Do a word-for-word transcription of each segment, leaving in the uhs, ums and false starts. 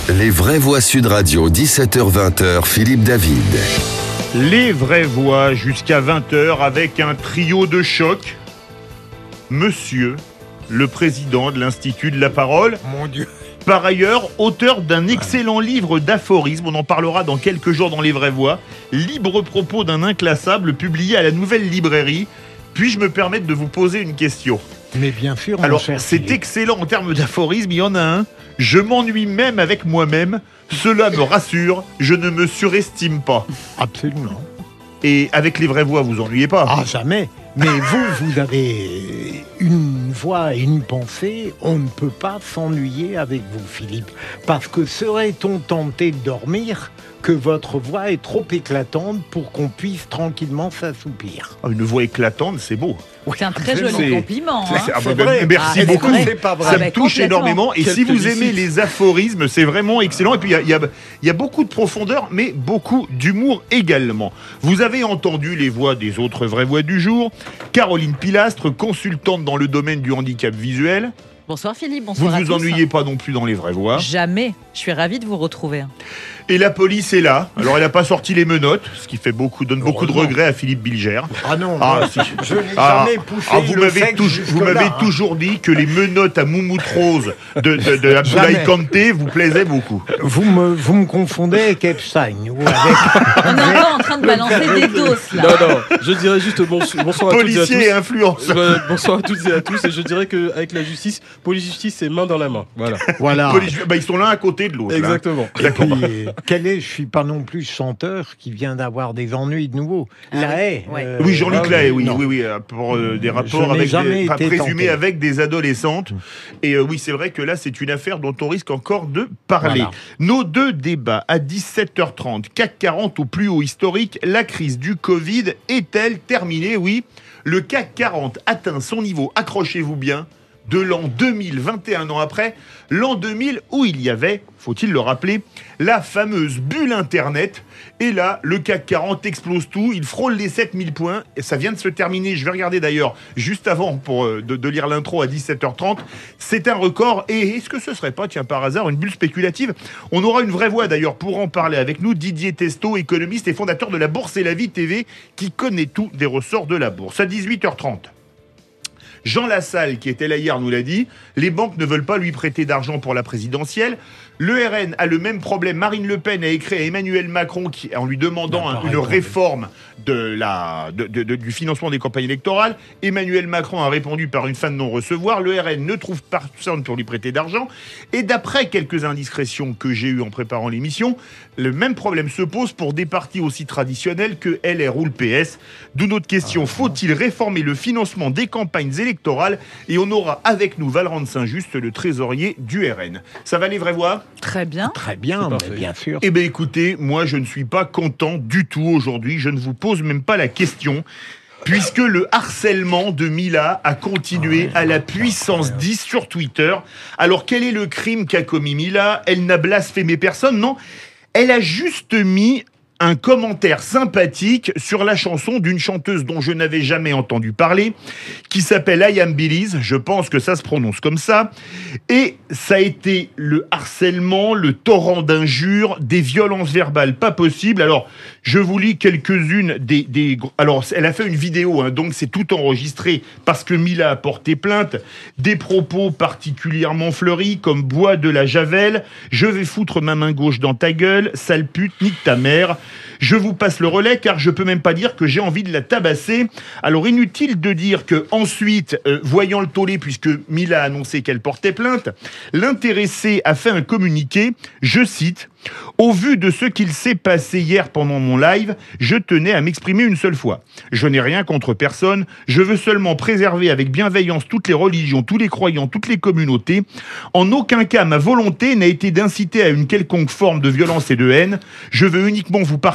Les vraies voix Sud Radio, dix-sept heures vingt, Philippe David. Les vraies voix jusqu'à vingt heures avec un trio de choc. Monsieur, le président de l'Institut de la Parole. Mon Dieu. Par ailleurs, auteur d'un excellent livre d'aphorismes, on en parlera dans quelques jours dans Les vraies voix. Libre propos d'un inclassable publié à la Nouvelle Librairie. Puis-je me permettre de vous poser une question ? Mais bien sûr, mon Alors, cher c'est Philippe. excellent en termes d'aphorismes, il y en a un. Je m'ennuie même avec moi-même. Cela me rassure, je ne me surestime pas. Absolument. Et avec Les vraies voix, vous ennuyez pas ? Ah, jamais. Mais vous, vous avez une voix et une pensée. On ne peut pas s'ennuyer avec vous, Philippe. Parce que serait-on tenté de dormir que votre voix est trop éclatante pour qu'on puisse tranquillement s'assoupir? Ah, une voix éclatante, c'est beau. C'est un très C'est- joli compliment. C'est- hein. ah, c'est bah, vrai. Merci Ah, beaucoup. c'est vrai. C'est pas vrai. Ça Ah, me bah, touche complètement. énormément. Et Quelle si vous félicite. aimez les aphorismes, c'est vraiment excellent. Et puis, il y a, il y a- il y a beaucoup de profondeur, mais beaucoup d'humour également. Vous avez entendu les voix des autres vraies voix du jour. Caroline Pilastre, consultante dans le domaine du handicap visuel. Bonsoir Philippe, Vous bonsoir ne à vous tous. ennuyez pas non plus dans les vraies voix. Jamais. Je suis ravie de vous retrouver. Et la police est là. Alors, elle n'a pas sorti les menottes, ce qui fait beaucoup, donne beaucoup de Heureusement. regrets à Philippe Bilger. Ah non, Ah, moi, si. je n'ai Ah, jamais poussé ah, vous le m'avez sexe touj- vous jusque-là, m'avez hein. toujours dit que les menottes à moumoute rose de, de, de Abdoulaye Jamais. Kanté vous plaisaient beaucoup. Vous me, vous me confondez avec Epstein ou avec... On n'est pas en train de balancer des doses là. Non, non, je dirais juste bonso- bonsoir à toutes et à Policier et tous. influenceur. Euh, bonsoir à toutes et à tous, et je dirais qu'avec la justice, police-justice, c'est main dans la main. Voilà. Voilà. Police- bah, ils sont l'un à côté de l'autre. là. Exactement. Et puis, euh, quel est, je suis pas non plus chanteur qui vient d'avoir des ennuis de nouveau. La haie. Ouais. euh, Oui, Jean-Luc Ah, Lahaye, oui, non. oui, oui, euh, pour euh, des Je rapports n'ai avec jamais des, enfin, été présumés tenté. avec des adolescentes. Et euh, oui, c'est vrai que là, c'est une affaire dont on risque encore de parler. Voilà. Nos deux débats à dix-sept heures trente, C A C quarante au plus haut historique, la crise du Covid est-elle terminée ? Oui, le C A C quarante atteint son niveau, accrochez-vous bien, de l'an deux mille, vingt et un ans après, l'an deux mille où il y avait, faut-il le rappeler, la fameuse bulle Internet. Et là, le C A C quarante explose tout, il frôle les sept mille points, et ça vient de se terminer. Je vais regarder d'ailleurs, juste avant pour, euh, de, de lire l'intro à dix-sept heures trente, c'est un record. Et est-ce que ce serait pas, tiens, par hasard, une bulle spéculative ? On aura une vraie voix d'ailleurs pour en parler avec nous, Didier Testo, économiste et fondateur de La Bourse et la Vie T V, qui connaît tout des ressorts de la bourse. À dix-huit heures trente. Jean Lassalle, qui était là hier, nous l'a dit, les banques ne veulent pas lui prêter d'argent pour la présidentielle. Le R N a le même problème. Marine Le Pen a écrit à Emmanuel Macron qui, en lui demandant un- une réforme de la, de, de- de- du financement des campagnes électorales. Emmanuel Macron a répondu par une fin de non-recevoir. Le R N ne trouve personne pour lui prêter d'argent. Et d'après quelques indiscrétions que j'ai eues en préparant l'émission, le même problème se pose pour des partis aussi traditionnels que L R ou le P S. D'où notre question, faut-il réformer le financement des campagnes électorales ? Et on aura avec nous Valrand de Saint-Just, le trésorier du R N. Ça va les vraies voix ? Très bien. Très bien, C'est mais parfait. bien sûr. Eh bien écoutez, moi je ne suis pas content du tout aujourd'hui, je ne vous pose même pas la question, puisque le harcèlement de Mila a continué à la puissance dix sur Twitter. Alors quel est le crime qu'a commis Mila ? Elle n'a blasphémé personne, non ? Elle a juste mis un commentaire sympathique sur la chanson d'une chanteuse dont je n'avais jamais entendu parler, qui s'appelle I Am Belize, je pense que ça se prononce comme ça, et ça a été le harcèlement, le torrent d'injures, des violences verbales pas possibles. Alors, je vous lis quelques-unes des... des alors, elle a fait une vidéo, hein, donc c'est tout enregistré, parce que Mila a porté plainte, des propos particulièrement fleuris, comme « bois de la javel »,« je vais foutre ma main gauche dans ta gueule »,« sale pute, nique ta mère ». Je vous passe le relais car je peux même pas dire que j'ai envie de la tabasser. Alors inutile de dire que ensuite, euh, voyant le tollé, puisque Mila a annoncé qu'elle portait plainte, l'intéressé a fait un communiqué, je cite, « Au vu de ce qu'il s'est passé hier pendant mon live, je tenais à m'exprimer une seule fois. Je n'ai rien contre personne, je veux seulement préserver avec bienveillance toutes les religions, tous les croyants, toutes les communautés. En aucun cas ma volonté n'a été d'inciter à une quelconque forme de violence et de haine. Je veux uniquement vous partager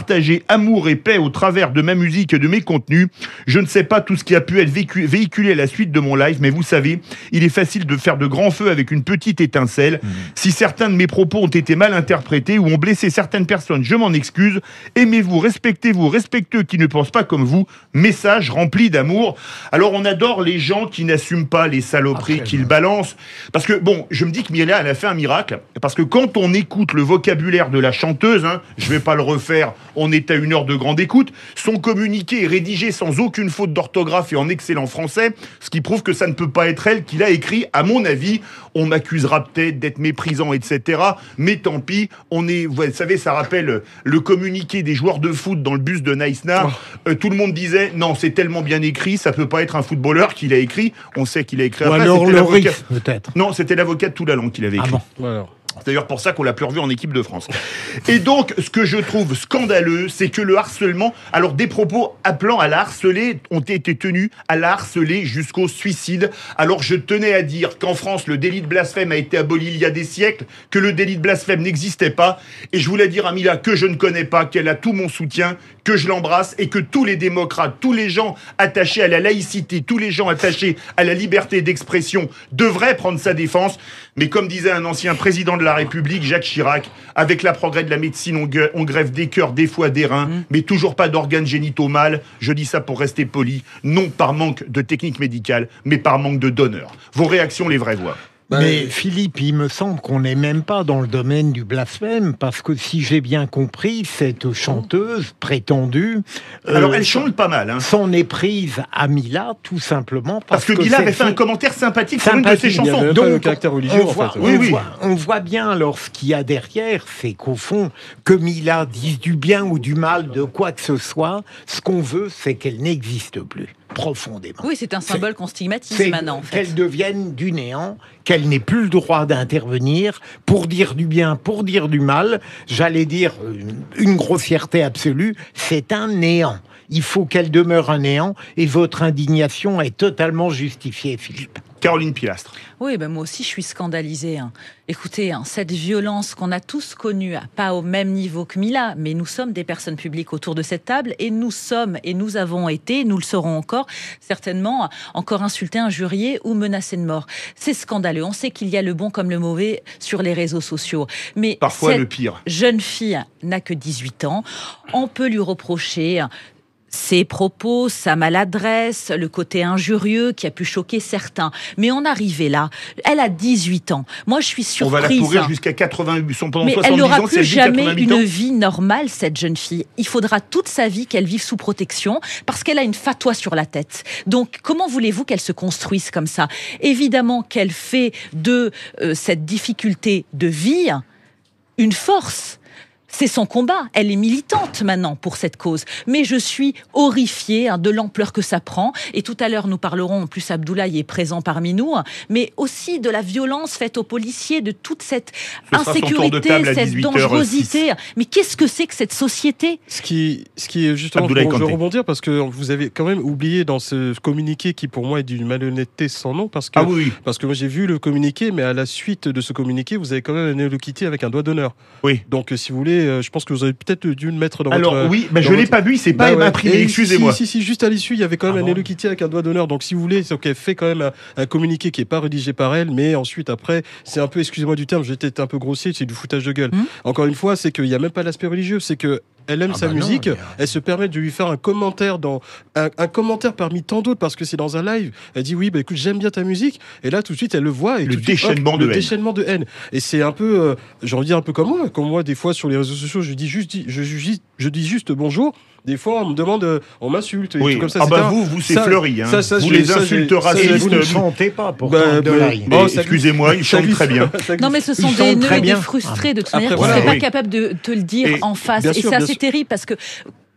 partager amour et paix au travers de ma musique et de mes contenus. Je ne sais pas tout ce qui a pu être vécu, véhiculé à la suite de mon live, mais vous savez, il est facile de faire de grands feux avec une petite étincelle. Mmh. Si certains de mes propos ont été mal interprétés ou ont blessé certaines personnes, je m'en excuse. Aimez-vous, respectez-vous, respecteux qui ne pensent pas comme vous. Message rempli d'amour. Alors on adore les gens qui n'assument pas les saloperies ah, qu'ils balancent. Parce que, bon, je me dis que Mila, elle a fait un miracle. Parce que quand on écoute le vocabulaire de la chanteuse, hein, je vais pas le refaire, on est à une heure de grande écoute, son communiqué est rédigé sans aucune faute d'orthographe et en excellent français, ce qui prouve que ça ne peut pas être elle qui l'a écrit. À mon avis, on m'accusera peut-être d'être méprisant, et cetera. Mais tant pis, on est, vous savez, ça rappelle le communiqué des joueurs de foot dans le bus de Neisner. Oh. Euh, tout le monde disait, non, c'est tellement bien écrit, ça peut pas être un footballeur qui l'a écrit. On sait qu'il a écrit Ou après. alors c'était le l'avocat... riff, peut-être. Non, c'était l'avocat de Toulalan qui l'avait écrit. Ah bon. Voilà. C'est d'ailleurs pour ça qu'on l'a plus revu en équipe de France. Et donc, ce que je trouve scandaleux, c'est que le harcèlement... Alors, des propos appelant à la harceler ont été tenus à la harceler jusqu'au suicide. Alors, je tenais à dire qu'en France, le délit de blasphème a été aboli il y a des siècles, que le délit de blasphème n'existait pas. Et je voulais dire à Mila que je ne connais pas, qu'elle a tout mon soutien, que je l'embrasse et que tous les démocrates, tous les gens attachés à la laïcité, tous les gens attachés à la liberté d'expression devraient prendre sa défense. Mais comme disait un ancien président de la République, Jacques Chirac, avec la progrès de la médecine, on, gue- on greffe des cœurs, des foies, des reins, mmh. mais toujours pas d'organes génitaux mâles. Je dis ça pour rester poli, non par manque de technique médicale, mais par manque de donneurs. Vos réactions, les vraies voix. Mais Philippe, il me semble qu'on n'est même pas dans le domaine du blasphème, parce que si j'ai bien compris, cette chanteuse prétendue... Alors euh, elle chante pas mal. Hein. S'en est prise à Mila, tout simplement parce, parce que, que Mila avait fait un commentaire sympathique sur une de ses chansons. Il y avait Donc, pas le caractère religieux, on, en voit, fait. on, Oui, oui. voit, on voit bien, alors, ce qu'il y a derrière, c'est qu'au fond, que Mila dise du bien ou du mal de quoi que ce soit, ce qu'on veut, c'est qu'elle n'existe plus. Profondément. Oui, c'est un symbole qu'on stigmatise C'est maintenant, en fait. Qu'elle devienne du néant, qu'elle n'ait plus le droit d'intervenir pour dire du bien, pour dire du mal. J'allais dire une grossièreté absolue, c'est un néant. Il faut qu'elle demeure un néant et votre indignation est totalement justifiée, Philippe. Caroline Pilastre. Oui, ben moi aussi, je suis scandalisée. Hein. Écoutez, hein, cette violence qu'on a tous connue, pas au même niveau que Mila, mais nous sommes des personnes publiques autour de cette table et nous sommes, et nous avons été, nous le serons encore, certainement, encore insultés, injuriés ou menacés de mort. C'est scandaleux. On sait qu'il y a le bon comme le mauvais sur les réseaux sociaux. Mais parfois cette le pire. Jeune fille n'a que dix-huit ans. On peut lui reprocher ses propos, sa maladresse, le côté injurieux qui a pu choquer certains. Mais on arrivait là. Elle a dix-huit ans. Moi, je suis surprise. On va la pourrir jusqu'à quatre-vingts, son pendant mais soixante-dix elle n'aura ans, plus si jamais quatre-vingt-huit une ans. vie normale, cette jeune fille. Il faudra toute sa vie qu'elle vive sous protection parce qu'elle a une fatwa sur la tête. Donc, comment voulez-vous qu'elle se construise comme ça ? Évidemment qu'elle fait de euh, cette difficulté de vie une force. C'est son combat. Elle est militante maintenant pour cette cause. Mais je suis horrifiée hein, de l'ampleur que ça prend. Et tout à l'heure, nous parlerons, en plus Abdoulaye est présent parmi nous, hein, mais aussi de la violence faite aux policiers, de toute cette Ce sera son tour de insécurité, table à cette dix-huit heures dangerosité. Mais qu'est-ce que c'est que cette société ? Ce qui, ce qui est justement, Abdoulaye bon, je veux Kanté. rebondir parce que vous avez quand même oublié dans ce communiqué qui pour moi est d'une malhonnêteté sans nom parce que, Ah oui, oui. parce que moi j'ai vu le communiqué, mais à la suite de ce communiqué, vous avez quand même un Hello Kitty avec un doigt d'honneur. Oui. Donc si vous voulez, euh, je pense que vous avez peut-être dû le mettre dans Alors votre... oui, mais dans je l'ai votre- pas vu, c'est pas Bah ouais. imprimé, Et excusez-moi. Si, si, si, juste à l'issue, il y avait quand même Ah un bon Hello Kitty avec un doigt d'honneur. Donc si vous voulez, donc elle fait quand même un, un communiqué qui est pas rédigé par elle, mais ensuite après, c'est un peu, excusez-moi du terme, j'étais un peu grossier, c'est du foutage de gueule. Mmh. Encore une fois, c'est qu'il y a même pas l'aspect religieux, c'est que elle aime Ah sa bah non, musique, mais- elle se permet de lui faire un commentaire dans un, un commentaire parmi tant d'autres parce que c'est dans un live. Elle dit oui, bah écoute, j'aime bien ta musique, et là tout de suite elle le voit et Le tout de suite, déchaînement hop, de le haine. déchaînement de haine. Et c'est un peu, euh, j'ai envie de dire un peu comme moi, comme moi des fois sur les réseaux sociaux, je dis juste, je, je, je, je dis juste bonjour. Des fois, on me demande, euh, on m'insulte, et Oui. tout comme ça. Ah et bah cetera. vous, vous c'est Ça- fleuri. Hein. ça, ça, vous je- les ça, insultes j'ai- ça, racistes. Vous ne vous- chantez pas, pourtant, Bah, bah, Abdoulaye. Mais bon, ça excusez-moi, il Ça chante glisse. très bien. Ça glisse. Non, mais ce sont Ils des chantent nœuds très et des bien. frustrés de toute manière Après, qui ne voilà, seraient pas oui. capables de te le dire Et en face. bien Et sûr, c'est bien assez sûr. terrible parce que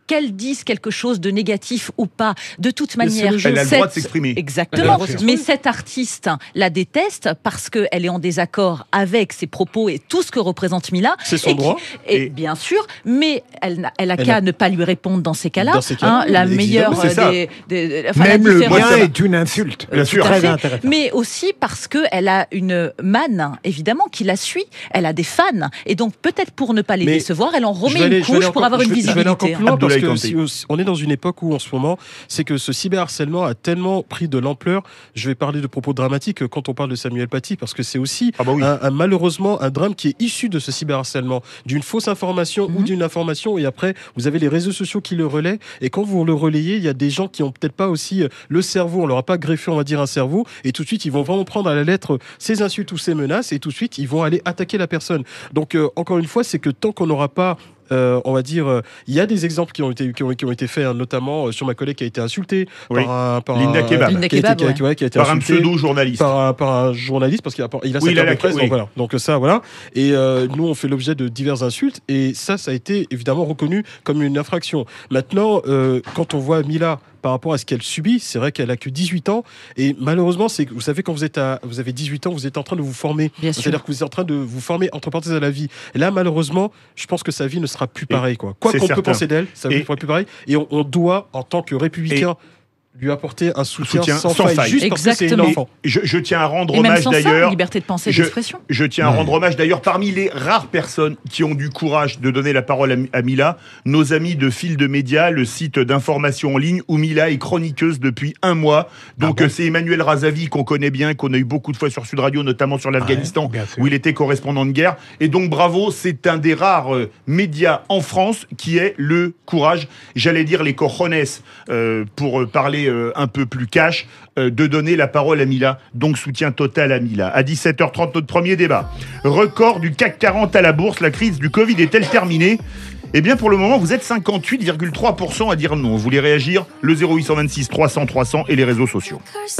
qu'elle dise quelque chose de négatif ou pas, de toute Mais c'est manière... le jeu. Elle a le cette- droit de s'exprimer. Elle a le Exactement, droit de s'exprimer. mais cette artiste la déteste parce qu'elle est en désaccord avec ses propos et tout ce que représente Mila. C'est son et qui- droit. Et, Et- bien sûr, mais elle n'a elle a Elle qu'à a- ne pas lui répondre dans ces cas-là. Dans ces cas-là, hein, la évidemment. meilleure C'est ça. des... des- enfin, la Même le différence- bien ça va. est une insulte. Bien sûr. Tout à Très fait. intéressant. Mais aussi parce qu'elle a une manne, évidemment, qui la suit. Elle a des fans. Et donc, peut-être pour ne pas les Mais décevoir, elle en Je remet vais aller- une je vais aller couche pour encore- avoir une je vais- Je vais aller encore visibilité. plus loin parce Abdoulaye que Kanté. si- on est dans une époque où, en ce moment, c'est que ce cyberharcèlement a tellement pris de l'ampleur. Je vais parler de propos dramatiques quand on parle de Samuel Paty, parce que c'est aussi Ah bah oui. un, un- malheureusement un drame qui est issu de ce cyberharcèlement, d'une fausse information ou Mhm. d'une information, et après vous avez les réseaux sociaux qui le relaient, et quand vous le relayez, il y a des gens qui ont peut-être pas aussi euh, le cerveau, on leur a pas greffé, on va dire, un cerveau, et tout de suite ils vont vraiment prendre à la lettre ces insultes ou ces menaces, et tout de suite ils vont aller attaquer la personne. Donc euh, encore une fois, c'est que tant qu'on n'aura pas Euh, on va dire, euh, il y a des exemples qui ont été, qui ont, qui ont été faits, hein, notamment euh, sur ma collègue qui a été insultée Oui. par un, par Linda un- Kebab. Linda qui a été- Kebab, qui a- ouais. qui a- qui a été Par un insultée pseudo-journaliste. par un, par un journaliste parce qu'il a, il a Oui, sept il a heures la- de presse, oui. donc voilà. Donc ça, voilà. Et euh, nous, on fait l'objet de diverses insultes, et ça, ça a été évidemment reconnu comme une infraction. Maintenant, euh, quand on voit Mila par rapport à ce qu'elle subit, c'est vrai qu'elle a que dix-huit ans, et malheureusement, c'est que vous savez, quand vous êtes à, vous avez dix-huit ans, vous êtes en train de vous former. Bien sûr. C'est-à-dire que vous êtes en train de vous former entre parenthèses à la vie. Et là, malheureusement, je pense que sa vie ne sera plus pareille, quoi. Quoi c'est qu'on peut certain. penser d'elle, sa vie Et- ne sera plus pareille. Et on, on doit, en tant que républicain, lui apporter un soutien, Soutien sans, sans faille, faille. juste parce que c'est une Exactement. enfant. Je, je tiens à rendre Et même hommage sans ça, d'ailleurs. liberté de pensée et je- d'expression. Je tiens à Ouais. rendre hommage d'ailleurs parmi les rares personnes qui ont du courage de donner la parole à, à Mila, nos amis de Fil de Média, le site d'information en ligne où Mila est chroniqueuse depuis un mois. Donc Ah bon euh, c'est Emmanuel Razavi qu'on connaît bien, qu'on a eu beaucoup de fois sur Sud Radio, notamment sur l'Afghanistan, Ouais, bien sûr. où il était correspondant de guerre. Et donc bravo, c'est un des rares euh, médias en France qui ait le courage, j'allais dire les cojones, euh, pour euh, parler euh, un peu plus cash, euh, de donner la parole à Mila. Donc soutien total à Mila. À dix-sept heures trente, notre premier débat. Record du C A C quarante à la bourse, la crise du Covid est-elle terminée ? Eh bien, pour le moment, vous êtes cinquante-huit virgule trois pour cent à dire non. Vous voulez réagir ? Le zéro huit cent vingt-six trois cents trois cents et les réseaux sociaux.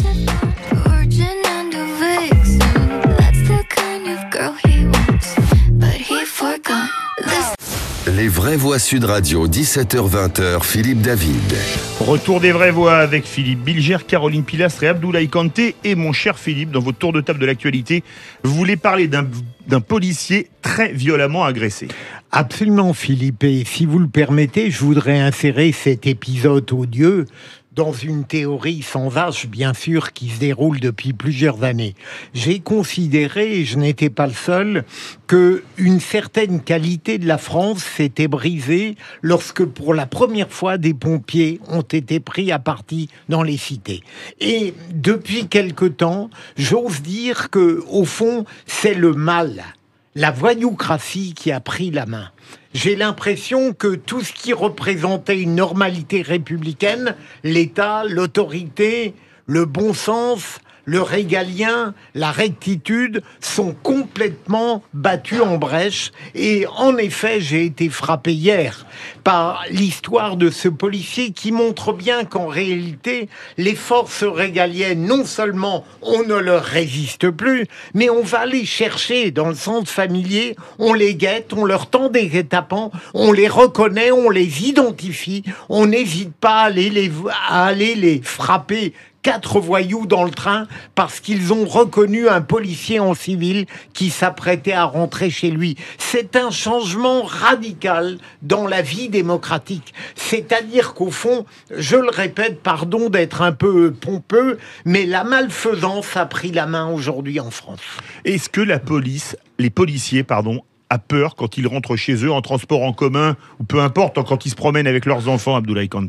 Virgin and a vixen. That's the kind of girl he wants. But he forgot this. Les vraies voix Sud Radio, dix-sept heures vingt, Philippe David. Retour des vraies voix avec Philippe Bilger, Caroline Pilastre et Abdoulaye Kanté. Et mon cher Philippe, dans votre tour de table de l'actualité, vous voulez parler d'un d'un policier très violemment agressé. Absolument, Philippe. Et si vous le permettez, je voudrais insérer cet épisode odieux dans une théorie sans âge, bien sûr, qui se déroule depuis plusieurs années. J'ai considéré, et je n'étais pas le seul, que une certaine qualité de la France s'était brisée lorsque, pour la première fois, des pompiers ont été pris à partie dans les cités. Et depuis quelque temps, j'ose dire que, au fond, c'est le mal, la voyoucratie qui a pris la main. J'ai l'impression que tout ce qui représentait une normalité républicaine, l'État, l'autorité, le bon sens, le régalien, la rectitude, sont complètement battus en brèche. Et en effet, j'ai été frappé hier par l'histoire de ce policier qui montre bien qu'en réalité, les forces régaliennes, non seulement on ne leur résiste plus, mais on va les chercher dans le sens familier, on les guette, on leur tend des guet-apens, on les reconnaît, on les identifie, on n'hésite pas à aller les, à aller les frapper. Quatre voyous dans le train parce qu'ils ont reconnu un policier en civil qui s'apprêtait à rentrer chez lui. C'est un changement radical dans la vie démocratique. C'est-à-dire qu'au fond, je le répète, pardon d'être un peu pompeux, mais la malfaisance a pris la main aujourd'hui en France. Est-ce que la police, les policiers, pardon, a peur quand ils rentrent chez eux en transport en commun ou peu importe quand ils se promènent avec leurs enfants, Abdoulaye Kanté ?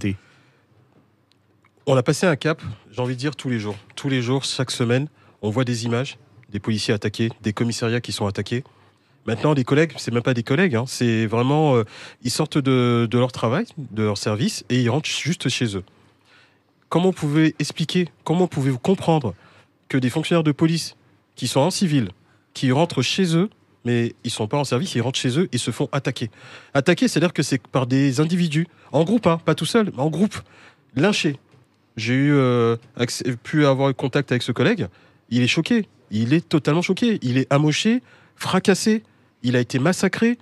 On a passé un cap, j'ai envie de dire, tous les jours. Tous les jours, chaque semaine, on voit des images, des policiers attaqués, des commissariats qui sont attaqués. Maintenant, les collègues, c'est même pas des collègues, hein, c'est vraiment... Euh, ils sortent de, de leur travail, de leur service, et ils rentrent juste chez eux. Comment vous pouvez expliquer, comment pouvez-vous comprendre que des fonctionnaires de police qui sont en civil, qui rentrent chez eux, mais ils sont pas en service, ils rentrent chez eux et se font attaquer. Attaquer, c'est-à-dire que c'est par des individus, en groupe, hein, pas tout seul, mais en groupe, lynchés. J'ai eu euh, accès, pu avoir contact avec ce collègue. Il est choqué. Il est totalement choqué. Il est amoché, fracassé. Il a été massacré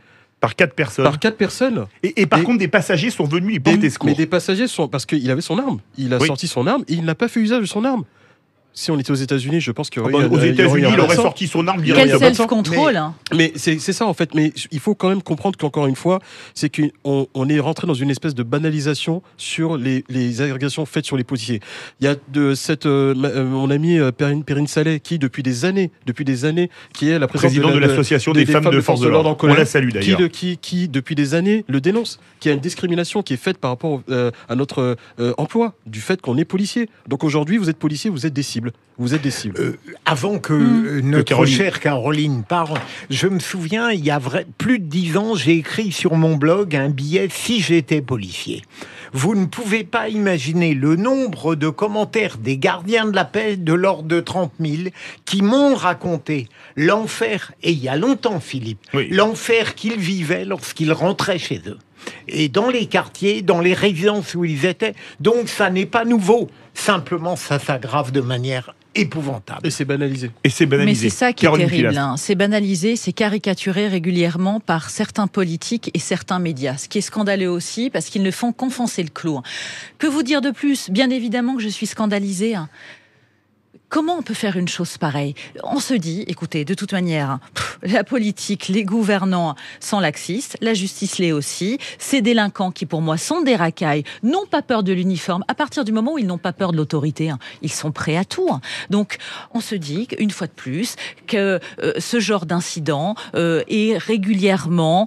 Par quatre personnes. Par quatre personnes. Et, et par Et- contre, des passagers sont venus lui Et- porter secours. mais des passagers sont. Parce qu'il avait son arme. Il a Oui. sorti son arme et il n'a pas fait usage de son arme. Si on était aux États-Unis, je pense qu'il y Ah aurait bah, eu un- aux il y aurait États-Unis, eu un il aurait accent. sorti son arme Il y a- Quel il y a directement. pas de temps. self-control hein. Mais c'est c'est ça en fait. Mais il faut quand même comprendre qu'encore une fois, c'est qu'on on est rentré dans une espèce de banalisation sur les, les agressions faites sur les policiers. Il y a de cette euh, ma- euh, mon amie euh, Perrine, Perrine Saleh qui depuis des années, depuis des années, qui est la présidente Président de la- l'association des, femmes de force de l'ordre. en On colère, la salue qui, d'ailleurs. le- qui, qui, depuis des années, le dénonce, qui a une discrimination qui est faite par rapport euh, à notre euh, emploi, du fait qu'on est policier. Donc aujourd'hui, vous êtes policier, vous êtes des cibles. Vous êtes des cibles. Euh, avant que Mm. euh, notre Caroline. chère Caroline parle, je me souviens, il y a vrai, plus de dix ans, j'ai écrit sur mon blog un billet « Si j'étais policier ». Vous ne pouvez pas imaginer le nombre de commentaires des gardiens de la paix de l'ordre de trente mille qui m'ont raconté l'enfer, et il y a longtemps, Philippe, Oui. l'enfer qu'ils vivaient lorsqu'ils rentraient chez eux. Et dans les quartiers, dans les résidences où ils étaient. Donc ça n'est pas nouveau. Simplement, ça s'aggrave de manière épouvantable. Et c'est banalisé. Et c'est Mais banalisé. c'est ça qui Caroline est terrible. Pilastre. hein. C'est banalisé, c'est caricaturé régulièrement par certains politiques et certains médias. Ce qui est scandaleux aussi, parce qu'ils ne font qu'enfoncer le clou. hein. Que vous dire de plus? Bien évidemment que je suis scandalisée. hein. Comment on peut faire une chose pareille? On se dit, écoutez, de toute manière, pff, la politique, les gouvernants sont laxistes, la justice l'est aussi. Ces délinquants qui, pour moi, sont des racailles, n'ont pas peur de l'uniforme. À partir du moment où ils n'ont pas peur de l'autorité, hein, ils sont prêts à tout. hein. Donc, on se dit, une fois de plus, que euh, ce genre d'incident euh, est régulièrement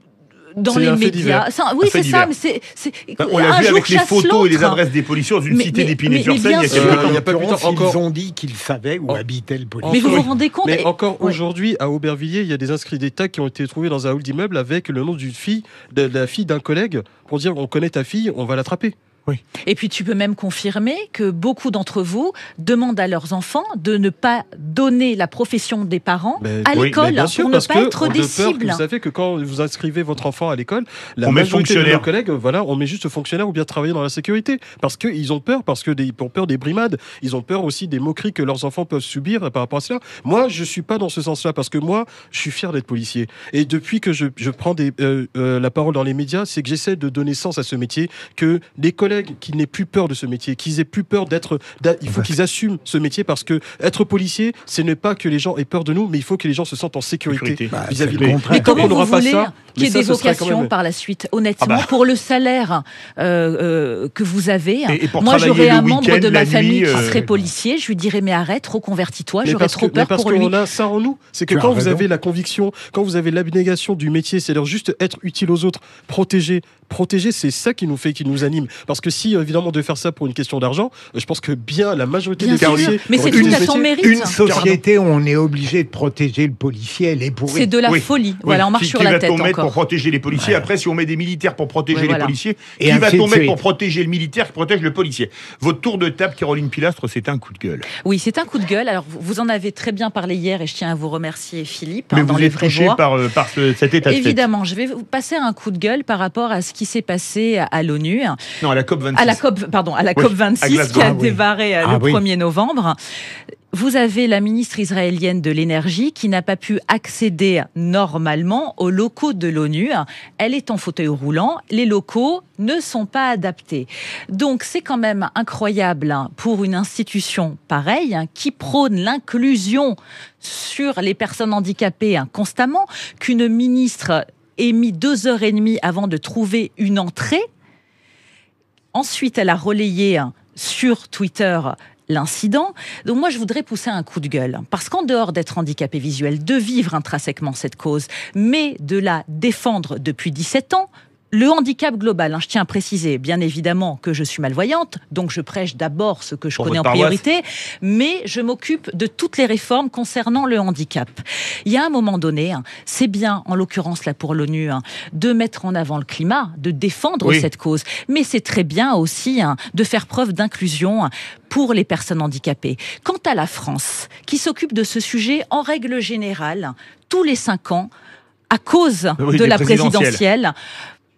dans C'est les un fait médias. divers. Ça, oui, Un fait c'est ça, divers. mais c'est. c'est- Bah, on un l'a vu jour avec les chasse photos et les l'autre. adresses des policiers dans une Mais- cité mais- d'Épinay-sur-Seine mais il y a bien quelques sûr. Euh, temps. il y a pas plus l'occurrence, tard, encore- ils ont dit qu'ils savaient où En- habitait le policier. Mais vous vous Encore- rendez compte Mais et- encore ouais. aujourd'hui, à Aubervilliers, il y a des inscrits d'État qui ont été trouvés dans un hall d'immeuble avec le nom d'une fille, de, de la fille d'un collègue, pour dire on connaît ta fille, on va l'attraper. Et puis tu peux même confirmer que beaucoup d'entre vous demandent à leurs enfants de ne pas donner la profession des parents Mais- à oui, l'école Mais bien sûr, pour ne parce pas que être on a des peur que cibles. vous savez que quand vous inscrivez votre enfant à l'école, la On met majorité de fonctionnaire. nos collègues, voilà, on met juste fonctionnaire ou bien travailler dans la sécurité, parce qu'ils ont peur, parce que des, ils ont peur des brimades, ils ont peur aussi des moqueries que leurs enfants peuvent subir par rapport à cela. Moi, je suis pas dans ce sens-là, parce que moi, je suis fier d'être policier. Et depuis que je, je prends des, euh, euh, la parole dans les médias, c'est que j'essaie de donner sens à ce métier, que les collègues qui n'aient plus peur de ce métier, qu'ils aient plus peur d'être, d'a- il faut qu'ils assument ce métier, parce que être policier, ce n'est pas que les gens aient peur de nous, mais il faut que les gens se sentent en sécurité Sécurité. Bah, vis-à-vis c'est de le nous. contraire. Mais Tant comment qu'on vous n'aura pas voulez ça, qu'il y ait mais ça, des ce serait quand vocations même- par la suite? Honnêtement, Ah bah. pour le salaire euh, euh, que vous avez, Et- et pour moi travailler j'aurais le un membre week-end, de ma la famille nuit, qui euh, serait policier, je lui dirais mais arrête, reconvertis-toi, Mais j'aurais parce trop que, peur mais parce pour lui. qu'on a ça en nous. C'est que Tu as quand vous raison. avez la conviction, quand vous avez l'abnégation du métier, c'est-à-dire juste être utile aux autres, protéger, protéger, c'est ça qui nous fait, qui nous anime. Parce que si, évidemment, de faire ça pour une question d'argent, euh, je pense que bien la majorité Bien des sûr, policiers. mais c'est auraient tout fait à ce son métier. mérite. Une société où on est obligé de protéger le policier, elle est pourrie. C'est de la Oui. folie. Oui. Voilà, on marche Qui- sur qui la va tête t-on mettre encore. pour protéger les policiers? Après, si on met des militaires pour protéger Ouais, les voilà. policiers, Et qui ainsi va-t-on de mettre suite. pour protéger le militaire qui protège le policier? Votre tour de table, Caroline Pilastre, c'est un coup de gueule. Oui, c'est un coup de gueule. Alors, vous- vous en avez très bien parlé hier et je tiens à vous remercier, Philippe, Mais hein, dans vous les êtes vraies touché voix. par, euh, par ce- cet état de fait. Évidemment, je vais vous passer un coup de gueule par rapport à ce qui s'est passé à- à l'ONU, Non, à la COP vingt-six. à la COP, pardon, à la Oui, COP à vingt-six Glasgow. qui a Ah oui. démarré euh, Ah le oui. premier novembre. Vous avez la ministre israélienne de l'énergie qui n'a pas pu accéder normalement aux locaux de l'ONU. Elle est en fauteuil roulant. Les locaux ne sont pas adaptés. Donc c'est quand même incroyable hein, pour une institution pareille hein, qui prône l'inclusion sur les personnes handicapées hein, constamment, qu'une ministre ait mis deux heures et demie avant de trouver une entrée. Ensuite, elle a relayé hein, sur Twitter l'incident. Donc moi, je voudrais pousser un coup de gueule. Parce qu'en dehors d'être handicapé visuel, de vivre intrinsèquement cette cause, mais de la défendre depuis dix-sept ans, le handicap global, hein, je tiens à préciser, bien évidemment que je suis malvoyante, donc je prêche d'abord ce que je Pour connais en votre paroisse. priorité, mais je m'occupe de toutes les réformes concernant le handicap. Il y a un moment donné, hein, c'est bien, en l'occurrence là pour l'ONU, hein, de mettre en avant le climat, de défendre Oui. cette cause, mais c'est très bien aussi hein, de faire preuve d'inclusion hein, pour les personnes handicapées. Quant à la France, qui s'occupe de ce sujet en règle générale, tous les cinq ans, à cause Oui, de des la présidentielles. présidentielle,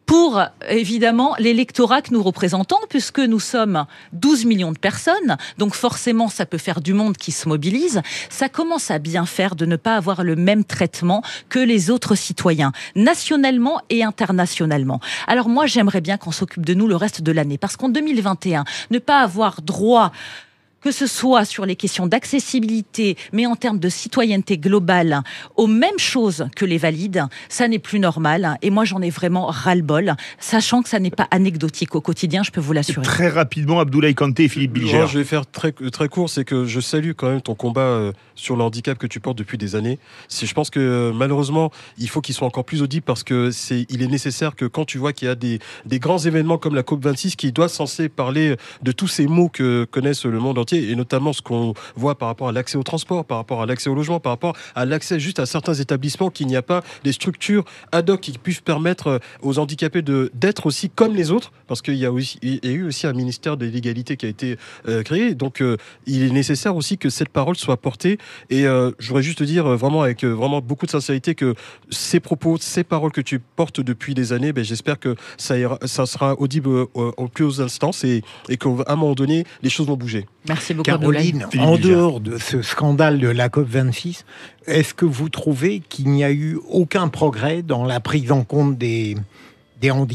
pour, évidemment, l'électorat que nous représentons, puisque nous sommes douze millions de personnes, donc forcément, ça peut faire du monde qui se mobilise. Ça commence à bien faire de ne pas avoir le même traitement que les autres citoyens, nationalement et internationalement. Alors moi, j'aimerais bien qu'on s'occupe de nous le reste de l'année, parce qu'en deux mille vingt et un, ne pas avoir droit, que ce soit sur les questions d'accessibilité, mais en termes de citoyenneté globale, aux mêmes choses que les valides, ça n'est plus normal. Et moi, j'en ai vraiment ras-le-bol, sachant que ça n'est pas anecdotique au quotidien, je peux vous l'assurer. Très rapidement, Abdoulaye Kanté et Philippe Bilger. Non, je vais faire très, très court, c'est que je salue quand même ton combat euh, sur le handicap que tu portes depuis des années. C'est, je pense que euh, malheureusement, il faut qu'il soit encore plus audible parce que c'est, il est nécessaire que quand tu vois qu'il y a des, des grands événements comme la COP vingt-six qui doit censé parler de tous ces maux que connaissent le monde entier, et notamment ce qu'on voit par rapport à l'accès au transport, par rapport à l'accès au logement, par rapport à l'accès juste à certains établissements, qu'il n'y a pas des structures ad hoc qui puissent permettre aux handicapés de, d'être aussi comme les autres, parce qu'il y a, aussi, il y a eu aussi un ministère de l'égalité qui a été euh, créé, donc euh, il est nécessaire aussi que cette parole soit portée, et euh, je voudrais juste te dire euh, vraiment avec euh, vraiment beaucoup de sincérité que ces propos, ces paroles que tu portes depuis des années, ben, j'espère que ça, ira, ça sera audible euh, aux plus hautes instances, et, et qu'à un moment donné, les choses vont bouger. Merci beaucoup. Caroline, en dehors de ce scandale de la COP vingt-six, est-ce que vous trouvez qu'il n'y a eu aucun progrès dans la prise en compte des, des handicaps ?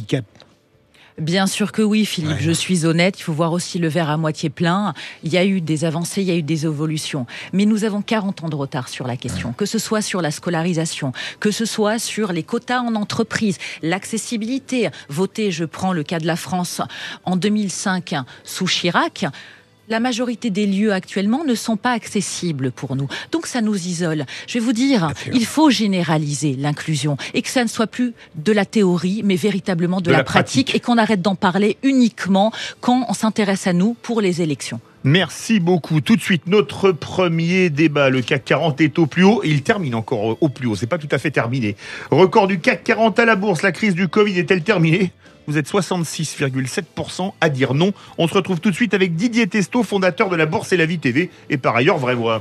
Bien sûr que oui, Philippe, ouais. Je suis honnête, il faut voir aussi le verre à moitié plein. Il y a eu des avancées, il y a eu des évolutions. Mais nous avons quarante ans de retard sur la question, que ce soit sur la scolarisation, que ce soit sur les quotas en entreprise, l'accessibilité. Voter, je prends le cas de la France, en deux mille cinq, sous Chirac. La majorité des lieux actuellement ne sont pas accessibles pour nous. Donc ça nous isole. Je vais vous dire, il faut généraliser l'inclusion et que ça ne soit plus de la théorie, mais véritablement de, de la, la pratique, pratique et qu'on arrête d'en parler uniquement quand on s'intéresse à nous pour les élections. Merci beaucoup. Tout de suite, notre premier débat. Le C A C quarante est au plus haut et il termine encore au plus haut. C'est pas tout à fait terminé. Record du C A C quarante à la bourse. La crise du Covid est-elle terminée ? Vous êtes soixante-six virgule sept pour cent à dire non. On se retrouve tout de suite avec Didier Testo, fondateur de la Bourse et la Vie T V et par ailleurs Vraie Voix.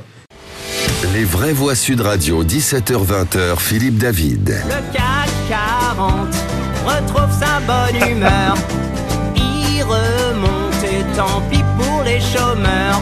Les Vraies Voix Sud Radio, dix-sept heures vingt, Philippe David. Le C A C quarante retrouve sa bonne humeur. Il remonte et tant pis pour les chômeurs.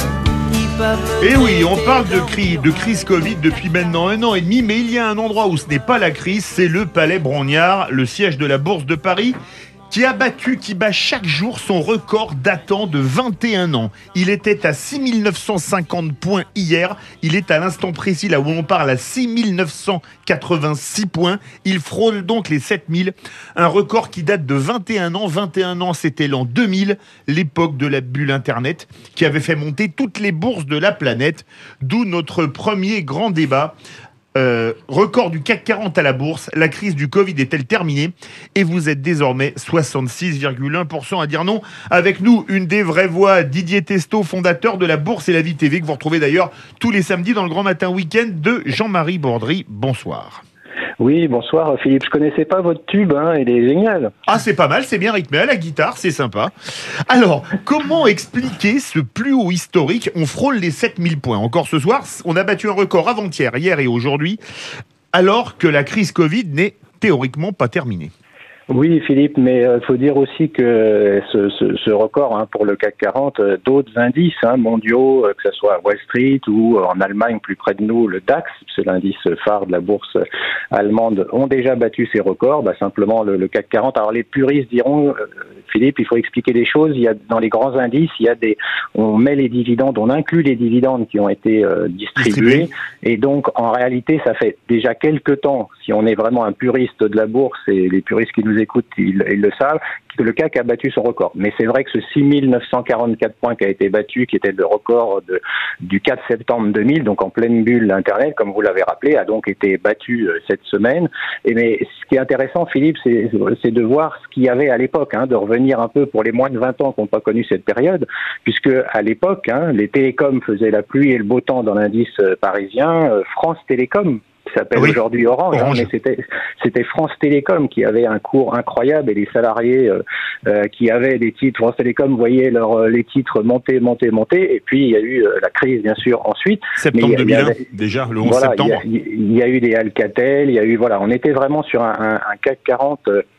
Et oui, on parle de crise, de crise Covid depuis maintenant un an et demi, mais il y a un endroit où ce n'est pas la crise, c'est le Palais Brongniart, le siège de la Bourse de Paris, qui a battu, qui bat chaque jour son record datant de vingt et un ans. Il était à six mille neuf cent cinquante points hier. Il est à l'instant précis, là où on parle, à six mille neuf cent quatre-vingt-six points. Il frôle donc les sept mille. Un record qui date de vingt et un ans. vingt et un ans, c'était l'an deux mille, l'époque de la bulle Internet, qui avait fait monter toutes les bourses de la planète. D'où notre premier grand débat. Euh, record du C A C quarante à la bourse, la crise du Covid est-elle terminée ? Et vous êtes désormais soixante-six virgule un pour cent à dire non. Avec nous, une des vraies voix, Didier Testo, fondateur de la Bourse et la Vie T V, que vous retrouvez d'ailleurs tous les samedis dans le Grand Matin Week-end de Jean-Marie Bordry. Bonsoir. Oui, bonsoir Philippe, je connaissais pas votre tube, hein, il est génial. Ah, c'est pas mal, c'est bien rythmé à la guitare, c'est sympa. Alors, comment expliquer ce plus haut historique ? On frôle les sept mille points. Encore ce soir, on a battu un record avant-hier, hier et aujourd'hui, alors que la crise Covid n'est théoriquement pas terminée. Oui, Philippe, mais il euh, faut dire aussi que ce, ce, ce record hein, pour le C A C quarante, euh, d'autres indices hein, mondiaux, euh, que ce soit à Wall Street ou euh, en Allemagne, plus près de nous, le DAX, c'est l'indice phare de la bourse allemande, ont déjà battu ces records. Bah, simplement, le, le C A C quarante. Alors, les puristes diront, euh, Philippe, il faut expliquer les choses. Il y a dans les grands indices, il y a des, on met les dividendes, on inclut les dividendes qui ont été euh, distribués, Distribué. Et donc, en réalité, ça fait déjà quelques temps, si on est vraiment un puriste de la bourse, et les puristes qui nous écoutent, ils, ils le savent, que le C A C a battu son record. Mais c'est vrai que ce six mille neuf cent quarante-quatre points qui a été battu, qui était le record de, du quatre septembre deux mille, donc en pleine bulle Internet, comme vous l'avez rappelé, a donc été battu euh, cette semaine. Et mais ce qui est intéressant, Philippe, c'est, c'est de voir ce qu'il y avait à l'époque, hein, de revenir un peu pour les moins de vingt ans qui n'ont pas connu cette période, puisque à l'époque, hein, les télécoms faisaient la pluie et le beau temps dans l'indice euh, parisien. euh, France Télécom, qui s'appelle oui. aujourd'hui Orange, Orange. Hein, mais c'était c'était France Télécom qui avait un cours incroyable et les salariés euh, euh, qui avaient des titres France Télécom voyaient leur, les titres monter, monter, monter, et puis il y a eu euh, la crise bien sûr ensuite. Septembre mais deux mille un, avait, déjà le onze voilà, septembre. Il y, a, il y a eu des Alcatel, il y a eu voilà, on était vraiment sur un, un, un C A C quarante. Euh,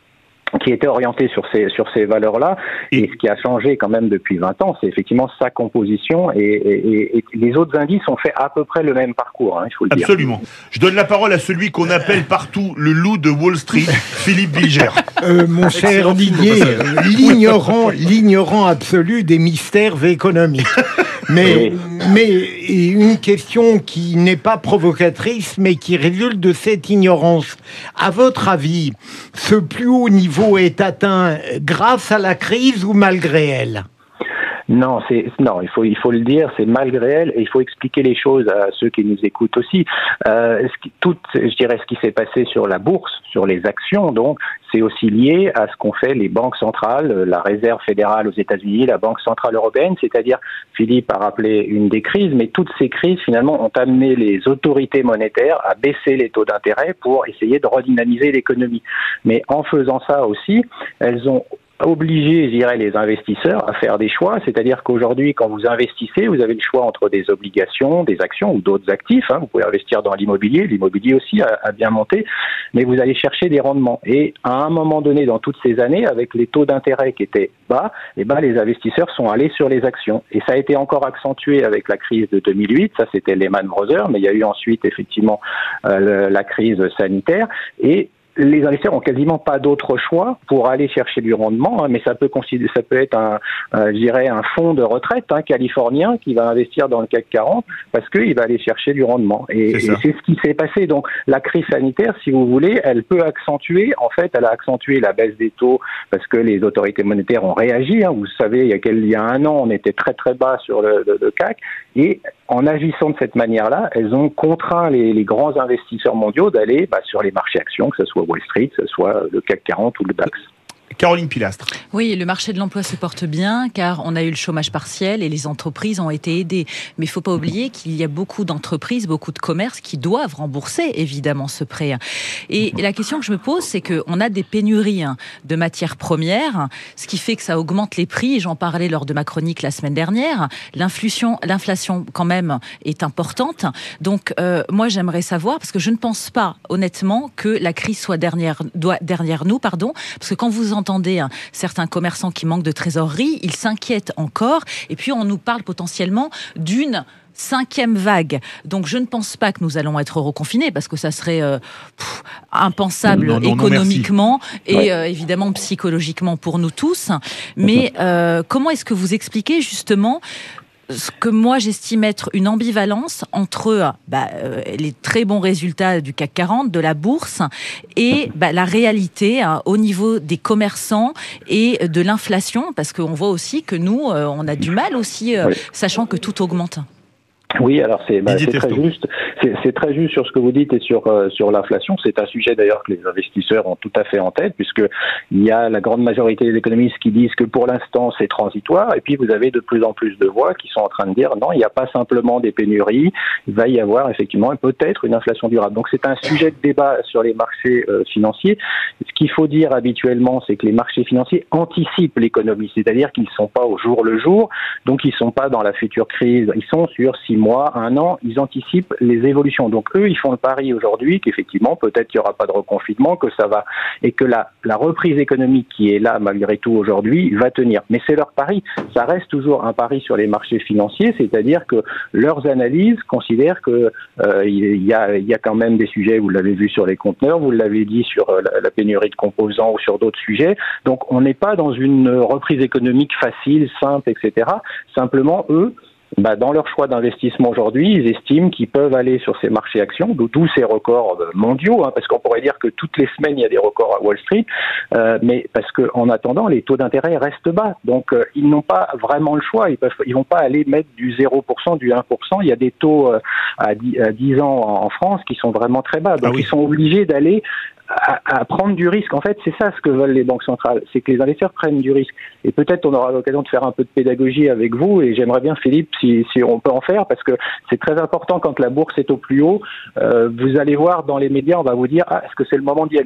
qui était orienté sur ces sur ces valeurs-là. Et, et ce qui a changé quand même depuis vingt ans, c'est effectivement sa composition. Et, et, et les autres indices ont fait à peu près le même parcours, hein, il faut le dire. Absolument. Je donne la parole à celui qu'on appelle partout le loup de Wall Street, Philippe Bilger. Euh, mon cher Didier, euh, l'ignorant, l'ignorant absolu des mystères économiques. Mais, mais une question qui n'est pas provocatrice, mais qui résulte de cette ignorance. À votre avis, ce plus haut niveau est atteint grâce à la crise ou malgré elle ? Non, c'est non, il faut il faut le dire, c'est malgré elle, et il faut expliquer les choses à ceux qui nous écoutent aussi. Euh, ce qui, tout, je dirais, ce qui s'est passé sur la bourse, sur les actions, donc, c'est aussi lié à ce qu'ont fait les banques centrales, la Réserve fédérale aux États-Unis, la Banque centrale européenne, c'est-à-dire, Philippe a rappelé une des crises, mais toutes ces crises finalement ont amené les autorités monétaires à baisser les taux d'intérêt pour essayer de redynamiser l'économie. Mais en faisant ça aussi, elles ont obliger, je dirais, les investisseurs à faire des choix, c'est-à-dire qu'aujourd'hui, quand vous investissez, vous avez le choix entre des obligations, des actions ou d'autres actifs. Hein. Vous pouvez investir dans l'immobilier, l'immobilier aussi a, a bien monté, mais vous allez chercher des rendements. Et à un moment donné, dans toutes ces années, avec les taux d'intérêt qui étaient bas, eh ben, les investisseurs sont allés sur les actions. Et ça a été encore accentué avec la crise de deux mille huit, ça c'était Lehman Brothers, mais il y a eu ensuite effectivement euh, la crise sanitaire, et les investisseurs ont quasiment pas d'autre choix pour aller chercher du rendement, hein, mais ça peut considérer, ça peut être un, euh, je dirais, un fonds de retraite hein, californien qui va investir dans le C A C quarante parce qu'il va aller chercher du rendement. Et c'est, et c'est ce qui s'est passé. Donc la crise sanitaire, si vous voulez, elle peut accentuer. En fait, elle a accentué la baisse des taux parce que les autorités monétaires ont réagi. Hein. Vous savez, il y a, quel, il y a un an, on était très très bas sur le, le, le C A C, et en agissant de cette manière-là, elles ont contraint les, les grands investisseurs mondiaux d'aller bah, sur les marchés actions, que ce soit Wall Street, que ce soit le C A C quarante ou le DAX. Caroline Pilastre. Oui, le marché de l'emploi se porte bien car on a eu le chômage partiel et les entreprises ont été aidées. Mais il ne faut pas oublier qu'il y a beaucoup d'entreprises, beaucoup de commerces qui doivent rembourser évidemment ce prêt. Et la question que je me pose, c'est qu'on a des pénuries de matières premières, ce qui fait que ça augmente les prix. J'en parlais lors de ma chronique la semaine dernière. L'inflation, l'inflation quand même est importante. Donc euh, moi j'aimerais savoir, parce que je ne pense pas honnêtement que la crise soit derrière, doit, derrière nous, pardon, parce que quand vous entendez Entendez, hein, certains commerçants qui manquent de trésorerie, ils s'inquiètent encore, et puis on nous parle potentiellement d'une cinquième vague. Donc je ne pense pas que nous allons être reconfinés, parce que ça serait euh, pff, impensable non, non, économiquement non, et ouais. euh, évidemment psychologiquement pour nous tous. Mais euh, comment est-ce que vous expliquez justement ce que moi j'estime être une ambivalence entre bah, euh, les très bons résultats du C A C quarante, de la bourse, et bah, la réalité hein, au niveau des commerçants et de l'inflation, parce qu'on voit aussi que nous, euh, on a du mal aussi, euh, oui. sachant que tout augmente. Oui, alors c'est, bah, c'est très juste. C'est, c'est très juste sur ce que vous dites et sur euh, sur l'inflation. C'est un sujet d'ailleurs que les investisseurs ont tout à fait en tête, puisque il y a la grande majorité des économistes qui disent que pour l'instant c'est transitoire, et puis vous avez de plus en plus de voix qui sont en train de dire non, il n'y a pas simplement des pénuries, il va y avoir effectivement peut-être une inflation durable. Donc c'est un sujet de débat sur les marchés euh, financiers. Ce qu'il faut dire habituellement, c'est que les marchés financiers anticipent l'économie, c'est-à-dire qu'ils ne sont pas au jour le jour, donc ils ne sont pas dans la future crise, ils sont sur six mois, un an, ils anticipent les évolutions. Donc eux, ils font le pari aujourd'hui qu'effectivement, peut-être qu'il n'y aura pas de reconfinement, que ça va, et que la, la reprise économique qui est là, malgré tout, aujourd'hui, va tenir. Mais c'est leur pari. Ça reste toujours un pari sur les marchés financiers, c'est-à-dire que leurs analyses considèrent que euh, il y a, il y a quand même des sujets, vous l'avez vu sur les conteneurs, vous l'avez dit sur la, la pénurie de composants ou sur d'autres sujets. Donc on n'est pas dans une reprise économique facile, simple, et cetera. Simplement, eux, Bah, dans leur choix d'investissement aujourd'hui, ils estiment qu'ils peuvent aller sur ces marchés actions, d'où ces records mondiaux, hein, parce qu'on pourrait dire que toutes les semaines il y a des records à Wall Street, euh, mais parce que en attendant les taux d'intérêt restent bas, donc euh, ils n'ont pas vraiment le choix, ils peuvent, ils vont pas aller mettre du zéro pour cent, du un pour cent. Il y a des taux euh, à dix ans en France qui sont vraiment très bas, donc ah oui. ils sont obligés d'aller À, à prendre du risque. En fait, c'est ça ce que veulent les banques centrales, c'est que les investisseurs prennent du risque. Et peut-être on aura l'occasion de faire un peu de pédagogie avec vous, et j'aimerais bien, Philippe, si, si on peut en faire, parce que c'est très important quand la bourse est au plus haut. Euh, vous allez voir dans les médias, on va vous dire, ah, est-ce que c'est le moment d'y aller ?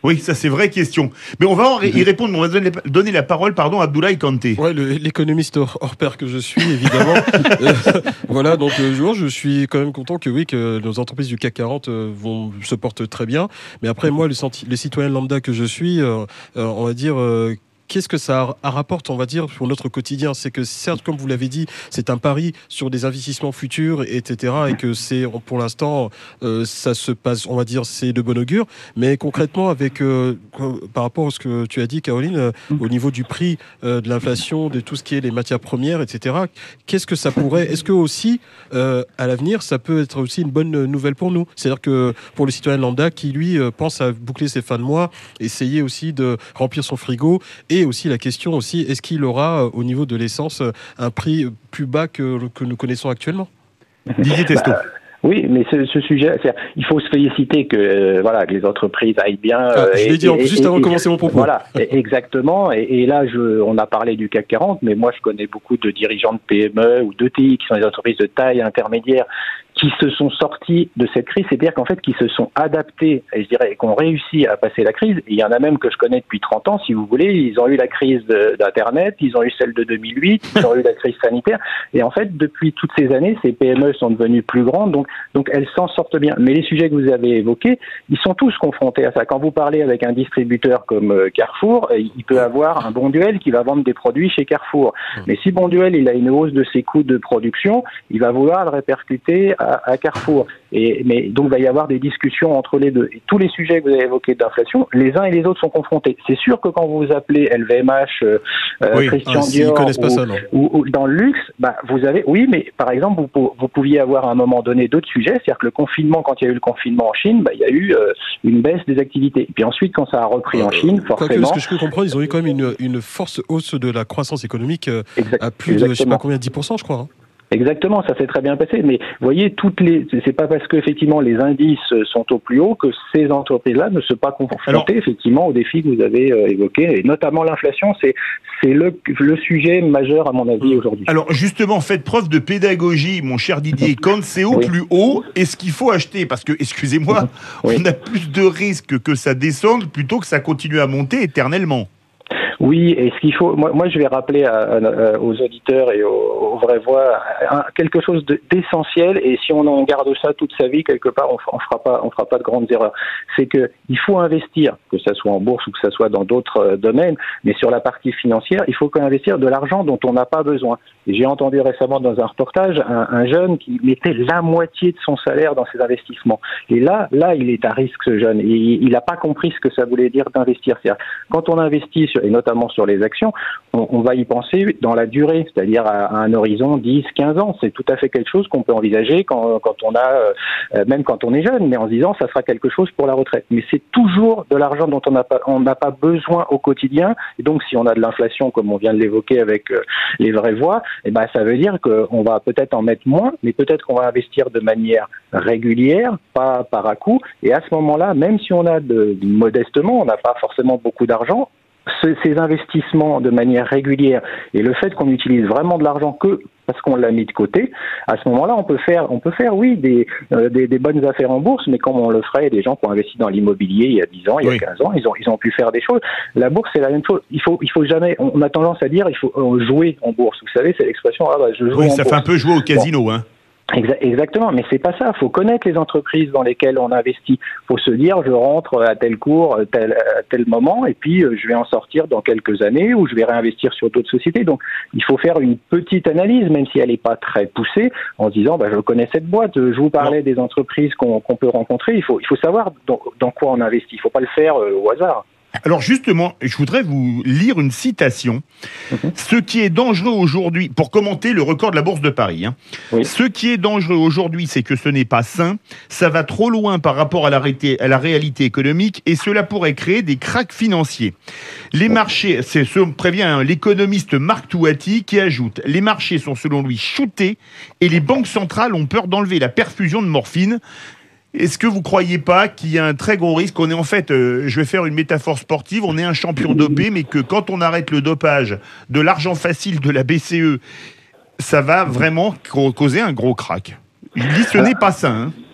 Oui, ça c'est vraie question. Mais on va en ré- y répondre, mais on va donner, donner la parole pardon, à Abdoulaye Kanté. Ouais, le- l'économiste hors, hors pair que je suis, évidemment. Euh, voilà, donc euh, je, je suis quand même content que oui, que nos entreprises du C A C quarante euh, vont, se portent très bien. Mais après, moi, le, senti- les citoyens lambda que je suis, euh, euh, on va dire... euh, Qu'est-ce que ça rapporte, on va dire, pour notre quotidien? C'est que certes, comme vous l'avez dit, c'est un pari sur des investissements futurs, et cetera. Et que c'est, pour l'instant, euh, ça se passe, on va dire, c'est de bon augure. Mais concrètement, avec, euh, par rapport à ce que tu as dit, Caroline, euh, au niveau du prix, euh, de l'inflation, de tout ce qui est les matières premières, et cetera. Qu'est-ce que ça pourrait, est-ce que aussi, euh, à l'avenir, ça peut être aussi une bonne nouvelle pour nous? C'est-à-dire que pour le citoyen lambda qui, lui, euh, pense à boucler ses fins de mois, essayer aussi de remplir son frigo, et aussi la question aussi, est-ce qu'il aura euh, au niveau de l'essence euh, un prix plus bas que, que nous connaissons actuellement? Didier Testo. Bah, oui, mais ce, ce sujet, c'est, il faut se féliciter que euh, voilà que les entreprises aillent bien. Ah, euh, je et, l'ai dit et, juste et, avant et, de commencer mon propos. Voilà, exactement. Et, et là, je, on a parlé du C A C quarante, mais moi, je connais beaucoup de dirigeants de P M E ou d'E T I qui sont des entreprises de taille intermédiaire qui se sont sortis de cette crise, c'est-à-dire qu'en fait, qui se sont adaptés, et je dirais, qui ont réussi à passer la crise. Et il y en a même que je connais depuis trente ans, si vous voulez. Ils ont eu la crise de, d'Internet, ils ont eu celle de deux mille huit, ils ont eu la crise sanitaire. Et en fait, depuis toutes ces années, ces P M E sont devenues plus grandes, donc, donc elles s'en sortent bien. Mais les sujets que vous avez évoqués, ils sont tous confrontés à ça. Quand vous parlez avec un distributeur comme Carrefour, il peut avoir un Bonduelle qui va vendre des produits chez Carrefour. Mais si Bonduelle, il a une hausse de ses coûts de production, il va vouloir le répercuter à à Carrefour. Et, mais donc, il va y avoir des discussions entre les deux. Et tous les sujets que vous avez évoqués d'inflation, les uns et les autres sont confrontés. C'est sûr que quand vous vous appelez L V M H, euh, oui. Christian ah, Dior, ou, pas ça, non. ou, ou dans le luxe, bah, vous avez, oui, mais par exemple, vous, vous pouviez avoir à un moment donné d'autres sujets, c'est-à-dire que le confinement, quand il y a eu le confinement en Chine, bah, il y a eu euh, une baisse des activités. Et puis ensuite, quand ça a repris euh, en Chine, forcément... Quoique, ce que je peux comprendre, ils ont eu quand même une, une force hausse de la croissance économique euh, exact, à plus exactement. de, je sais pas combien, dix pour cent, je crois. Hein. Exactement, ça s'est très bien passé. Mais vous voyez, toutes les, c'est pas parce que effectivement les indices sont au plus haut que ces entreprises-là ne se sont pas confrontées Alors, effectivement aux défis que vous avez euh, évoqués, et notamment l'inflation. C'est c'est le le sujet majeur à mon avis aujourd'hui. Alors justement, faites preuve de pédagogie, mon cher Didier. Quand c'est au oui. plus haut, est-ce qu'il faut acheter? Parce que, excusez-moi, oui. on a plus de risques que ça descende plutôt que ça continue à monter éternellement. Oui, et ce qu'il faut, moi, moi je vais rappeler à, à, aux auditeurs et aux, aux vraies voix un, quelque chose de, d'essentiel, et si on en garde ça toute sa vie, quelque part, on, on fera pas, on fera pas de grandes erreurs. C'est que il faut investir, que ça soit en bourse ou que ça soit dans d'autres euh, domaines, mais sur la partie financière, il faut investir de l'argent dont on n'a pas besoin. Et j'ai entendu récemment dans un reportage un, un jeune qui mettait la moitié de son salaire dans ses investissements. Et là, là, il est à risque, ce jeune. Et il n'a pas compris ce que ça voulait dire d'investir. C'est-à-dire, quand on investit sur, et notamment notamment sur les actions, on, on va y penser dans la durée, c'est-à-dire à, à un horizon dix, quinze ans. C'est tout à fait quelque chose qu'on peut envisager quand, quand on a, euh, même quand on est jeune, mais en se disant ça sera quelque chose pour la retraite. Mais c'est toujours de l'argent dont on n'a pas, on n'a pas besoin au quotidien. Et donc, si on a de l'inflation, comme on vient de l'évoquer avec euh, les vraies voix, eh ben, ça veut dire qu'on va peut-être en mettre moins, mais peut-être qu'on va investir de manière régulière, pas par à coup. Et à ce moment-là, même si on a de, modestement, on n'a pas forcément beaucoup d'argent, ces investissements de manière régulière et le fait qu'on utilise vraiment de l'argent que parce qu'on l'a mis de côté, à ce moment-là, on peut faire, on peut faire, oui, des, euh, des, des bonnes affaires en bourse, mais comme on le ferait des gens qui ont investi dans l'immobilier il y a dix ans, il y a oui. quinze ans, ils ont, ils ont pu faire des choses. La bourse, c'est la même chose. Il faut, il faut jamais, on a tendance à dire, il faut jouer en bourse. Vous savez, c'est l'expression, ah bah, je joue oui, en ça bourse. fait un peu jouer au casino, bon. hein. Exactement, mais c'est pas ça. Il faut connaître les entreprises dans lesquelles on investit. Il faut se dire, je rentre à tel cours, tel, à tel moment, et puis je vais en sortir dans quelques années, ou je vais réinvestir sur d'autres sociétés. Donc, il faut faire une petite analyse, même si elle n'est pas très poussée, en se disant, bah, je connais cette boîte. Je vous parlais des entreprises qu'on, qu'on peut rencontrer. Il faut, il faut savoir dans, dans quoi on investit. Il ne faut pas le faire euh, au hasard. Alors justement, je voudrais vous lire une citation. Mmh. Ce qui est dangereux aujourd'hui, pour commenter le record de la Bourse de Paris, hein. oui. Ce qui est dangereux aujourd'hui, c'est que ce n'est pas sain, ça va trop loin par rapport à la, ré- à la réalité économique et cela pourrait créer des cracks financiers. Les marchés, c'est ce que prévient hein, l'économiste Marc Touati qui ajoute, les marchés sont selon lui shootés et les banques centrales ont peur d'enlever la perfusion de morphine. Est-ce que vous ne croyez pas qu'il y a un très gros risque? On est en fait, euh, je vais faire une métaphore sportive, on est un champion dopé, mais que quand on arrête le dopage de l'argent facile de la B C E, ça va vraiment causer un gros crack. Il dit ce n'est pas sain. Hein.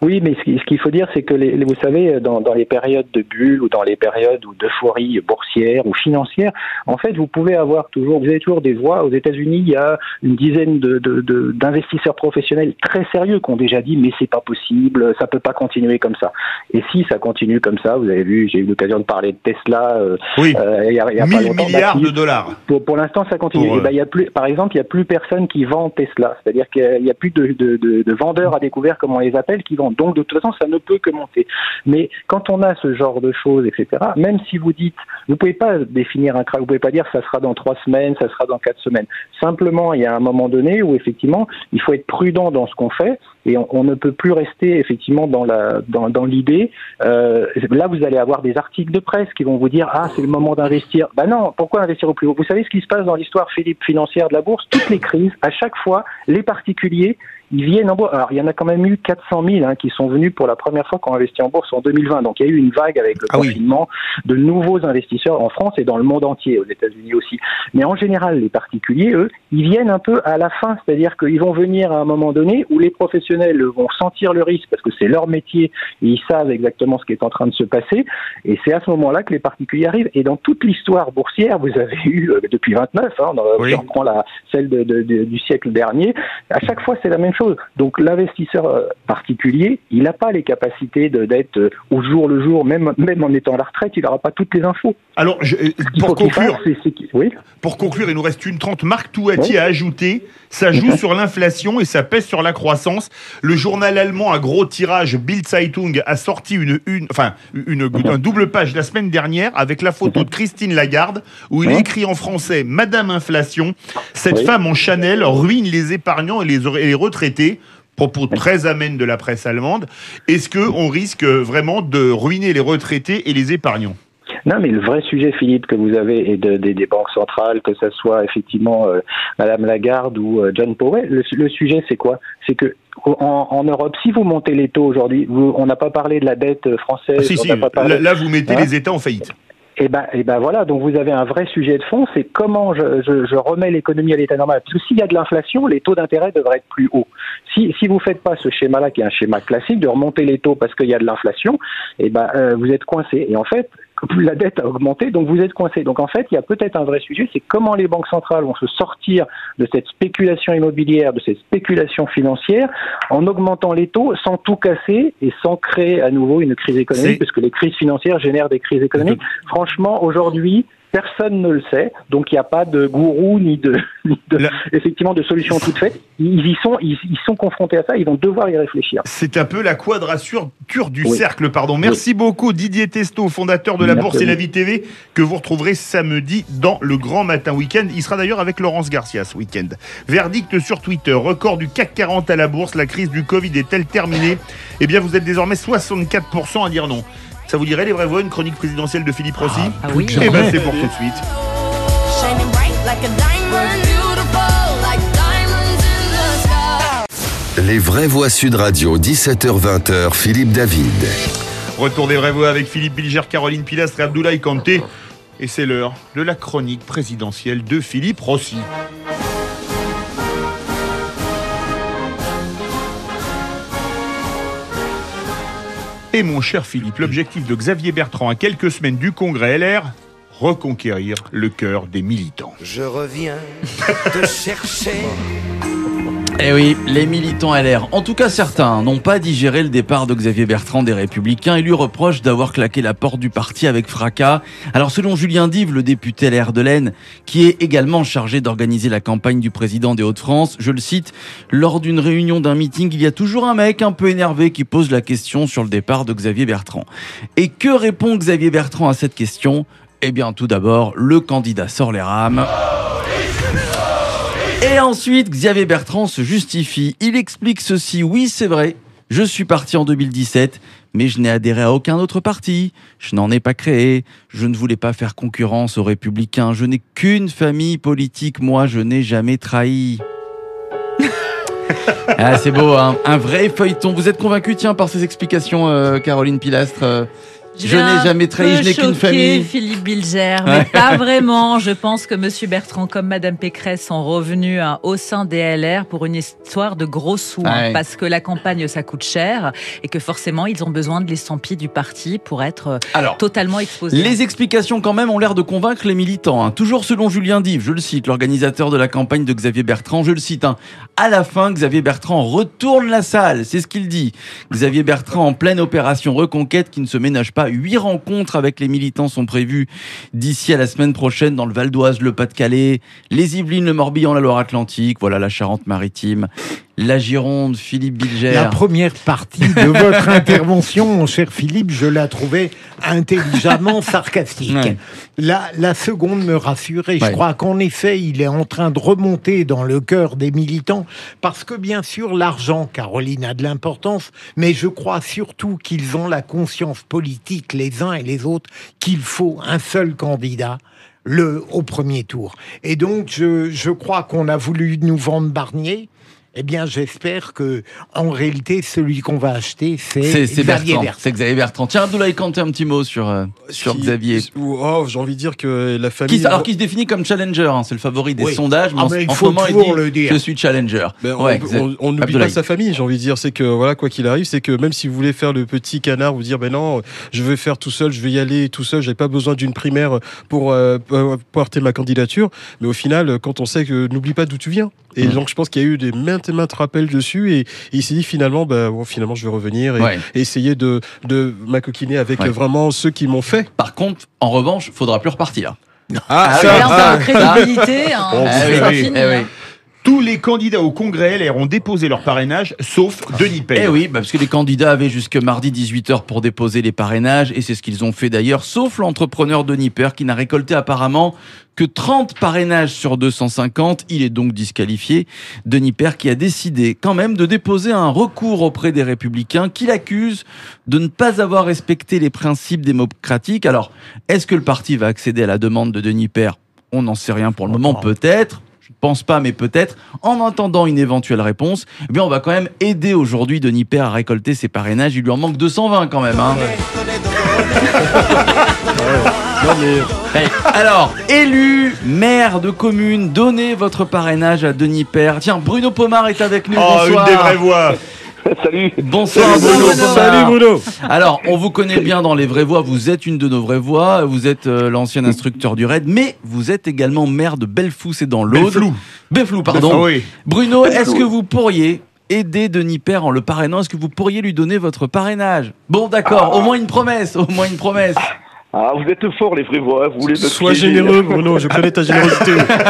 Oui, mais ce qu'il faut dire, c'est que les, vous savez, dans, dans les périodes de bulle ou dans les périodes d'euphorie boursière ou financière, en fait, vous pouvez avoir toujours, vous avez toujours des voix. Aux États-Unis, il y a une dizaine de, de, de, d'investisseurs professionnels très sérieux qui ont déjà dit, mais c'est pas possible, ça peut pas continuer comme ça. Et si ça continue comme ça, vous avez vu, j'ai eu l'occasion de parler de Tesla. Euh, oui. Euh, il y a, il y a mille milliards de dollars. Pour, pour l'instant, ça continue. Pour, et ben, il y a plus, par exemple, il y a plus personne qui vend Tesla. C'est-à-dire qu'il y a plus de, de, de, de vendeurs à découvert, comme on les appelle, qui vendent. Donc, de toute façon, ça ne peut que monter. Mais quand on a ce genre de choses, et cetera, même si vous dites, vous pouvez pas définir un crack, vous pouvez pas dire ça sera dans trois semaines, ça sera dans quatre semaines. Simplement, il y a un moment donné où effectivement, il faut être prudent dans ce qu'on fait et on, on ne peut plus rester effectivement dans la dans, dans l'idée. Euh, là, vous allez avoir des articles de presse qui vont vous dire ah c'est le moment d'investir. Ben non, pourquoi investir au plus haut? Vous savez ce qui se passe dans l'histoire, Philippe, financière de la bourse? Toutes les crises, à chaque fois, les particuliers ils viennent en bourse. Alors, il y en a quand même eu quatre cent mille hein, qui sont venus pour la première fois qui ont investi en bourse en deux mille vingt. Donc, il y a eu une vague avec le ah confinement oui. de nouveaux investisseurs en France et dans le monde entier, aux États-Unis aussi. Mais en général, les particuliers, eux, ils viennent un peu à la fin. C'est-à-dire qu'ils vont venir à un moment donné où les professionnels vont sentir le risque parce que c'est leur métier et ils savent exactement ce qui est en train de se passer. Et c'est à ce moment-là que les particuliers arrivent. Et dans toute l'histoire boursière, vous avez eu, euh, depuis vingt-neuf, hein, oui. si on prend la, celle de, de, de, du siècle dernier, à chaque fois, c'est la même chose. Donc l'investisseur particulier, il n'a pas les capacités de, d'être au jour le jour, même, même en étant à la retraite, il n'aura pas toutes les infos. Alors, je, pour conclure, fasse, c'est, c'est, oui pour conclure, il nous reste une trente. Marc Touati oui. a ajouté, ça joue sur l'inflation et ça pèse sur la croissance. Le journal allemand à gros tirage, Bild Zeitung, a sorti une, une, enfin, une, une, une double page la semaine dernière avec la photo de Christine Lagarde, où il est écrit en français « Madame Inflation, cette oui. femme en Chanel ruine les épargnants et les, et les retraités ». Propos très amène de la presse allemande. Est-ce qu'on risque vraiment de ruiner les retraités et les épargnants ? Non, mais le vrai sujet, Philippe, que vous avez, et de, de, des banques centrales, que ce soit effectivement euh, Madame Lagarde ou euh, John Powell, le, le sujet, c'est quoi ? C'est que en, en Europe, si vous montez les taux aujourd'hui, vous, on n'a pas parlé de la dette française. Ah, si, on si, n'a pas parlé... là, là, vous mettez hein les États en faillite. Et ben, et ben voilà, donc vous avez un vrai sujet de fond, c'est comment je, je, je remets l'économie à l'état normal. Parce que s'il y a de l'inflation, les taux d'intérêt devraient être plus hauts. Si, si vous faites pas ce schéma-là, qui est un schéma classique, de remonter les taux parce qu'il y a de l'inflation, et ben euh, vous êtes coincé. Et en fait, la dette a augmenté, donc vous êtes coincé. Donc en fait, il y a peut-être un vrai sujet, c'est comment les banques centrales vont se sortir de cette spéculation immobilière, de cette spéculation financière, en augmentant les taux sans tout casser et sans créer à nouveau une crise économique, c'est... parce que les crises financières génèrent des crises économiques. Mmh. Franchement, aujourd'hui, personne ne le sait, donc il n'y a pas de gourou ni de, ni de La... effectivement de solution toute faite. Ils y sont, ils, ils sont confrontés à ça, ils vont devoir y réfléchir. C'est un peu la quadrature du oui. cercle, pardon. Merci oui. beaucoup Didier Testo, fondateur de la Merci Bourse et la Vie T V, que vous retrouverez samedi dans le Grand Matin Week-end. Il sera d'ailleurs avec Laurence Garcia ce week-end. Verdict sur Twitter, record du C A C quarante à la Bourse, la crise du Covid est-elle terminée ? Eh bien, vous êtes désormais soixante-quatre pour cent à dire non. Ça vous dirait les vraies voix, une chronique présidentielle de Philippe Rossi ? Ah, ah oui. Eh ben c'est pour tout de suite. Les vraies voix Sud Radio, dix-sept heures vingt, Philippe David. Retour des vraies voix avec Philippe Bilger, Caroline Pilastre et Abdoulaye Kanté. Et c'est l'heure de la chronique présidentielle de Philippe Rossi. Et mon cher Philippe, l'objectif de Xavier Bertrand à quelques semaines du congrès L R, reconquérir le cœur des militants. Je reviens te chercher. Eh oui, les militants L R, en tout cas certains, n'ont pas digéré le départ de Xavier Bertrand des Républicains et lui reprochent d'avoir claqué la porte du parti avec fracas. Alors selon Julien Dive, le député L R de l'Aisne, qui est également chargé d'organiser la campagne du président des Hauts-de-France, je le cite, lors d'une réunion d'un meeting, il y a toujours un mec un peu énervé qui pose la question sur le départ de Xavier Bertrand. Et que répond Xavier Bertrand à cette question ? Eh bien tout d'abord, le candidat sort les rames. Et ensuite, Xavier Bertrand se justifie. Il explique ceci. Oui, c'est vrai, je suis parti en deux mille dix-sept, mais je n'ai adhéré à aucun autre parti. Je n'en ai pas créé. Je ne voulais pas faire concurrence aux Républicains. Je n'ai qu'une famille politique. Moi, je n'ai jamais trahi. Ah, c'est beau, hein. Un vrai feuilleton. Vous êtes convaincu, tiens, par ces explications, euh, Caroline Pilastre euh... Je n'ai jamais trahi, je n'ai qu'une famille. Philippe Bilger, mais pas vraiment. Je pense que Monsieur Bertrand, comme Madame Pécresse, sont revenus hein, au sein des L R pour une histoire de gros sous. Ouais. Hein, parce que la campagne, ça coûte cher et que forcément, ils ont besoin de l'estampille du parti pour être Alors, totalement exposés. les explications, quand même, ont l'air de convaincre les militants. Hein. Toujours selon Julien Dive, je le cite, l'organisateur de la campagne de Xavier Bertrand, je le cite. Hein. À la fin, Xavier Bertrand retourne la salle. C'est ce qu'il dit. Xavier Bertrand en pleine opération Reconquête qui ne se ménage pas. Huit rencontres avec les militants sont prévues d'ici à la semaine prochaine dans le Val d'Oise, le Pas-de-Calais, les Yvelines, le Morbihan, la Loire-Atlantique, voilà la Charente-Maritime, la Gironde. Philippe Bilger. La première partie de votre intervention, mon cher Philippe, je la trouvais intelligemment sarcastique. Ouais. La, la seconde me rassure et je Ouais. crois qu'en effet, il est en train de remonter dans le cœur des militants parce que bien sûr, l'argent, Caroline, a de l'importance, mais je crois surtout qu'ils ont la conscience politique, les uns et les autres, qu'il faut un seul candidat. Le, au premier tour. Et donc, je, je crois qu'on a voulu nous vendre Barnier. Eh bien, j'espère que, en réalité, celui qu'on va acheter, c'est C'est, c'est Xavier Bertrand. Bertrand. C'est Xavier Bertrand. Tiens, Abdoulaye Kanté, un petit mot sur, euh, sur Qui- Xavier. Oh, j'ai envie de dire que la famille. Qui, alors, qui se définit comme challenger, hein, c'est le favori des Oui. sondages, mais Ah, en, mais il en faut ce moment, il toujours dit le dire. je suis challenger. Ben, on- Ouais, on on n'oublie Abdoulaye. pas sa famille, j'ai envie de dire. C'est que, voilà, quoi qu'il arrive, c'est que même si vous voulez faire le petit canard, vous dire, ben non, je vais faire tout seul, je vais y aller tout seul, j'ai pas besoin d'une primaire pour euh, euh, porter ma candidature. Mais au final, quand on sait que, n'oublie pas d'où tu viens. Et Mmh. donc, je pense qu'il y a eu des maintes et maintes rappels dessus, et, et il s'est dit finalement, ben, bon, finalement, je vais revenir et, Ouais. et essayer de, de m'acoquiner avec Ouais. euh, vraiment ceux qui m'ont fait. Par contre, en revanche, faudra plus repartir. Ah, oui, Et ça, là, on ah, a en crédibilité. Hein, Oh, Ah c'est oui, pas oui, fini, eh oui. hein. Tous les candidats au congrès L R ont déposé leur parrainage, sauf Denis Pell. Eh oui, bah parce que les candidats avaient jusque mardi dix-huit heures pour déposer les parrainages, et c'est ce qu'ils ont fait d'ailleurs, sauf l'entrepreneur Denis Père qui n'a récolté apparemment que trente parrainages sur deux cent cinquante. Il est donc disqualifié. Denis Père qui a décidé quand même de déposer un recours auprès des Républicains qui l'accusent de ne pas avoir respecté les principes démocratiques. Alors, est-ce que le parti va accéder à la demande de Denis Père ? On n'en sait rien pour le moment, peut-être. Je ne pense pas, mais peut-être. En attendant une éventuelle réponse, eh bien, on va quand même aider aujourd'hui Denis Père à récolter ses parrainages. Il lui en manque deux cent vingt quand même. Hein. Non, mais Hey, alors, élu maire de commune, donnez votre parrainage à Denis Père. Tiens, Bruno Pomar est avec nous. Oh, Bonsoir. une des vraies voix. Salut. Bonsoir Salut, Bruno. Bruno. Pomar. salut Bruno. Alors, on vous connaît bien dans les vraies voix. Vous êtes une de nos vraies voix. Vous êtes euh, l'ancien instructeur du R A I D, mais vous êtes également maire de Bellefou, c'est dans l'Aude. Belleflou. Belleflou, pardon. Ah oui. Bruno, est-ce que vous pourriez aider Denis Père en le parrainant? Est-ce que vous pourriez lui donner votre parrainage? Bon, d'accord. Au moins une promesse. Au moins une promesse. Ah, vous êtes forts, les vrais voix. Vous voulez me Sois piéger. généreux, Bruno, je connais ta générosité.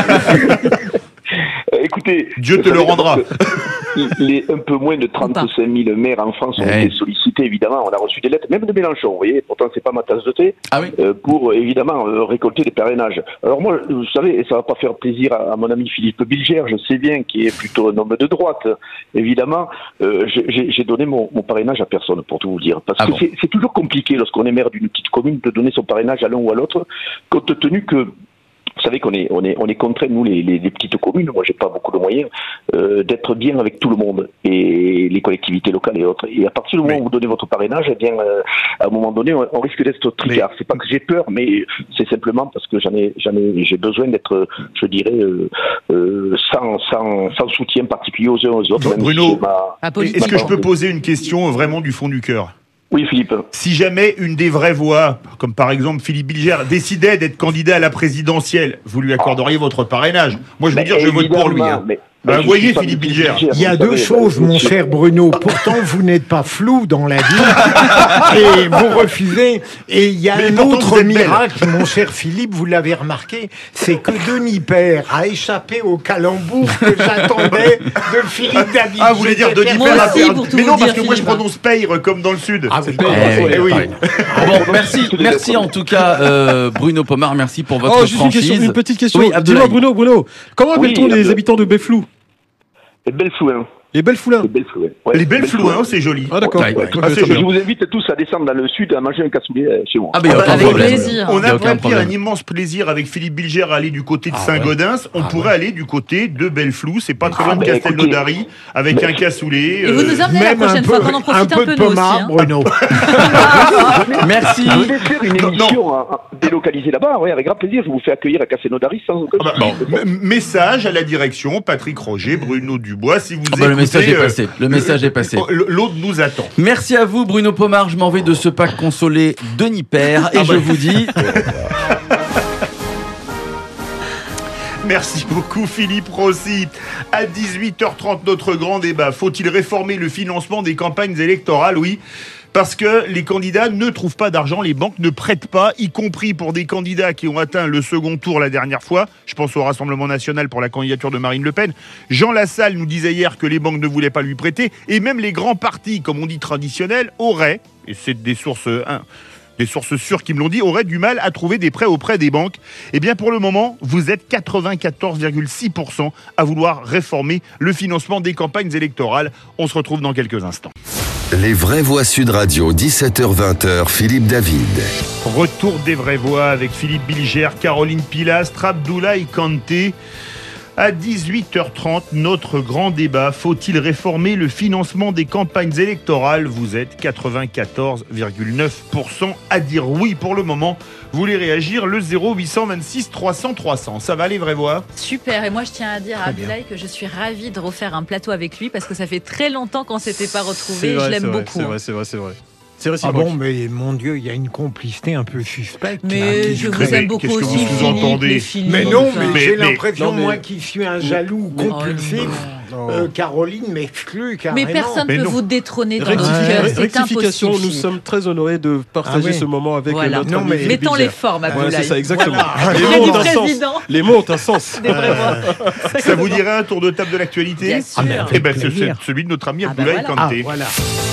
Euh, Écoutez, Dieu te vous le savez, rendra. Les un peu moins de trente-cinq mille maires en France ont Ouais. été sollicités, évidemment. On a reçu des lettres, même de Mélenchon, vous voyez. Pourtant, c'est pas ma tasse de thé. Ah oui. euh, pour, euh, évidemment, euh, récolter des parrainages. Alors moi, vous savez, ça va pas faire plaisir à, à mon ami Philippe Bilger, je sais bien, qui est plutôt un homme de droite. Évidemment, euh, j'ai j'ai donné mon, mon parrainage à personne, pour tout vous dire. Parce Ah que bon. c'est c'est toujours compliqué, lorsqu'on est maire d'une petite commune, de donner son parrainage à l'un ou à l'autre, compte tenu que vous savez qu'on est, on est, on est contraints, nous, les, les, les petites communes, moi j'ai pas beaucoup de moyens, euh, d'être bien avec tout le monde, et les collectivités locales et autres. Et à partir du moment Oui. où vous donnez votre parrainage, eh bien, euh, à un moment donné, on, on risque d'être tricard. C'est pas que j'ai peur, mais c'est simplement parce que j'en ai, j'en ai, j'ai besoin d'être, je dirais, euh, euh, sans, sans, sans soutien particulier aux uns aux autres. même Bruno, si j'ai ma- Pas politique. Est-ce que je peux poser une question vraiment du fond du cœur? Oui, Philippe. Si jamais une des vraies voix, comme par exemple Philippe Bilger, décidait d'être candidat à la présidentielle, vous lui accorderiez votre parrainage? Moi, je veux Mais dire, je vote pour lui. évidemment, hein. mais- Bah, mais je voyez, suis pas Philippe du tout Bilger. Il y a vous deux savez, choses, bah, mon je- cher Bruno. Pourtant, vous n'êtes pas flou dans la vie et vous refusez. Et il y a Mais un pourtant, autre vous êtes belle. miracle, mon cher Philippe, vous l'avez remarqué, c'est que Denis Père a échappé au calembour que j'attendais de Philippe David. Ah, vous voulez dire Denis Moi Père a aussi, perdu. pour tout Mais vous non, parce dire, que moi, je Philippe. prononce Peyre comme dans le Sud. Ah, c'est Eh pas oui. oui. Bon, merci, merci en tout cas, euh, Bruno Pomar. Merci pour votre Oh, juste une franchise. question, une petite question. Oui, Abdoulaye. Dis-moi, Bruno, Bruno, comment Oui, appelle-t-on les Abdoulaye. habitants de Belleflou? Belleflou, hein. Les belles foulins. Les belles flouins. Ouais, Les belles flouins, c'est joli. Ah d'accord. Ouais, ouais. Ah, c'est Je joli. vous invite tous à descendre dans le sud à manger un cassoulet euh, chez moi. Ah ben, y a aucun Avec problème. plaisir. On Y a a aucun vraiment problème. un immense plaisir avec Philippe Bilger à aller du côté de Ah Saint-Gaudens. On Ah pourrait aller du côté de Belleflou, c'est pas très Ah, loin de ben, Castelnaudary, avec un cassoulet. Et vous nous emmenez la Même prochaine un fois peu, qu'on en profite un, un peu peu de nous aussi. pommard, hein. Bruno. Merci. Venez faire une Non, émission à- à- délocalisée là-bas, ouais, avec grand plaisir. Je vous fais accueillir à Castelnaudary sans aucun Ah bah, souci. m- message à la direction, Patrick Roger, Bruno Dubois, si vous Ah bah, le écoutez, message est euh, passé. Le message est passé. l- L'autre nous attend. Merci à vous, Bruno Pomar. Je m'en vais de ce pack consolé Denis Père et Ah je bah. vous dis. Merci beaucoup Philippe Rossi. À dix-huit heures trente, notre grand débat. Faut-il réformer le financement des campagnes électorales? Oui. Parce que les candidats ne trouvent pas d'argent, les banques ne prêtent pas, y compris pour des candidats qui ont atteint le second tour la dernière fois. Je pense au Rassemblement National pour la candidature de Marine Le Pen. Jean Lassalle nous disait hier que les banques ne voulaient pas lui prêter. Et même les grands partis, comme on dit traditionnels, auraient, et c'est des sources... hein, des sources sûres qui me l'ont dit, auraient du mal à trouver des prêts auprès des banques. Eh bien, pour le moment, vous êtes quatre-vingt-quatorze virgule six pour cent à vouloir réformer le financement des campagnes électorales. On se retrouve dans quelques instants. Les vraies voix Sud Radio, dix-sept heures vingt, Philippe David. Retour des vraies voix avec Philippe Bilger, Caroline Pilastre, Abdoulaye Kanté. À dix-huit heures trente, notre grand débat. Faut-il réformer le financement des campagnes électorales? Vous êtes quatre-vingt-quatorze virgule neuf pour cent à dire oui pour le moment. Vous voulez réagir? Le zéro huit cent vingt-six trois cents trois cents. Ça va les vraies voix? Super, et moi je tiens à dire à Abdoulaye que je suis ravie de refaire un plateau avec lui parce que ça fait très longtemps qu'on s'était pas retrouvés. Je l'aime beaucoup. C'est vrai, c'est vrai, c'est vrai. C'est Ah réciproque. bon, mais mon Dieu, il y a une complicité un peu suspecte. là, Mais qui je se vous crée. aime beaucoup Qu'est-ce que aussi, vous sous-entendez? Philippe, Philippe. Mais non, mais, Mais- j'ai mais- l'impression, non, mais- moi qui suis un jaloux Mais- compulsif, Non. euh, Caroline m'exclut carrément. Mais personne Mais ne peut non. vous détrôner dans notre Rectifi- cœur, Ouais. c'est Rectification, impossible. nous Philippe. sommes très honorés de partager Ah oui. ce moment avec Voilà. notre Non, ami mais- Philippe Mettons les Bilger. formes, Ouais, Abdoulaye. c'est ça, exactement. Voilà. Les Auprès mots du ont un sens. président. Les mots ont un sens. Des vrais voix. Ça vous dirait un tour de table de l'actualité? Bien sûr. Ah, mais Eh ben, c'est plaisir. c'est celui de notre ami Ah bah Abdoulaye voilà. Ah, Kanté. voilà.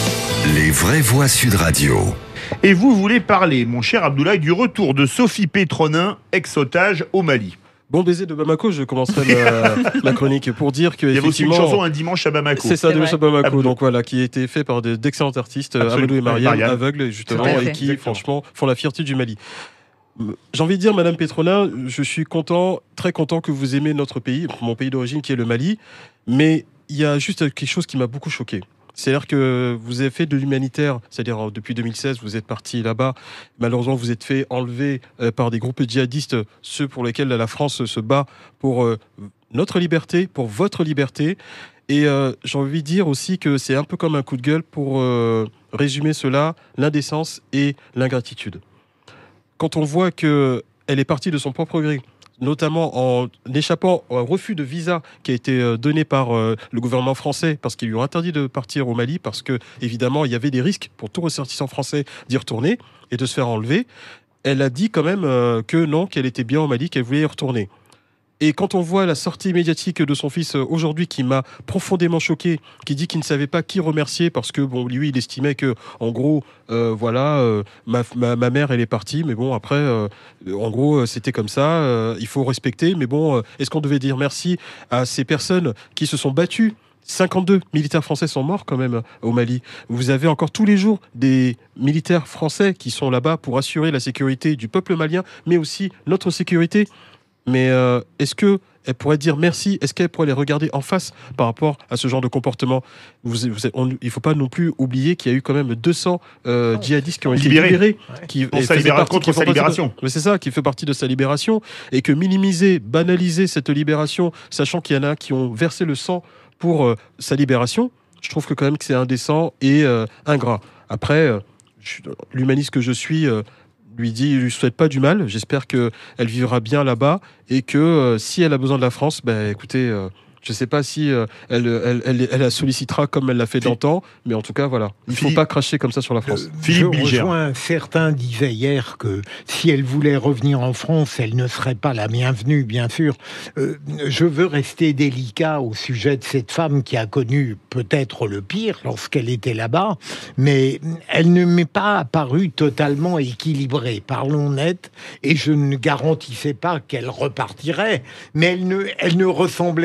Les vraies voix Sud Radio. Et vous voulez parler, mon cher Abdoulaye, du retour de Sophie Pétronin, ex-otage au Mali. Bon baiser de Bamako, je commencerai ma, ma chronique pour dire que Il y avait aussi une effectivement, chanson Un dimanche à Bamako. c'est ça, C'est de vrai. Bamako, Abdou. donc voilà, qui a été fait par de- d'excellents artistes, Absolument. Amadou et Mariam, Mariam. aveugles justement, Tout à fait. et qui Exactement. franchement font la fierté du Mali. J'ai envie de dire, Madame Pétronin, je suis content, très content que vous aimez notre pays, mon pays d'origine qui est le Mali, mais il y a juste quelque chose qui m'a beaucoup choqué. C'est-à-dire que vous avez fait de l'humanitaire, c'est-à-dire euh, depuis deux mille seize, vous êtes parti là-bas. Malheureusement, vous êtes fait enlever euh, par des groupes djihadistes, ceux pour lesquels la France se bat pour euh, notre liberté, pour votre liberté. Et euh, j'ai envie de dire aussi que c'est un peu comme un coup de gueule pour euh, résumer cela, l'indécence et l'ingratitude. Quand on voit qu'elle est partie de son propre gré, notamment en échappant au refus de visa qui a été euh, donné par euh, le gouvernement français parce qu'ils lui ont interdit de partir au Mali parce que évidemment il y avait des risques pour tout ressortissant français d'y retourner et de se faire enlever. Elle a dit quand même euh, que non, qu'elle était bien au Mali, qu'elle voulait y retourner. Et quand on voit la sortie médiatique de son fils euh, aujourd'hui, qui m'a profondément choqué, qui dit qu'il ne savait pas qui remercier parce que bon, lui, il estimait que, en gros, euh, voilà, euh, ma, ma, ma mère, elle est partie, mais bon, après, euh, en gros, euh, c'était comme ça. Euh, il faut respecter, mais bon, euh, est-ce qu'on devait dire merci à ces personnes qui se sont battues? cinquante-deux militaires français sont morts quand même au Mali. Vous avez encore tous les jours des militaires français qui sont là-bas pour assurer la sécurité du peuple malien, mais aussi notre sécurité. Mais euh, est-ce qu'elle pourrait dire merci? Est-ce qu'elle pourrait les regarder en face par rapport à ce genre de comportement? vous, vous, on, Il ne faut pas non plus oublier qu'il y a eu quand même deux cents euh, djihadistes qui ont été Libérés. libérés. Ouais. Qui Pour sa faisaient libéra- partie- contre qui font sa partie de- libération. Mais c'est ça, qui fait partie de sa libération. Et que minimiser, banaliser cette libération, sachant qu'il y en a qui ont versé le sang pour euh, sa libération, je trouve que quand même que c'est indécent et euh, ingrat. Après, euh, je- l'humaniste que je suis... euh, lui dit, lui souhaite pas du mal. J'espère que elle vivra bien là-bas et que euh, si elle a besoin de la France, ben écoutez, euh, je sais pas si euh, elle, elle, elle, elle la sollicitera comme elle l'a fait d'antan, mais en tout cas voilà, il faut Philippe- pas cracher comme ça sur la France. Euh, Philippe je Bilger. rejoins, certains disaient hier que si elle voulait revenir en France, elle ne serait pas la bienvenue, bien sûr. Euh, je veux rester délicat au sujet de cette femme qui a connu peut-être le pire lorsqu'elle était là-bas, mais elle ne m'est pas apparue totalement équilibrée, parlons net, et je ne garantissais pas qu'elle repartirait, mais elle ne, elle ne ressemblait pas à un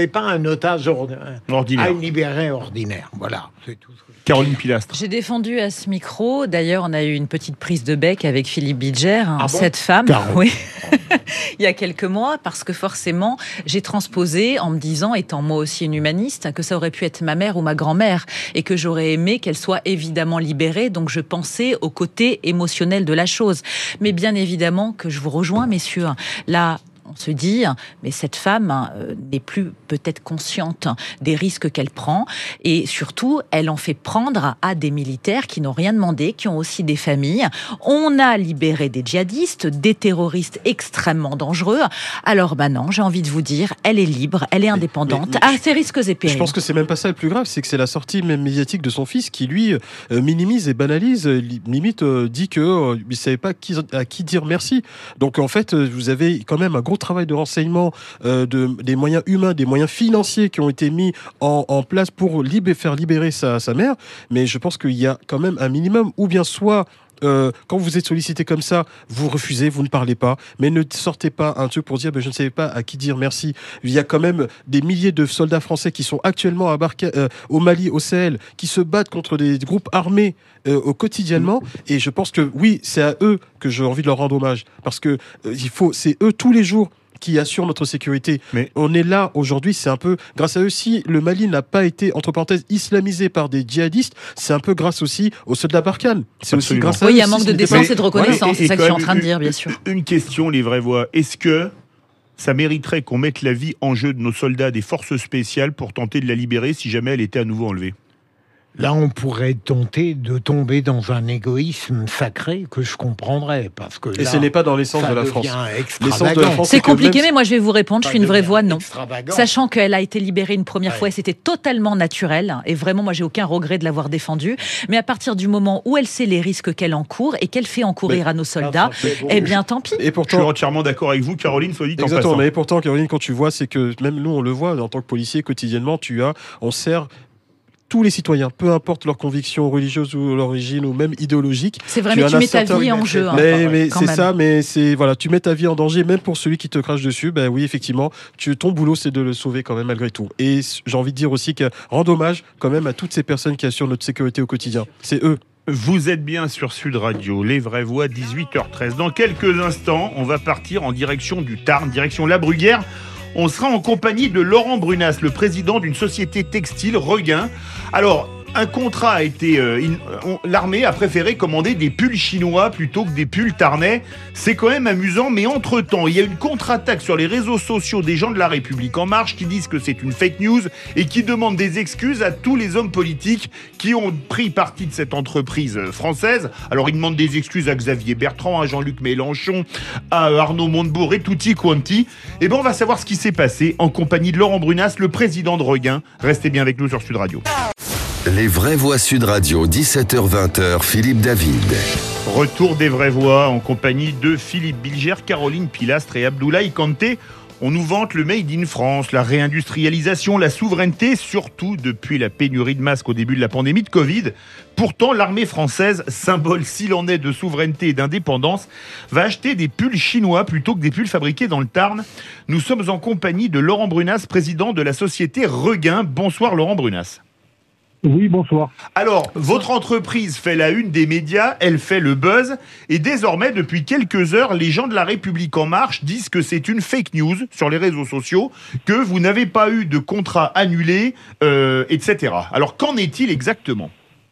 otage or- Ordinaire. un libéré ordinaire. Voilà, c'est tout. Caroline Pilastre. J'ai défendu à ce micro, d'ailleurs on a eu une petite prise de bec avec Philippe Bilger, hein, Ah bon cette femme, Caro. oui, il y a quelques mois, parce que forcément j'ai transposé en me disant, étant moi aussi une humaniste, que ça aurait pu être ma mère ou ma grand-mère, et que j'aurais aimé qu'elle soit évidemment libérée, donc je pensais au côté émotionnel de la chose. Mais bien évidemment que je vous rejoins, messieurs, là, on se dit, mais cette femme euh, n'est plus peut-être consciente des risques qu'elle prend, et surtout, elle en fait prendre à des militaires qui n'ont rien demandé, qui ont aussi des familles. On a libéré des djihadistes, des terroristes extrêmement dangereux. Alors, bah non, j'ai envie de vous dire, elle est libre, elle est indépendante, mais- mais à ses risques et périls. Je pense que c'est même pas ça le plus grave, c'est que c'est la sortie même médiatique de son fils qui lui euh, minimise et banalise, euh, li- limite euh, dit que euh, il savait pas qui, à qui dire merci. Donc en fait, euh, vous avez quand même un gros travail de renseignement, euh, de, des moyens humains, des moyens financiers qui ont été mis en, en place pour libé- faire libérer sa, sa mère. Mais je pense qu'il y a quand même un minimum, ou bien soit Euh, quand vous êtes sollicité comme ça, vous refusez, vous ne parlez pas, mais ne sortez pas un truc pour dire ben, je ne savais pas à qui dire merci. Il y a quand même des milliers de soldats français qui sont actuellement embarqués euh, au Mali, au Sahel, qui se battent contre des groupes armés euh, au quotidiennement, et je pense que oui, c'est à eux que j'ai envie de leur rendre hommage, parce que euh, il faut, c'est eux tous les jours qui assurent notre sécurité. Mais on est là aujourd'hui, c'est un peu grâce à eux. Si le Mali n'a pas été, entre parenthèses, islamisé par des djihadistes, c'est un peu grâce aussi aux soldats Barkhane. C'est aussi Absolument. grâce à Oui, eux. il y a un Si manque ce de n'était décence pas- et de reconnaissance, Ouais, c'est ça que je suis en quand train de même, dire, bien sûr. Une question, les vraies voix. Est-ce que ça mériterait qu'on mette la vie en jeu de nos soldats des forces spéciales pour tenter de la libérer si jamais elle était à nouveau enlevée ? Là, on pourrait tenter de tomber dans un égoïsme sacré que je comprendrais, parce que Et là, ce n'est pas dans l'essence ça de la devient France. extravagant. L'essence de la France, C'est que compliqué, même- mais moi je vais vous répondre, je suis une vraie voix, non. Extravagant. Sachant qu'elle a été libérée une première Ouais. fois et c'était totalement naturel, et vraiment moi j'ai aucun regret de l'avoir défendue, mais à partir du moment où elle sait les risques qu'elle encourt et qu'elle fait encourir Mais- à nos soldats, eh bien tant pis. Et Je suis pourtant, entièrement d'accord avec vous, Caroline, soit dit en exactement. passant. Mais pourtant, Caroline, quand tu vois, c'est que même nous, on le voit en tant que policier quotidiennement, tu as, on sert tous les citoyens, peu importe leur conviction religieuse ou leur origine ou même idéologique. C'est vrai, Tu mais en tu as mets ta certains- vie en jeu. hein, Mais, mais quand c'est même. ça, mais c'est voilà, tu mets ta vie en danger, même pour celui qui te crache dessus. Ben oui, effectivement, tu, ton boulot c'est de le sauver quand même malgré tout. Et j'ai envie de dire aussi que rendre hommage quand même à toutes ces personnes qui assurent notre sécurité au quotidien. C'est eux. Vous êtes bien sur Sud Radio, les vraies voix, dix-huit heures treize. Dans quelques instants, on va partir en direction du Tarn, direction La Bruyère. On sera en compagnie de Laurent Brunas, le président d'une société textile, Regain. Alors, un contrat a été... euh, in- on- l'armée a préféré commander des pulls chinois plutôt que des pulls tarnais. C'est quand même amusant, mais entre-temps, il y a une contre-attaque sur les réseaux sociaux des gens de La République En Marche qui disent que c'est une fake news et qui demandent des excuses à tous les hommes politiques qui ont pris parti de cette entreprise euh, française. Alors, ils demandent des excuses à Xavier Bertrand, à Jean-Luc Mélenchon, à Arnaud Montebourg et tutti quanti. Et ben, on va savoir ce qui s'est passé en compagnie de Laurent Brunas, le président de Regain. Restez bien avec nous sur Sud Radio. Les vraies voix Sud Radio, dix-sept heures vingt, Philippe David. Retour des vraies voix en compagnie de Philippe Bilger, Caroline Pilastre et Abdoulaye Kanté. On nous vante le Made in France, la réindustrialisation, la souveraineté, surtout depuis la pénurie de masques au début de la pandémie de Covid. Pourtant, l'armée française, symbole s'il en est de souveraineté et d'indépendance, va acheter des pulls chinois plutôt que des pulls fabriqués dans le Tarn. Nous sommes en compagnie de Laurent Brunas, président de la société Regain. Bonsoir Laurent Brunas. Oui, bonsoir. Alors, votre entreprise fait la une des médias, elle fait le buzz, et désormais, depuis quelques heures, les gens de La République En Marche disent que c'est une fake news sur les réseaux sociaux, que vous n'avez pas eu de contrat annulé, euh, et cetera. Alors, qu'en est-il exactement ?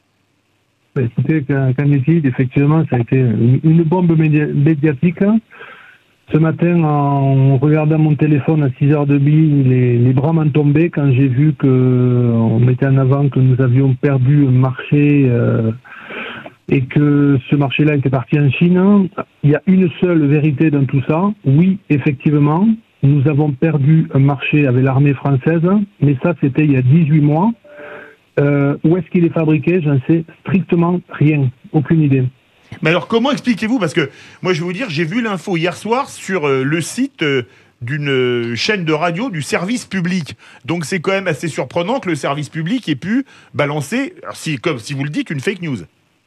Écoutez, qu'en qu'en est-il ? Effectivement, ça a été une une bombe média- médiatique. Ce matin, en regardant mon téléphone à six heures de nuit, les, les bras m'en tombaient quand j'ai vu qu'on mettait en avant que nous avions perdu un marché euh, et que ce marché-là était parti en Chine. Il y a une seule vérité dans tout ça. Oui, effectivement, nous avons perdu un marché avec l'armée française, mais ça, c'était il y a dix-huit mois. Euh, où est-ce qu'il est fabriqué ? J'en sais strictement rien, aucune idée. Mais alors, comment expliquez-vous ? Parce que moi, je vais vous dire, j'ai vu l'info hier soir sur euh, le site euh, d'une euh, chaîne de radio du service public. Donc, c'est quand même assez surprenant que le service public ait pu balancer, alors, si, comme si vous le dites, une fake news.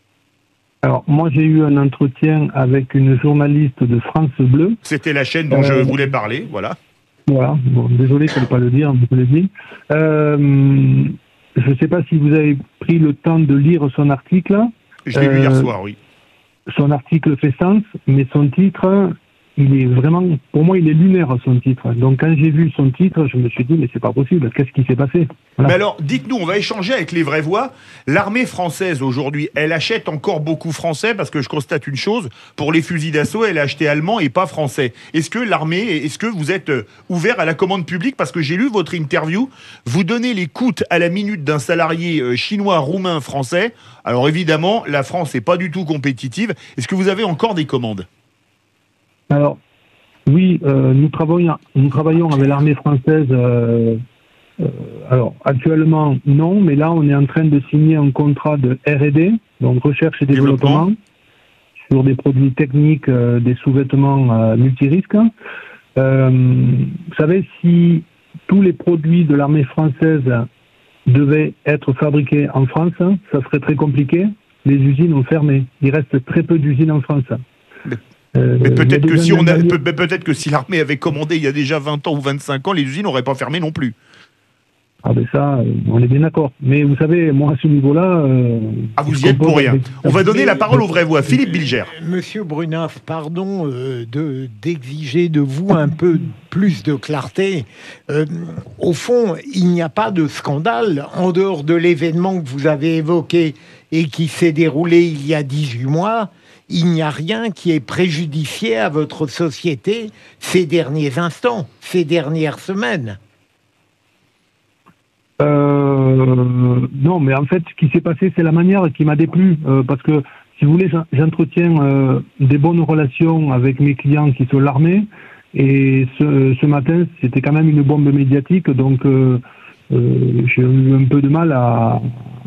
Alors, moi, j'ai eu un entretien avec une journaliste de France Bleu. C'était la chaîne dont Euh, je voulais parler, voilà. Voilà, bon, désolé, je ne pas le dire, je le dis. Euh, je ne sais pas si vous avez pris le temps de lire son article. Je l'ai euh, lu hier soir, oui. Son article fait sens, mais son titre, il est vraiment, pour moi, il est lunaire, son titre. Donc, quand j'ai vu son titre, je me suis dit, mais c'est pas possible, qu'est-ce qui s'est passé? Voilà. Mais alors, dites-nous, on va échanger avec les vraies voix. L'armée française, aujourd'hui, elle achète encore beaucoup français, parce que je constate une chose, pour les fusils d'assaut, elle a acheté allemand et pas français. Est-ce que l'armée, est-ce que vous êtes ouvert à la commande publique? Parce que j'ai lu votre interview, vous donnez les coûts à la minute d'un salarié chinois, roumain, français. Alors évidemment, la France n'est pas du tout compétitive. Est-ce que vous avez encore des commandes? Alors, oui, euh, nous, travaillons, nous travaillons avec l'armée française. Euh, euh, alors, actuellement, non, mais là, on est en train de signer un contrat de R et D, donc recherche et développement, développement sur des produits techniques, euh, des sous-vêtements euh, multirisques. Euh, vous savez, si tous les produits de l'armée française devaient être fabriqués en France, ça serait très compliqué. Les usines ont fermé. Il reste très peu d'usines en France. Mais... Euh, mais peut-être que, si on a, peut, peut-être que si l'armée avait commandé il y a déjà vingt ans ou vingt-cinq ans, les usines n'auraient pas fermé non plus. Ah ben ça, on est bien d'accord. Mais vous savez, moi à ce niveau-là... Euh, ah vous y êtes pour rien. Avec... On va donner la parole aux vraies voix. Philippe Bilger. Monsieur Brunaf, pardon euh, de, d'exiger de vous un peu plus de clarté. Euh, au fond, il n'y a pas de scandale en dehors de l'événement que vous avez évoqué et qui s'est déroulé il y a dix-huit mois. Il n'y a rien qui ait préjudifié à votre société ces derniers instants, ces dernières semaines. Euh, non, mais en fait, ce qui s'est passé, c'est la manière qui m'a déplu. Euh, parce que, si vous voulez, j'entretiens euh, des bonnes relations avec mes clients qui sont l'armée. Et ce, ce matin, c'était quand même une bombe médiatique. Donc, euh, euh, j'ai eu un peu de mal à...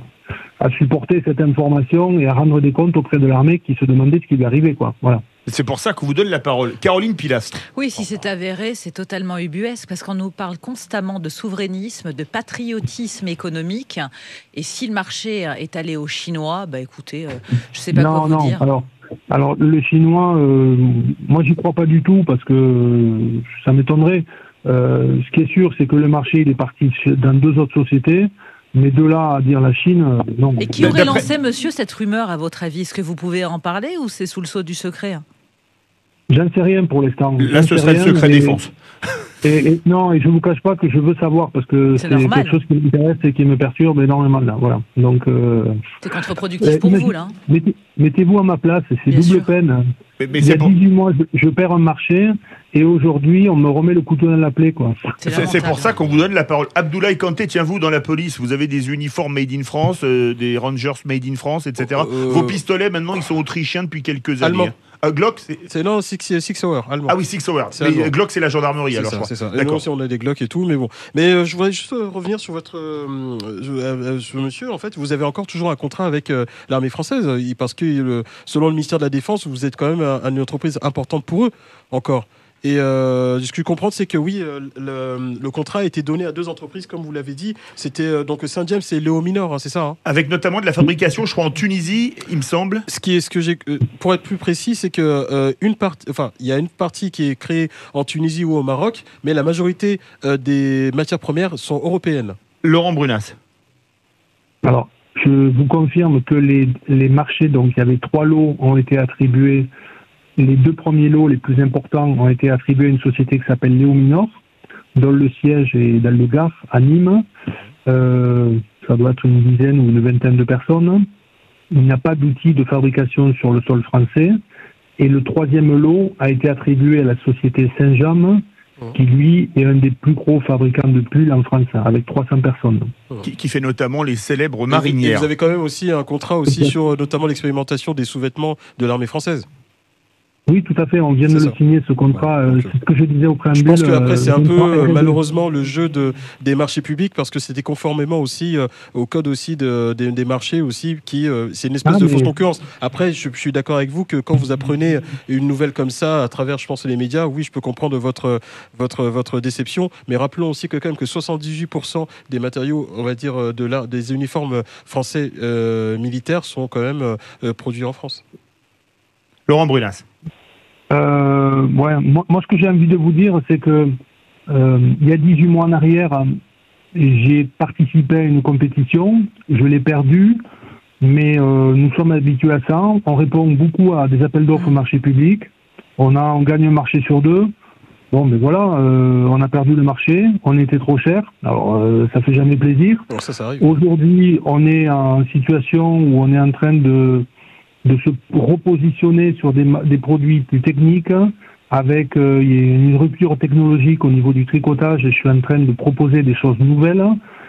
à supporter cette information et à rendre des comptes auprès de l'armée qui se demandait ce qui lui arrivait, quoi. Voilà. C'est pour ça qu'on vous donne la parole. Caroline Pilastre. Oui, si c'est avéré, c'est totalement ubuesque, parce qu'on nous parle constamment de souverainisme, de patriotisme économique, et si le marché est allé aux Chinois, bah écoutez, euh, je ne sais pas non, quoi vous non, dire. Alors, alors le Chinois, euh, moi j'y crois pas du tout, parce que euh, ça m'étonnerait. Euh, ce qui est sûr, c'est que le marché il est parti dans deux autres sociétés. Mais de là à dire la Chine, non. Et qui aurait lancé, monsieur, cette rumeur, à votre avis? Est-ce que vous pouvez en parler ou c'est sous le sceau du secret? J'en sais rien pour l'instant. Là, ce serait le secret mais... défense. Et, et, non, et je ne vous cache pas que je veux savoir, parce que c'est, c'est quelque chose qui m'intéresse et qui me perturbe énormément, là. Voilà. Donc, euh... c'est contre-productif pour vous, là. Mettez, mettez-vous à ma place, c'est Bien double sûr. peine. Mais, mais Il y a bon. dix-huit mois, je, je perds un marché, et aujourd'hui, on me remet le couteau dans la plaie, quoi. C'est, c'est pour ça qu'on vous donne la parole. Abdoulaye Kanté, tiens, vous, dans la police, vous avez des uniformes made in France, euh, des Rangers made in France, et cetera. Euh... Vos pistolets, maintenant, ils sont autrichiens depuis quelques Allemand. années. Euh, Glock, c'est... c'est non, Six, Six Hour, allemand. Ah oui, Six Hour. Mais Glock, c'est la gendarmerie, c'est alors ça, je crois. C'est ça. D'accord. Nous aussi, on a des Glock et tout, mais bon. Mais euh, je voudrais juste euh, revenir sur votre... Euh, euh, ce monsieur, en fait, vous avez encore toujours un contrat avec euh, l'armée française, parce que euh, selon le ministère de la Défense, vous êtes quand même un, une entreprise importante pour eux, encore. Et euh, ce que je comprends, c'est que oui, euh, le, le contrat a été donné à deux entreprises, comme vous l'avez dit. C'était euh, donc Saint-James et Léo Minor, hein, c'est ça, hein? Avec notamment de la fabrication, je crois, en Tunisie, il me semble. Ce qui est, ce que j'ai, euh, pour être plus précis, c'est que euh, une partie, enfin, il y a une partie qui est créée en Tunisie ou au Maroc, mais la majorité euh, des matières premières sont européennes. Laurent Brunas. Alors, je vous confirme que les, les marchés, donc il y avait trois lots, ont été attribués. Les deux premiers lots les plus importants ont été attribués à une société qui s'appelle Léo Minor, dont le siège est dans le Gard, à Nîmes. Euh, ça doit être une dizaine ou une vingtaine de personnes. Il n'y a pas d'outils de fabrication sur le sol français. Et le troisième lot a été attribué à la société Saint-Jean, qui lui est un des plus gros fabricants de pulls en France, avec trois cents personnes. Qui, qui fait notamment les célèbres marinières. Et vous avez quand même aussi un contrat aussi sur notamment l'expérimentation des sous-vêtements de l'armée française. Oui, tout à fait. On vient c'est de ça. le signer, ce contrat. Ouais, c'est ce que je disais au préambule. Je pense qu'après, c'est un peu, euh, malheureusement, le jeu de, des marchés publics, parce que c'était conformément aussi euh, au code aussi de, de, des marchés aussi, qui euh, c'est une espèce ah, de mais... fausse concurrence. Après, je, je suis d'accord avec vous que quand vous apprenez une nouvelle comme ça, à travers, je pense, les médias, oui, je peux comprendre votre, votre, votre déception. Mais rappelons aussi que quand même que soixante-dix-huit pour cent des matériaux, on va dire, de la, des uniformes français euh, militaires sont quand même euh, produits en France. Laurent Brunas. Euh, ouais, moi, moi, ce que j'ai envie de vous dire, c'est que Euh, il y a dix-huit mois en arrière, euh, j'ai participé à une compétition, je l'ai perdue, mais euh, nous sommes habitués à ça. On répond beaucoup à des appels d'offres au marché public. On, a, on gagne un marché sur deux. Bon, mais voilà, euh, on a perdu le marché, on était trop cher. Alors, euh, ça fait jamais plaisir. Bon, ça, ça arrive. Aujourd'hui, on est en situation où on est en train de, de se repositionner sur des, des produits plus techniques, avec euh, il y a une rupture technologique au niveau du tricotage, et je suis en train de proposer des choses nouvelles.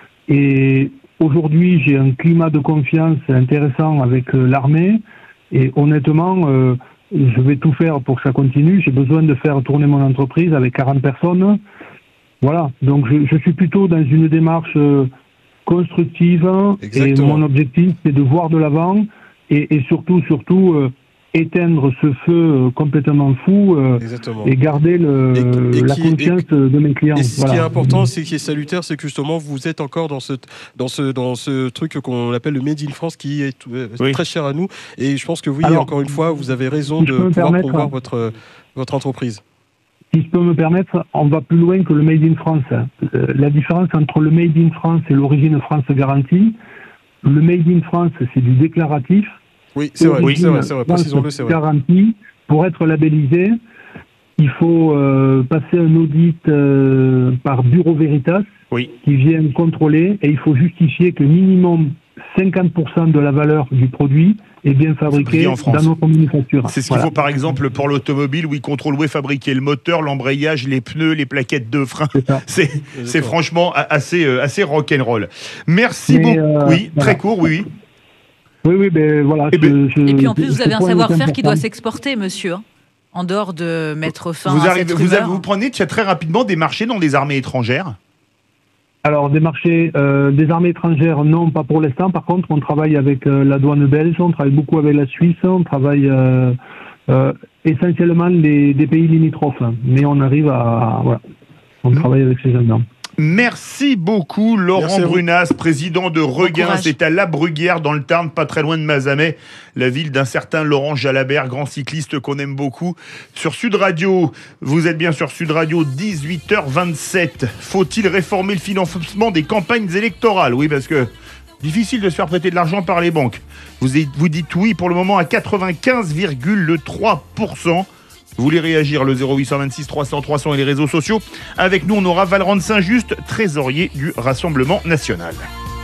Et aujourd'hui, j'ai un climat de confiance intéressant avec euh, l'armée, et honnêtement, euh, je vais tout faire pour que ça continue. J'ai besoin de faire tourner mon entreprise avec quarante personnes. Voilà, donc je, je suis plutôt dans une démarche euh, constructive. Exactement. Et mon objectif, c'est de voir de l'avant et, et surtout, surtout euh, éteindre ce feu euh, complètement fou euh, et garder le, et, et la qui, confiance et, de mes clients. Et ce voilà. qui est important, c'est qui est salutaire, c'est que justement vous êtes encore dans ce dans ce dans ce truc qu'on appelle le Made in France, qui est euh, oui. très cher à nous. Et je pense que oui, Alors, encore une fois, vous avez raison si de pouvoir promouvoir votre votre entreprise. Si je peux me permettre, on va plus loin que le Made in France. Euh, la différence entre le Made in France et l'origine France garantie, le Made in France, c'est du déclaratif. Oui, c'est vrai, oui, c'est vrai, c'est vrai. Précisons-le, c'est vrai. Garantie, pour être labellisé, il faut euh, passer un audit euh, par Bureau Veritas, oui. qui vient contrôler, et il faut justifier que minimum cinquante pour cent de la valeur du produit est bien fabriqué en France. Dans notre manufacture. C'est ce voilà. qu'il faut par exemple pour l'automobile, où ils contrôlent où est fabriqué le moteur, l'embrayage, les pneus, les plaquettes de frein. C'est, c'est, c'est franchement assez, assez rock'n'roll. Merci beaucoup. Euh, oui, voilà. Très court, oui, oui. Oui, oui, ben voilà. Et, je, je, et puis en plus, je, vous avez je un savoir-faire qui doit s'exporter, monsieur, hein, en dehors de mettre fin vous à arrivez, cette vous, rumeur. vous prenez très rapidement des marchés dans des armées étrangères? Alors, des marchés, euh, des armées étrangères, non, pas pour l'instant. Par contre, on travaille avec euh, la douane belge, on travaille beaucoup avec la Suisse, on travaille euh, euh, essentiellement les, des pays limitrophes. Mais on arrive à... à voilà, on mmh. travaille avec ces gens-là. Merci beaucoup Laurent Merci Brunas, président de Regain, bon c'est à La Bruguière dans le Tarn, pas très loin de Mazamet, la ville d'un certain Laurent Jalabert, grand cycliste qu'on aime beaucoup. Sur Sud Radio, vous êtes bien sur Sud Radio, dix-huit heures vingt-sept. Faut-il réformer le financement des campagnes électorales? Oui, parce que difficile de se faire prêter de l'argent par les banques. Vous, vous dites oui pour le moment à quatre-vingt-quinze virgule trois pour cent. Vous voulez réagir, le zéro huit cent vingt-six trois cents trois cents et les réseaux sociaux. Avec nous, on aura Valrand Saint-Just, trésorier du Rassemblement National.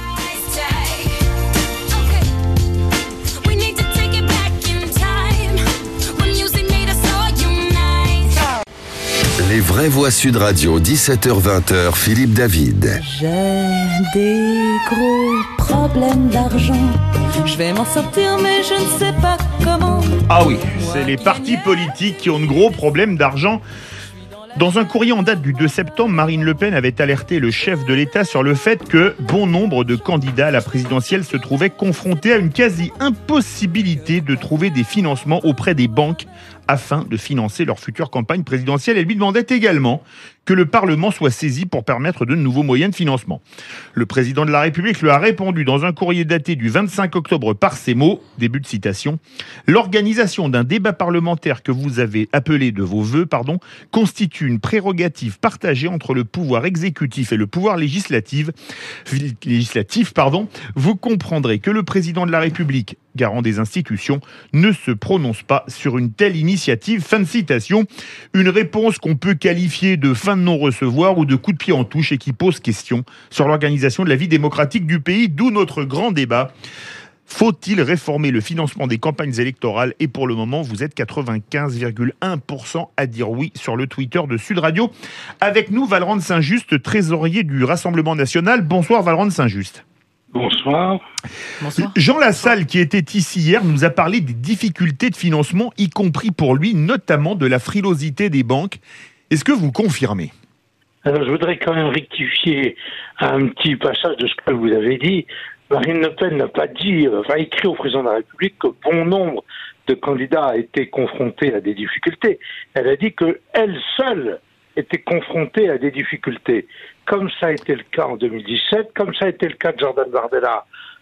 Les vraies voix Sud Radio, dix-sept heures vingt, Philippe David. J'ai des gros problèmes d'argent. Je vais m'en sortir, mais je ne sais pas comment. Ah oui, c'est les partis politiques qui ont de gros problèmes d'argent. Dans un courrier en date du deux septembre, Marine Le Pen avait alerté le chef de l'État sur le fait que bon nombre de candidats à la présidentielle se trouvaient confrontés à une quasi-impossibilité de trouver des financements auprès des banques afin de financer leur future campagne présidentielle. Elle lui demandait également que le Parlement soit saisi pour permettre de nouveaux moyens de financement. Le président de la République lui a répondu dans un courrier daté du vingt-cinq octobre par ces mots, début de citation, « L'organisation d'un débat parlementaire que vous avez appelé de vos vœux, pardon, constitue une prérogative partagée entre le pouvoir exécutif et le pouvoir législatif. législatif pardon. Vous comprendrez que le président de la République, garant des institutions, ne se prononce pas sur une telle initiative. » Fin de citation. Une réponse qu'on peut qualifier de fin de non-recevoir ou de coup de pied en touche et qui pose question sur l'organisation de la vie démocratique du pays, d'où notre grand débat. Faut-il réformer le financement des campagnes électorales? Et pour le moment, vous êtes quatre-vingt-quinze virgule un pour cent à dire oui sur le Twitter de Sud Radio. Avec nous, Valrand Saint-Just, trésorier du Rassemblement National. Bonsoir Valrand Saint-Just. Bonsoir. Bonsoir. Jean Lassalle, qui était ici hier, nous a parlé des difficultés de financement, y compris pour lui, notamment de la frilosité des banques. Est-ce que vous confirmez? Alors, je voudrais quand même rectifier un petit passage de ce que vous avez dit. Marine Le Pen n'a pas dit, enfin écrit au président de la République que bon nombre de candidats étaient confrontés à des difficultés. Elle a dit qu'elle seule était confrontée à des difficultés. Comme ça a été le cas en deux mille dix-sept, comme ça a été le cas de Jordan Bardella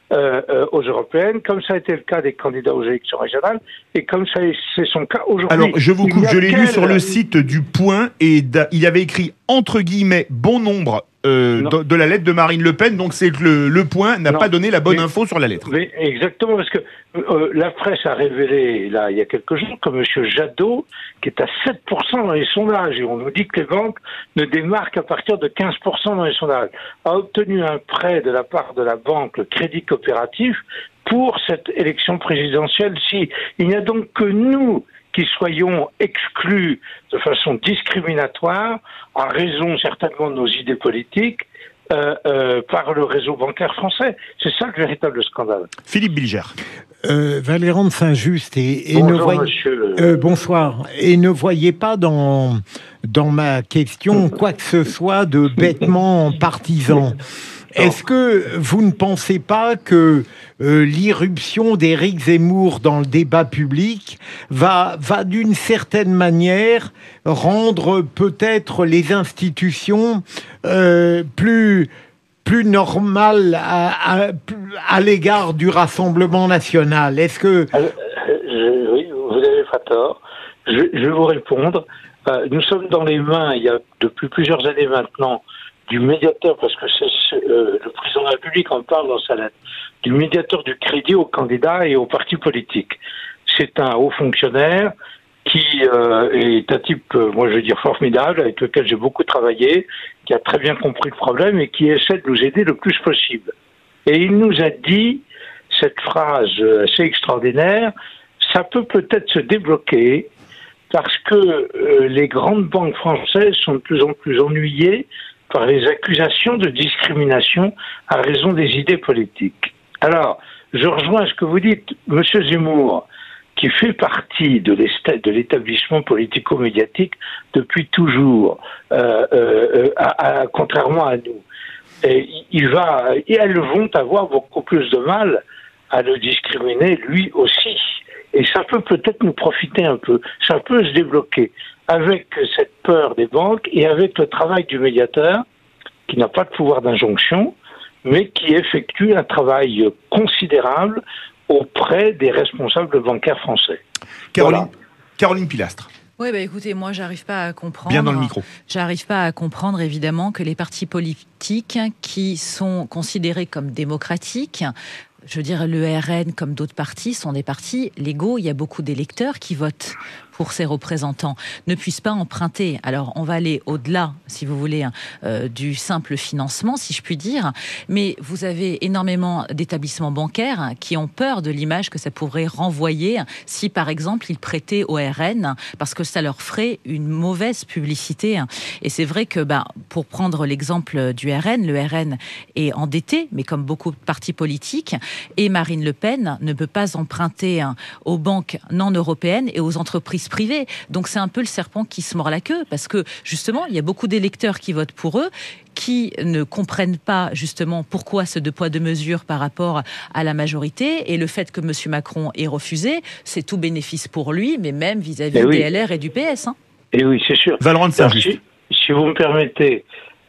euh, euh, aux européennes, comme ça a été le cas des candidats aux élections régionales, et comme ça c'est son cas aujourd'hui. Alors, je vous coupe, je l'ai quel... lu sur le site du Point, et il y avait écrit, entre guillemets, bon nombre euh, de, de la lettre de Marine Le Pen, donc c'est que le, le Point n'a pas donné la bonne mais, info sur la lettre. Mais exactement, parce que euh, la presse a révélé, là, il y a quelques jours, que M. Jadot, qui est à sept pour cent dans les sondages, et on nous dit que les banques ne démarrent qu'à partir de quinze pour cent dans les sondages, a obtenu un prêt de la part de la banque, le Crédit Coopératif, pour cette élection présidentielle-ci. Il n'y a donc que nous qui soyons exclus de façon discriminatoire, en raison certainement de nos idées politiques, euh, euh, par le réseau bancaire français. C'est ça le véritable scandale. Philippe Bilger. Euh, Valéran de Saint-Just et, et Bonjour, ne voyez, monsieur. Euh, bonsoir. Et ne voyez pas dans, dans ma question quoi que ce soit de bêtement partisan. Est-ce que vous ne pensez pas que euh, l'irruption d'Éric Zemmour dans le débat public va, va d'une certaine manière rendre peut-être les institutions euh, plus, plus normales à, à, à l'égard du Rassemblement national? Est-ce que... Alors, je, oui, vous n'avez pas tort. Je, je vais vous répondre. Euh, nous sommes dans les mains, il y a depuis plusieurs années maintenant, du médiateur, parce que c'est euh, le président de la République en parle dans sa lettre, du médiateur du crédit aux candidats et aux partis politiques. C'est un haut fonctionnaire qui euh, est un type, euh, moi je veux dire formidable, avec lequel j'ai beaucoup travaillé, qui a très bien compris le problème et qui essaie de nous aider le plus possible. Et il nous a dit cette phrase assez extraordinaire: ça peut peut-être se débloquer parce que euh, les grandes banques françaises sont de plus en plus ennuyées par les accusations de discrimination à raison des idées politiques. Alors, je rejoins ce que vous dites, Monsieur Zemmour, qui fait partie de l'établissement politico-médiatique depuis toujours, euh, euh, à, à, contrairement à nous. Et il va, et elles vont avoir beaucoup plus de mal à le discriminer lui aussi. Et ça peut peut-être nous profiter un peu. Ça peut se débloquer avec cette peur des banques et avec le travail du médiateur, qui n'a pas de pouvoir d'injonction, mais qui effectue un travail considérable auprès des responsables bancaires français. Caroline, voilà. Caroline Pilastre. Oui, bah écoutez, moi, j'arrive pas à comprendre. Bien dans le micro. J'arrive pas à comprendre, évidemment, que les partis politiques qui sont considérés comme démocratiques, je veux dire, le R N, comme d'autres partis, sont des partis légaux. Il y a beaucoup d'électeurs qui votent pour ses représentants, ne puissent pas emprunter. Alors, on va aller au-delà, si vous voulez, hein, euh, du simple financement, si je puis dire. Mais vous avez énormément d'établissements bancaires hein, qui ont peur de l'image que ça pourrait renvoyer si, par exemple, ils prêtaient au R N, parce que ça leur ferait une mauvaise publicité. Et c'est vrai que, bah, pour prendre l'exemple du R N, le R N est endetté, mais comme beaucoup de partis politiques, et Marine Le Pen ne peut pas emprunter hein, aux banques non européennes et aux entreprises privées. Donc c'est un peu le serpent qui se mord la queue, parce que justement, il y a beaucoup d'électeurs qui votent pour eux, qui ne comprennent pas justement pourquoi ce deux poids deux mesures par rapport à la majorité, et le fait que M. Macron ait refusé, c'est tout bénéfice pour lui, mais même vis-à-vis oui. des L R et du P S. Hein. Et oui, c'est sûr. Valéran de Saint-Just. Si, si vous me permettez,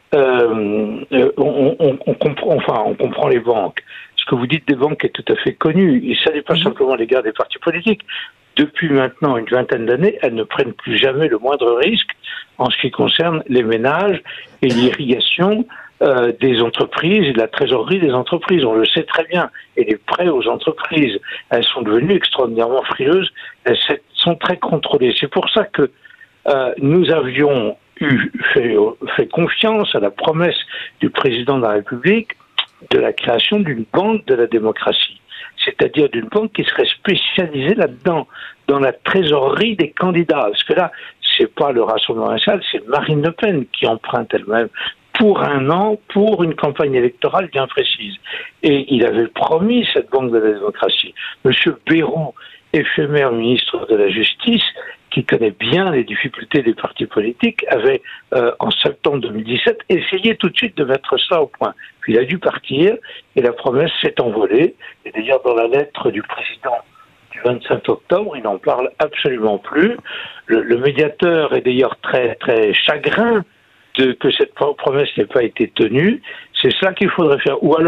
euh, on, on, on, comprend, enfin, on comprend les banques. Ce que vous dites des banques est tout à fait connu, et ça n'est pas mmh. simplement l'égard des partis politiques. Depuis maintenant une vingtaine d'années, elles ne prennent plus jamais le moindre risque en ce qui concerne les ménages et l'irrigation euh, des entreprises et de la trésorerie des entreprises. On le sait très bien. Et les prêts aux entreprises, elles sont devenues extraordinairement frileuses. Elles sont très contrôlées. C'est pour ça que euh, nous avions eu fait, fait confiance à la promesse du président de la République de la création d'une banque de la démocratie. C'est-à-dire d'une banque qui serait spécialisée là-dedans, dans la trésorerie des candidats. Parce que là, c'est pas le Rassemblement national, c'est Marine Le Pen qui emprunte elle-même pour un an, pour une campagne électorale bien précise. Et il avait promis cette banque de la démocratie. Monsieur Bayrou, éphémère ministre de la Justice, qui connaît bien les difficultés des partis politiques, avait, euh, en septembre deux mille dix-sept, essayé tout de suite de mettre ça au point. Puis il a dû partir, et la promesse s'est envolée. Et d'ailleurs, dans la lettre du président du vingt-cinq octobre, il n'en parle absolument plus. Le, le médiateur est d'ailleurs très, très chagrin de, que cette promesse n'ait pas été tenue. C'est cela qu'il faudrait faire. Ou alors,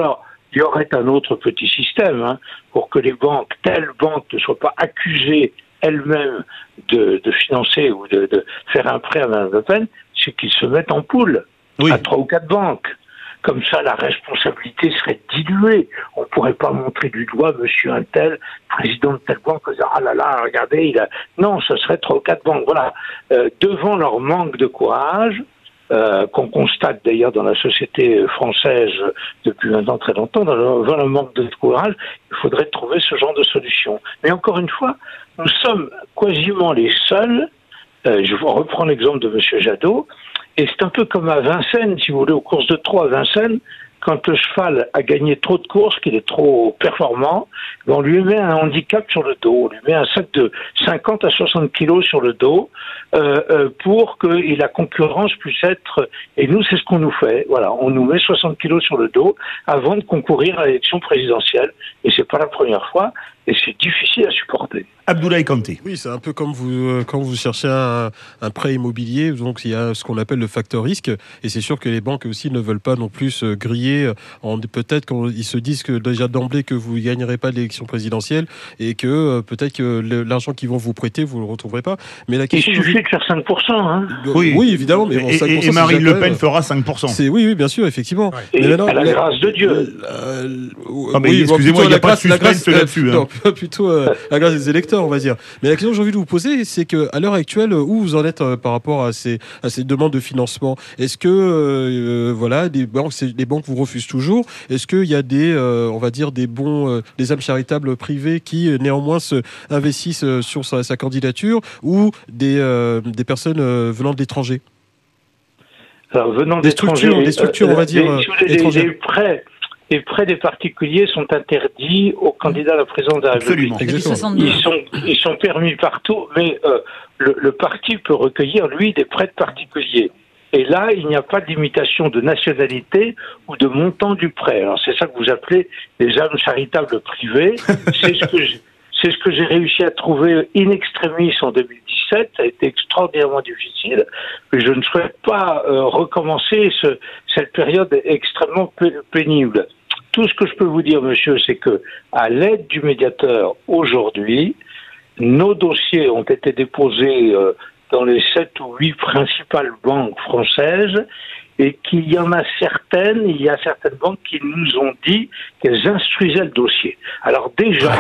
il y aurait un autre petit système hein, pour que les banques, telles banques, ne soient pas accusées elles-mêmes de, de financer ou de, de faire un prêt à Mme Le Pen, c'est qu'ils se mettent en poule oui. à trois ou quatre banques. Comme ça, la responsabilité serait diluée. On ne pourrait pas montrer du doigt monsieur un tel, président de telle banque, et dire « Ah là là, regardez, il a... » Non, ce serait trois ou quatre banques. Voilà. Euh, devant leur manque de courage, euh, qu'on constate d'ailleurs dans la société française depuis maintenant très longtemps, devant le manque de courage, il faudrait trouver ce genre de solution. Mais encore une fois, nous sommes quasiment les seuls, euh, je vous reprends l'exemple de monsieur Jadot, et c'est un peu comme à Vincennes, si vous voulez, aux courses de trot à Vincennes, quand le cheval a gagné trop de courses, qu'il est trop performant, on lui met un handicap sur le dos, on lui met un sac de cinquante à soixante kilos sur le dos euh, euh, pour que la concurrence puisse être... Et nous, c'est ce qu'on nous fait. Voilà, on nous met soixante kilos sur le dos avant de concourir à l'élection présidentielle. Et c'est pas la première fois, et c'est difficile à supporter. Abdoulaye Kanté. Oui, c'est un peu comme vous, euh, quand vous cherchez un, un prêt immobilier, donc il y a ce qu'on appelle le facteur risque, et c'est sûr que les banques aussi ne veulent pas non plus se griller, en, peut-être qu'ils se disent que déjà d'emblée que vous ne gagnerez pas l'élection présidentielle, et que euh, peut-être que le, l'argent qu'ils vont vous prêter, vous ne le retrouverez pas. Mais la question, il suffit de faire cinq pour cent. Hein. Oui, oui, évidemment. Mais bon, et, cinq pour cent, et Marine Le Pen même... fera cinq pour cent. C'est, oui, oui, bien sûr, effectivement. Ouais. Et mais maintenant, à la, la grâce de Dieu. Euh, ah, mais oui, excusez-moi, il n'y a pas de suspense là-dessus. Euh, hein. Non, plutôt euh, la grâce des électeurs, on va dire. Mais la question que j'ai envie de vous poser, c'est qu'à l'heure actuelle, où vous en êtes euh, par rapport à ces, à ces demandes de financement ? Est-ce que euh, voilà, des banques, les banques vous refusent toujours ? Est-ce qu'il y a des, euh, on va dire, des bons, euh, des âmes charitables privées qui euh, néanmoins se investissent euh, sur sa, sa candidature, ou des, euh, des personnes euh, venant de l'étranger ? Alors, venant des structures, des structures, euh, on va dire, euh, les, les, les prêts. Les prêts des particuliers sont interdits aux candidats à la présidence de la République. Absolument. Ils sont, ils sont permis partout, mais euh, le, le parti peut recueillir, lui, des prêts de particuliers. Et là, il n'y a pas de limitation de nationalité ou de montant du prêt. Alors, c'est ça que vous appelez les âmes charitables privées. C'est ce que j'ai, c'est ce que j'ai réussi à trouver in extremis en deux mille dix-sept. Ça a été extraordinairement difficile. Mais je ne souhaite pas euh, recommencer ce, cette période extrêmement pénible. Tout ce que je peux vous dire, monsieur, c'est que, à l'aide du médiateur, aujourd'hui, nos dossiers ont été déposés euh, dans les sept ou huit principales banques françaises, et qu'il y en a certaines, il y a certaines banques qui nous ont dit qu'elles instruisaient le dossier. Alors déjà,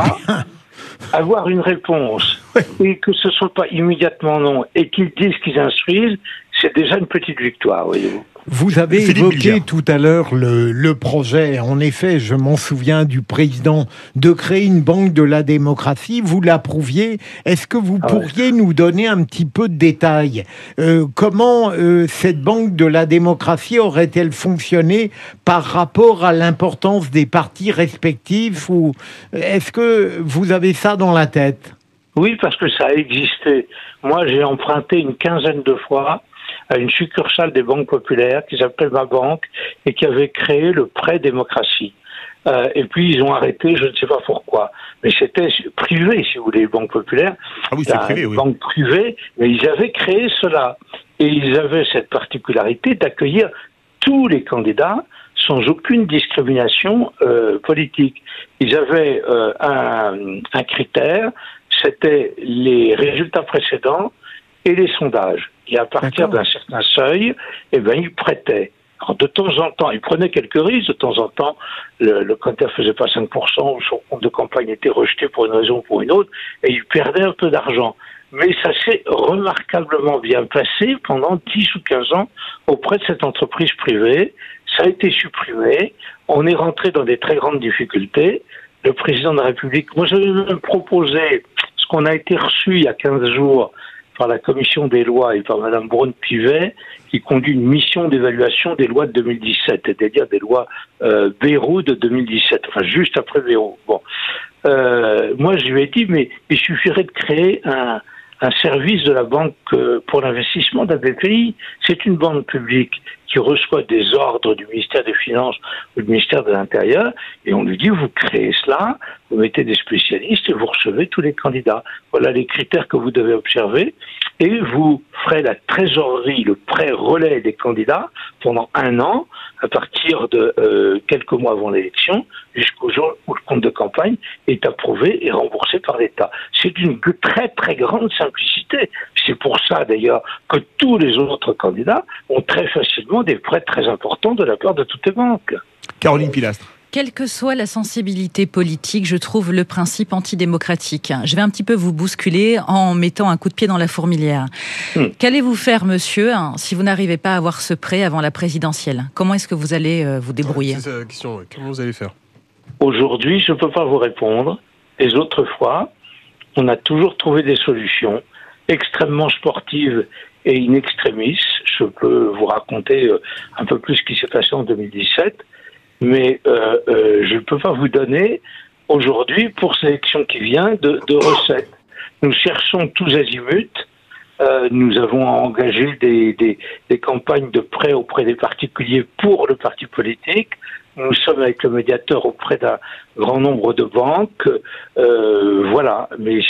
avoir une réponse, et que ce ne soit pas immédiatement non, et qu'ils disent qu'ils instruisent, c'est déjà une petite victoire, voyez-vous. Vous avez Philippe évoqué Billiard. Tout à l'heure le, le projet, en effet, je m'en souviens, du président, de créer une banque de la démocratie. Vous l'approuviez. Est-ce que vous ah pourriez ouais. nous donner un petit peu de détails ? euh, Comment euh, cette banque de la démocratie aurait-elle fonctionné par rapport à l'importance des partis respectifs, ou est-ce que vous avez ça dans la tête ? Oui, parce que ça a existé. Moi, j'ai emprunté une quinzaine de fois à une succursale des banques populaires qui s'appelait Ma Banque et qui avait créé le prêt démocratie. Euh, et puis ils ont arrêté, je ne sais pas pourquoi. Mais c'était privé, si vous voulez, les banques populaires. Ah oui, c'est privé, oui. Banque privée, mais ils avaient créé cela. Et ils avaient cette particularité d'accueillir tous les candidats sans aucune discrimination euh, politique. Ils avaient euh, un, un critère, c'était les résultats précédents et les sondages. Et à partir D'accord. d'un certain seuil, eh ben, ils prêtaient. Alors, de temps en temps, ils prenaient quelques risques. De temps en temps, le, le candidat ne faisait pas cinq pour cent, ou son compte de campagne était rejeté pour une raison ou pour une autre, et ils perdaient un peu d'argent. Mais ça s'est remarquablement bien passé pendant dix ou quinze ans auprès de cette entreprise privée. Ça a été supprimé. On est rentré dans des très grandes difficultés. Le président de la République, moi j'avais même proposé ce qu'on a été reçu il y a quinze jours par la commission des lois et par Mme Braun-Pivet, qui conduit une mission d'évaluation des lois de deux mille dix-sept, c'est-à-dire des lois euh, Bayrou de deux mille dix-sept, enfin juste après Bayrou. Bon, euh, moi je lui ai dit, mais il suffirait de créer un, un service de la Banque pour l'investissement de la B P I. C'est une banque publique qui reçoit des ordres du ministère des Finances ou du ministère de l'Intérieur, et on lui dit, vous créez cela, vous mettez des spécialistes et vous recevez tous les candidats. Voilà les critères que vous devez observer. Et vous ferez la trésorerie, le prêt relais des candidats pendant un an, à partir de euh, quelques mois avant l'élection, jusqu'au jour où le compte de campagne est approuvé et remboursé par l'État. C'est d'une très très grande simplicité. C'est pour ça d'ailleurs que tous les autres candidats ont très facilement des prêts très importants de la part de toutes les banques. Caroline Pilastre. Quelle que soit la sensibilité politique, je trouve le principe antidémocratique. Je vais un petit peu vous bousculer en mettant un coup de pied dans la fourmilière. Mmh. Qu'allez-vous faire, monsieur, si vous n'arrivez pas à avoir ce prêt avant la présidentielle? Comment est-ce que vous allez euh, vous débrouiller? C'est ça la question, ouais. Comment vous allez faire? Aujourd'hui, je ne peux pas vous répondre. Les autres fois, on a toujours trouvé des solutions extrêmement sportives et in extremis. Je peux vous raconter un peu plus ce qui s'est passé en deux mille dix-sept. Mais euh, euh, je ne peux pas vous donner aujourd'hui, pour cette élection qui vient, de, de recettes. Nous cherchons tous azimuts. Euh, nous avons engagé des, des, des campagnes de prêt auprès des particuliers pour le parti politique. Nous sommes avec le médiateur auprès d'un grand nombre de banques. Euh, voilà. Mais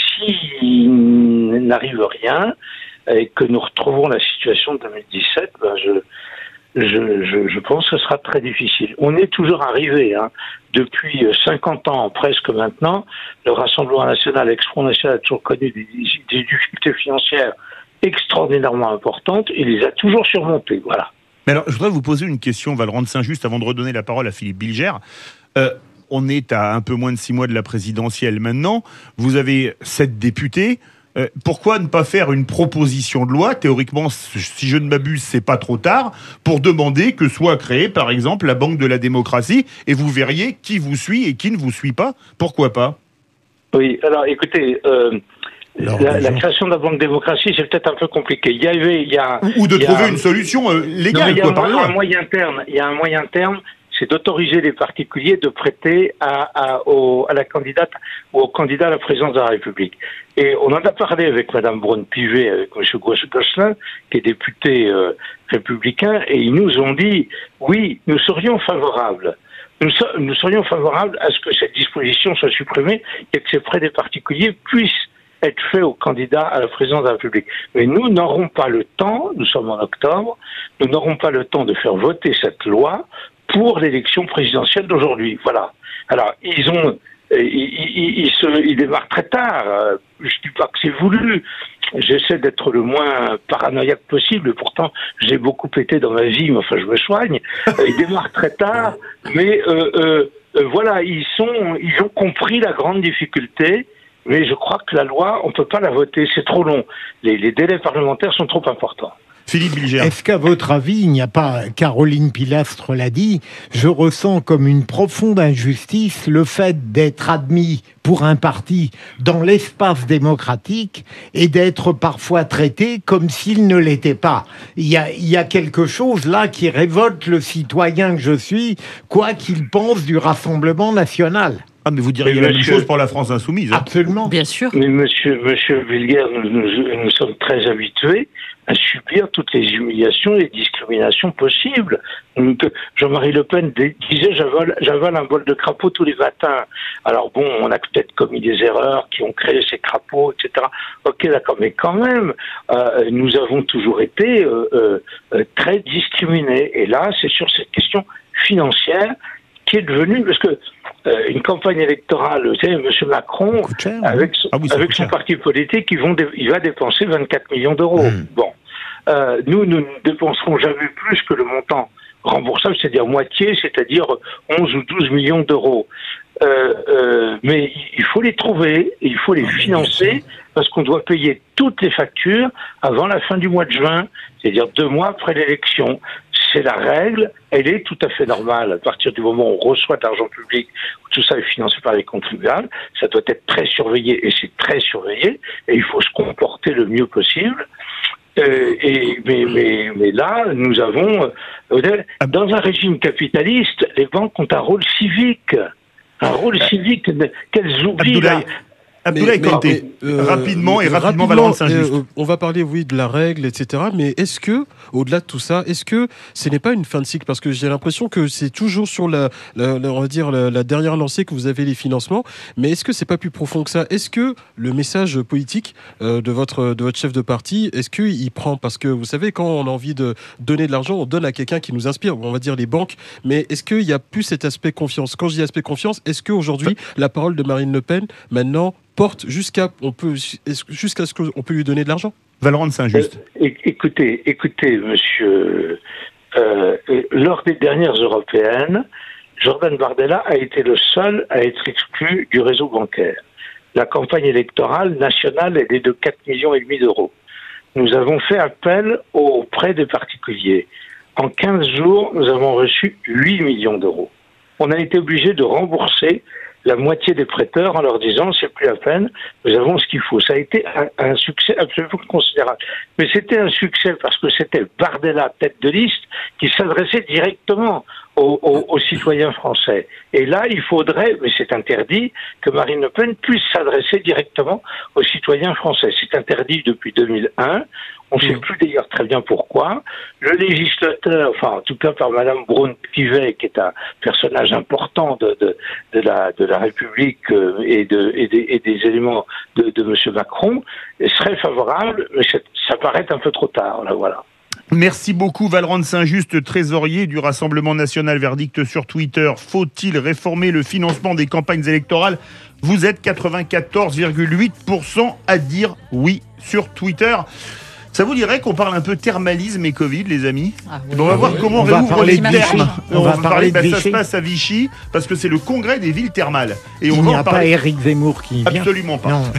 s'il n'arrive rien et que nous retrouvons la situation de deux mille dix-sept, ben je... Je, je, je pense que ce sera très difficile. On est toujours arrivé, hein, depuis cinquante ans presque maintenant, le Rassemblement national, l'ex-Front national a toujours connu des, des difficultés financières extraordinairement importantes, et les a toujours surmontées, voilà. Mais alors, je voudrais vous poser une question, Valrand de Saint-Just, avant de redonner la parole à Philippe Bilger. Euh, on est à un peu moins de six mois de la présidentielle maintenant, vous avez sept députés. Euh, pourquoi ne pas faire une proposition de loi, théoriquement, si je ne m'abuse, c'est pas trop tard, pour demander que soit créée, par exemple, la Banque de la démocratie, et vous verriez qui vous suit et qui ne vous suit pas. Pourquoi pas? Oui, alors écoutez, euh, la, la création de la Banque de la démocratie, c'est peut-être un peu compliqué. Il y avait, il y a, ou de il y trouver a, une solution euh, légale, non, il y a quoi, un, par un moyen terme. Il y a un moyen terme. C'est d'autoriser les particuliers de prêter à, à, au, à la candidate ou au candidat à la présidence de la République. Et on en a parlé avec Mme Braun-Pivet, avec M. Gosselin, qui est député euh, républicain, et ils nous ont dit, oui, nous serions favorables. Nous, so nous serions favorables à ce que cette disposition soit supprimée et que ces prêts des particuliers puissent être faits aux candidats à la présidence de la République. Mais nous n'aurons pas le temps, nous sommes en octobre, nous n'aurons pas le temps de faire voter cette loi pour l'élection présidentielle d'aujourd'hui. Voilà. Alors, ils ont, ils, ils, ils, se, ils démarrent très tard. Je ne dis pas que c'est voulu. J'essaie d'être le moins paranoïaque possible. Et pourtant, j'ai beaucoup pété dans ma vie, mais enfin, je me soigne. Ils démarrent très tard. Mais euh, euh, euh, voilà, ils sont, ils ont compris la grande difficulté. Mais je crois que la loi, on ne peut pas la voter. C'est trop long. Les, les délais parlementaires sont trop importants. Philippe Bilger. Est-ce qu'à votre avis, il n'y a pas, Caroline Pilastre l'a dit, je ressens comme une profonde injustice le fait d'être admis pour un parti dans l'espace démocratique et d'être parfois traité comme s'il ne l'était pas. Il y a, il y a quelque chose là qui révolte le citoyen que je suis, quoi qu'il pense du Rassemblement national. Ah, mais vous diriez mais la monsieur... même chose pour la France insoumise. Hein. Absolument. Bien sûr. Mais monsieur, monsieur Bilger, nous, nous, nous sommes très habitués à subir toutes les humiliations et discriminations possibles. Jean-Marie Le Pen disait j'avale, j'avale un bol de crapauds tous les matins. Alors bon, on a peut-être commis des erreurs qui ont créé ces crapauds, et cetera. Ok, d'accord, mais quand même, euh, nous avons toujours été euh, euh, très discriminés. Et là, c'est sur cette question financière qui est devenue, parce que euh, une campagne électorale, vous savez, M. Macron, cher, avec son, ah oui, avec son parti politique, ils vont il va dépenser vingt-quatre millions d'euros. Mmh. Bon, euh, nous, nous ne dépenserons jamais plus que le montant remboursable, c'est-à-dire moitié, c'est-à-dire onze ou douze millions d'euros. Euh, euh, mais il faut les trouver, et il faut les financer, parce qu'on doit payer toutes les factures avant la fin du mois de juin, c'est-à-dire deux mois après l'élection. C'est la règle, elle est tout à fait normale. À partir du moment où on reçoit de l'argent public, où tout ça est financé par les contribuables, ça doit être très surveillé, et c'est très surveillé, et il faut se comporter le mieux possible. Euh, et, mais, mais, mais là, nous avons, euh, dans un régime capitaliste, les banques ont un rôle civique. Un rôle civique qu'elles oublient. Là. Abdoulaye Mais- mais- Kanté, mais, euh, rapidement et rapidement, rapidement, Valorant Saint-Just. euh, on va parler, oui, de la règle, et cetera. Mais est-ce que, au-delà de tout ça, est-ce que ce n'est pas une fin de cycle? Parce que j'ai l'impression que c'est toujours sur la, la- la- on va dire, la, la dernière lancée que vous avez les financements. Mais est-ce que c'est pas plus profond que ça? Est-ce que le message politique euh, de votre de votre chef de parti, est-ce qu'il prend? Parce que vous savez, quand on a envie de donner de l'argent, on donne à quelqu'un qui nous inspire. On va dire les banques. Mais est-ce qu'il y a plus cet aspect confiance? Quand je dis aspect confiance, est-ce qu'aujourd'hui la parole de Marine Le Pen maintenant porte jusqu'à on peut est-ce- jusqu'à ce qu'on peut lui donner de l'argent? Valorant Saint-Just. Euh, é- écoutez, écoutez, monsieur, euh, euh, lors des dernières européennes, Jordan Bardella a été le seul à être exclu du réseau bancaire. La campagne électorale nationale elle est de quatre millions et demi d'euros. Nous avons fait appel aux prêts des particuliers. En quinze jours, nous avons reçu huit millions d'euros. On a été obligé de rembourser la moitié des prêteurs en leur disant c'est plus la peine, nous avons ce qu'il faut. Ça a été un, un succès absolument considérable. Mais c'était un succès parce que c'était Bardella, tête de liste, qui s'adressait directement aux, aux, aux citoyens français. Et là, il faudrait, mais c'est interdit, que Marine Le Pen puisse s'adresser directement aux citoyens français. C'est interdit depuis deux mille un. On ne sait plus d'ailleurs très bien pourquoi. Le législateur, enfin en tout cas par Madame Braun-Pivet, qui est un personnage important de, de, de, la, de la République euh, et, de, et, des, et des éléments de, de Monsieur Macron, serait favorable, mais c'est- ça paraît un peu trop tard. Là, voilà. Merci beaucoup Valorant Saint-Just, trésorier du Rassemblement National. Verdict sur Twitter. Faut-il réformer le financement des campagnes électorales? Vous êtes quatre-vingt-quatorze virgule huit pour cent à dire oui sur Twitter. Ça vous dirait qu'on parle un peu thermalisme et Covid, les amis? Ah Eh ben, on va voir comment on On va réouvre parler les de thermes. Vichy. On va parler de bah, ça se Vichy. passe à Vichy, parce que c'est le congrès des villes thermales. Et on Il va n'y en a pas parler. Éric Zemmour qui vient. Absolument pas. Non.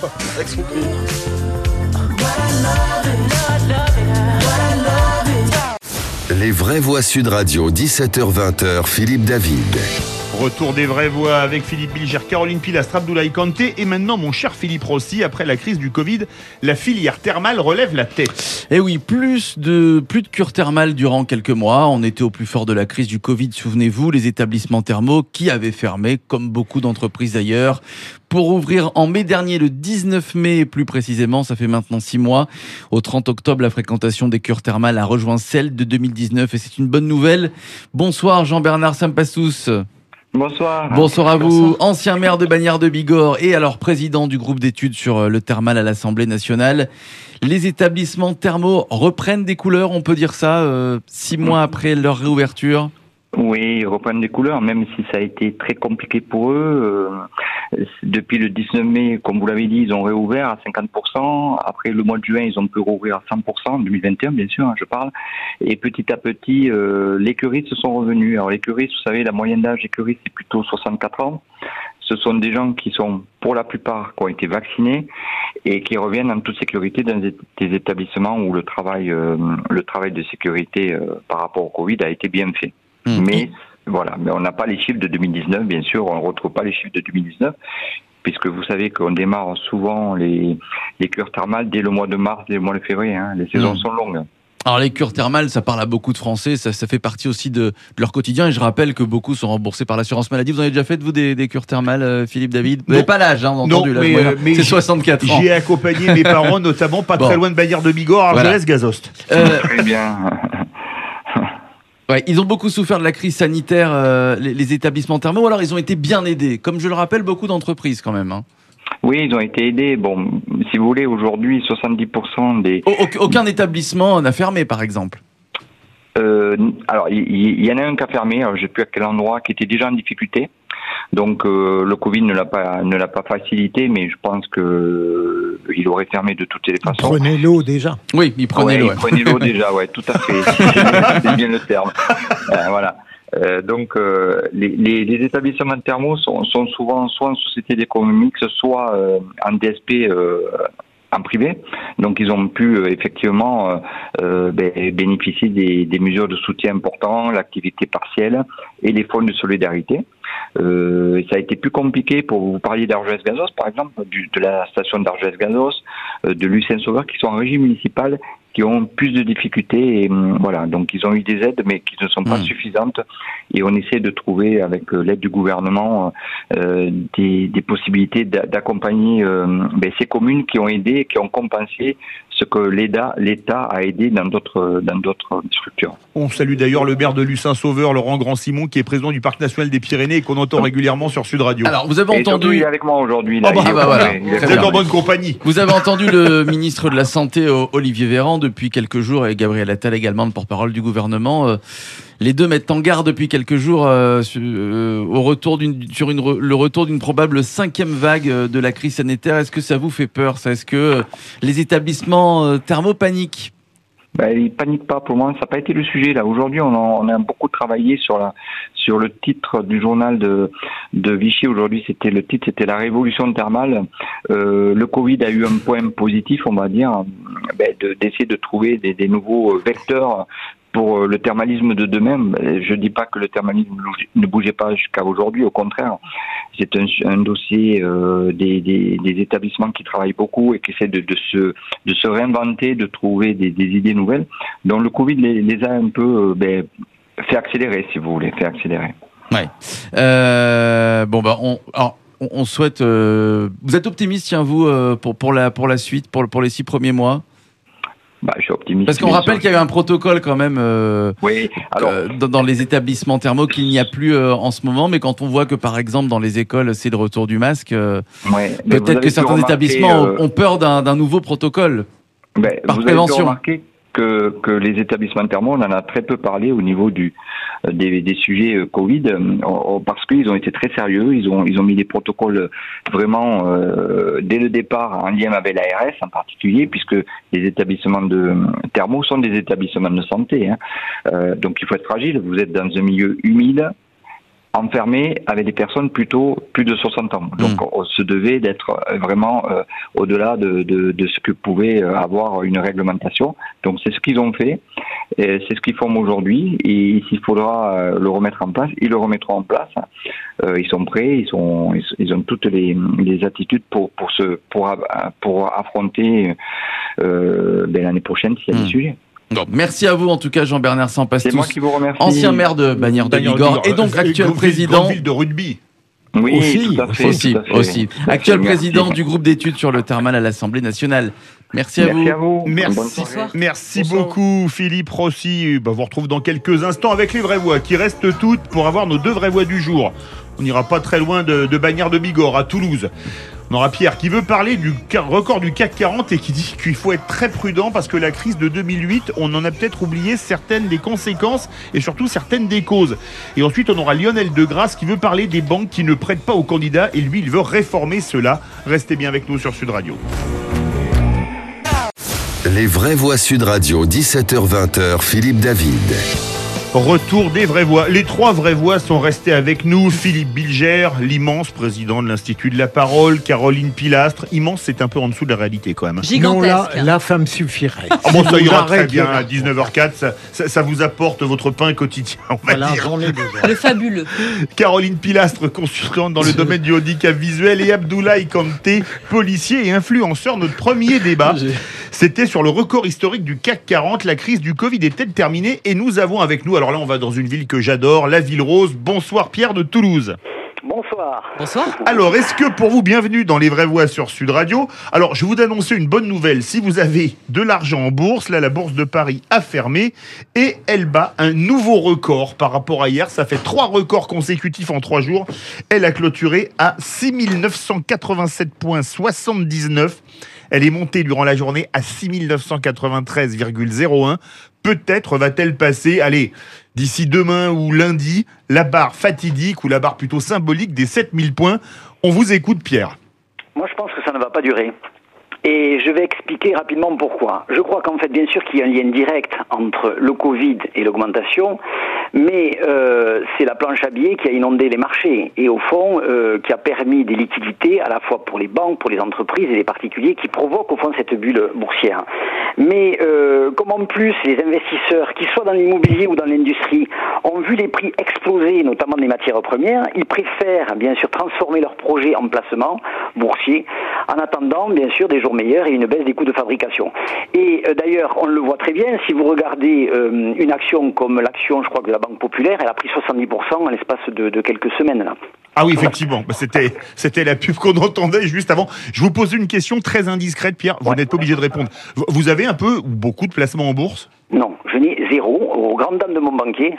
Les vraies voix Sud Radio, dix-sept heures vingt, Philippe David. Retour des vraies voix avec Philippe Bilger, Caroline Pilastre, Abdoulaye Kanté et maintenant mon cher Philippe Rossi. Après la crise du Covid, la filière thermale relève la tête. Et oui, plus de, plus de cures thermales durant quelques mois. On était au plus fort de la crise du Covid, souvenez-vous, les établissements thermaux qui avaient fermé, comme beaucoup d'entreprises d'ailleurs, pour ouvrir en mai dernier, le dix-neuf mai plus précisément, ça fait maintenant six mois. Au trente octobre, la fréquentation des cures thermales a rejoint celle de deux mille dix-neuf et c'est une bonne nouvelle. Bonsoir Jean-Bernard Sampassous. Bonsoir. Bonsoir à vous, ancien maire de Bagnères de Bigorre et alors président du groupe d'études sur le thermal à l'Assemblée nationale. Les établissements thermaux reprennent des couleurs, on peut dire ça, euh, six mois après leur réouverture. Oui, ils reprennent des couleurs, même si ça a été très compliqué pour eux. Euh, depuis le dix-neuf mai, comme vous l'avez dit, ils ont réouvert à cinquante pour cent. Après le mois de juin, ils ont pu rouvrir à cent pour cent, deux mille vingt et un bien sûr, hein, je parle. Et petit à petit, euh, les curistes sont revenus. Alors les curistes, vous savez, la moyenne d'âge des curistes, c'est plutôt soixante-quatre ans. Ce sont des gens qui sont, pour la plupart, qui ont été vaccinés et qui reviennent en toute sécurité dans des des établissements où le travail, euh, le travail de sécurité euh, par rapport au Covid a été bien fait. Mmh. Mais voilà, mais on n'a pas les chiffres de deux mille dix-neuf, bien sûr, on ne retrouve pas les chiffres de deux mille dix-neuf, puisque vous savez qu'on démarre souvent les, les cures thermales dès le mois de mars, dès le mois de février, hein. Les saisons mmh. sont longues. Alors les cures thermales, ça parle à beaucoup de Français, ça, ça fait partie aussi de, de leur quotidien et je rappelle que beaucoup sont remboursés par l'assurance maladie. Vous en avez déjà fait, vous, des, des cures thermales, euh, Philippe David? Vous n'avez pas l'âge, hein, entendu, non, mais, euh, mais c'est soixante-quatre ans. J'ai accompagné mes parents, notamment pas bon. très loin de Bagnères de Bigorre, Argelès-Gazost. Voilà. Euh, Très bien. Ouais, ils ont beaucoup souffert de la crise sanitaire, euh, les, les établissements thermaux, ou alors ils ont été bien aidés, comme je le rappelle, beaucoup d'entreprises quand même. Hein. Oui, ils ont été aidés. Bon, si vous voulez, aujourd'hui, soixante-dix pour cent des... Aucun établissement n'a fermé, par exemple. Euh, alors, il y, y en a un qui a fermé, alors je ne sais plus à quel endroit, qui était déjà en difficulté. Donc euh, le Covid ne l'a pas ne l'a pas facilité, mais je pense que euh, il aurait fermé de toutes les façons. Il prenait l'eau déjà. Oui, il prenait ouais, l'eau. Il ouais. prenait l'eau déjà, ouais, tout à fait. C'est bien le terme. Euh, voilà. Euh, donc euh, les, les, les établissements thermaux sont, sont souvent soit en société d'économie, soit euh, en D S P. Euh, en privé, donc ils ont pu euh, effectivement euh, euh, bé- bénéficier des, des mesures de soutien importants, l'activité partielle et les fonds de solidarité. Euh, ça a été plus compliqué pour vous parliez d'Argelès-Gazost par exemple, du, de la station d'Argelès-Gazost, euh, de Lucien Sauveur qui sont en régie municipale, qui ont plus de difficultés. Et hum, voilà, donc ils ont eu des aides, mais qui ne sont pas Mmh. suffisantes. Et on essaie de trouver, avec euh, l'aide du gouvernement, euh, des, des possibilités d'a- d'accompagner euh, ben, ces communes qui ont aidé, qui ont compensé ce que l'État, l'État a aidé dans d'autres, dans d'autres structures. On salue d'ailleurs le maire de Lucin-Sauveur, Laurent Grand-Simon, qui est président du Parc national des Pyrénées et qu'on entend régulièrement sur Sud Radio. Alors, vous avez Et surtout, entendu. il est avec moi aujourd'hui. là. Ah bah, Il est bah, au voilà. congrès. Il est Très Vous êtes bien. en bonne compagnie. Vous avez entendu le ministre de la Santé, O- Olivier Véran, depuis quelques jours, et Gabriel Attal également, le porte-parole du gouvernement. Euh, les deux mettent en garde depuis quelques jours euh, sur, euh, au retour d'une, sur une, re- le retour d'une probable cinquième vague euh, de la crise sanitaire. Est-ce que ça vous fait peur, ça? Est-ce que euh, les établissements euh, thermo paniquent? Ben, il panique pas pour moi, ça n'a pas été le sujet là. Aujourd'hui, on a, on a beaucoup travaillé sur la sur le titre du journal de de Vichy. Aujourd'hui, c'était le titre, c'était la révolution thermale. Euh, le Covid a eu un point positif, on va dire, ben, de, d'essayer de trouver des, des nouveaux vecteurs pour le thermalisme de demain. Je dis pas que le thermalisme ne bougeait pas jusqu'à aujourd'hui, au contraire. C'est un, un dossier euh, des, des, des établissements qui travaillent beaucoup et qui essaient de, de, se, de se réinventer, de trouver des, des idées nouvelles. Donc le Covid les, les a un peu euh, ben, fait accélérer, si vous voulez, fait accélérer. Ouais. Euh, bon, bah, on, alors, on, on souhaite. Euh, vous êtes optimiste, tiens, vous, euh, pour, pour, la, pour la suite, pour, pour les six premiers mois? Bah, je suis optimiste. Parce qu'on bien rappelle sûr. qu'il y avait un protocole quand même euh, Oui, alors. euh, dans, dans les établissements thermaux qu'il n'y a plus euh, en ce moment, mais quand on voit que par exemple dans les écoles c'est le retour du masque, euh, Ouais, mais vous peut-être avez que pu certains remarquer, établissements euh, ont- ont peur d'un d'un nouveau protocole. Ben, Par vous prévention. avez pu remarquer que, que les établissements thermaux, on en a très peu parlé au niveau du, euh, des, des sujets euh, Covid, euh, parce qu'ils ont été très sérieux, ils ont, ils ont mis des protocoles vraiment euh, dès le départ en lien avec l'A R S en particulier, puisque les établissements de thermaux sont des établissements de santé. Hein. Euh, donc il faut être fragile, vous êtes dans un milieu humide, enfermé avec des personnes plutôt plus de soixante ans. Donc Mmh. on se devait d'être vraiment euh, au-delà de, de, de ce que pouvait avoir une réglementation. Donc c'est ce qu'ils ont fait, et c'est ce qu'ils font aujourd'hui, et s'il faudra euh, le remettre en place, ils le remettront en place. Euh, ils sont prêts, ils, sont, ils, ils ont toutes les, les attitudes pour, pour, se, pour, pour affronter euh, ben, l'année prochaine s'il y a Mmh. des sujets. Donc, merci à vous en tout cas Jean-Bernard Sampastus, C'est moi qui vous remercie. ancien maire de Bagnères de Bagnères de Bigorre Bigorre, et donc euh, actuel grande ville- président. grande ville de rugby. Oui, Aussi, tout à fait. Aussi, tout à fait. aussi. Tout à fait, Actuel merci. président du groupe d'études sur le thermal à l'Assemblée nationale. Merci à Merci vous. à vous. Bonne Merci, soirée. merci Bonsoir. beaucoup Philippe Rossi. Bah, vous retrouve dans quelques instants avec les vraies voix qui restent toutes pour avoir nos deux vraies voix du jour. On n'ira pas très loin de, de Bagnères de Bigorre à Toulouse. On aura Pierre qui veut parler du ca- record du C A C quarante et qui dit qu'il faut être très prudent parce que la crise de deux mille huit, on en a peut-être oublié certaines des conséquences et surtout certaines des causes. Et ensuite, on aura Lionel Degrasse qui veut parler des banques qui ne prêtent pas aux candidats et lui, il veut réformer cela. Restez bien avec nous sur Sud Radio. Les vraies voix Sud Radio, dix-sept heures vingt, Philippe David. Retour des vraies voix. Les trois vraies voix sont restées avec nous. Philippe Bilger, l'immense président de l'Institut de la Parole. Caroline Pilastre. Immense, c'est un peu en dessous de la réalité quand même. Non, là, Gigantesque. là, ça me suffirait. Ah bon, ça Vous ira très arrêtez bien là. à dix-neuf heures quatre. Ça, ça- ça vous apporte votre pain quotidien, on va Voilà, dire. j'en ai besoin. Le fabuleux. Caroline Pilastre, consultante dans le domaine du handicap visuel, et Abdoulaye Kanté, policier et influenceur. Notre premier débat, c'était sur le record historique du C A C quarante. La crise du Covid est-elle terminée? Et nous avons avec nous, alors là on va dans une ville que j'adore, la Ville Rose. Bonsoir Pierre de Toulouse. Bonsoir. Bonsoir. Alors, est-ce que pour vous, bienvenue dans Les Vraies Voix sur Sud Radio. Alors, je vais vous annoncer une bonne nouvelle. Si vous avez de l'argent en bourse, là, la bourse de Paris a fermé et elle bat un nouveau record par rapport à hier. Ça fait trois records consécutifs en trois jours. Elle a clôturé à six mille neuf cent quatre-vingt-sept virgule soixante-dix-neuf. Elle est montée durant la journée à six mille neuf cent quatre-vingt-treize virgule zéro un. Peut-être va-t-elle passer, allez, d'ici demain ou lundi, la barre fatidique ou la barre plutôt symbolique des sept mille points. On vous écoute, Pierre. Moi, je pense que ça ne va pas durer. Et je vais expliquer rapidement pourquoi. Je crois qu'en fait, bien sûr qu'il y a un lien direct entre le Covid et l'augmentation, mais euh, c'est la planche à billets qui a inondé les marchés et au fond euh, qui a permis des liquidités à la fois pour les banques, pour les entreprises et les particuliers qui provoquent au fond cette bulle boursière. Mais euh, comme en plus les investisseurs, qu'ils soient dans l'immobilier ou dans l'industrie, ont vu les prix exploser, notamment des matières premières, ils préfèrent bien sûr transformer leurs projets en placements boursiers en attendant bien sûr des toujours meilleure et une baisse des coûts de fabrication. Et euh, d'ailleurs, on le voit très bien, si vous regardez euh, une action comme l'action, je crois que de la Banque Populaire, elle a pris soixante-dix pour cent en l'espace de, de quelques semaines là. Ah oui, effectivement, bah, c'était, c'était la pub qu'on entendait juste avant. Je vous pose une question très indiscrète, Pierre, vous ouais. n'êtes pas obligé de répondre. Vous avez un peu ou beaucoup de placements en bourse ? Non, je n'ai zéro, aux grandes dames de mon banquier,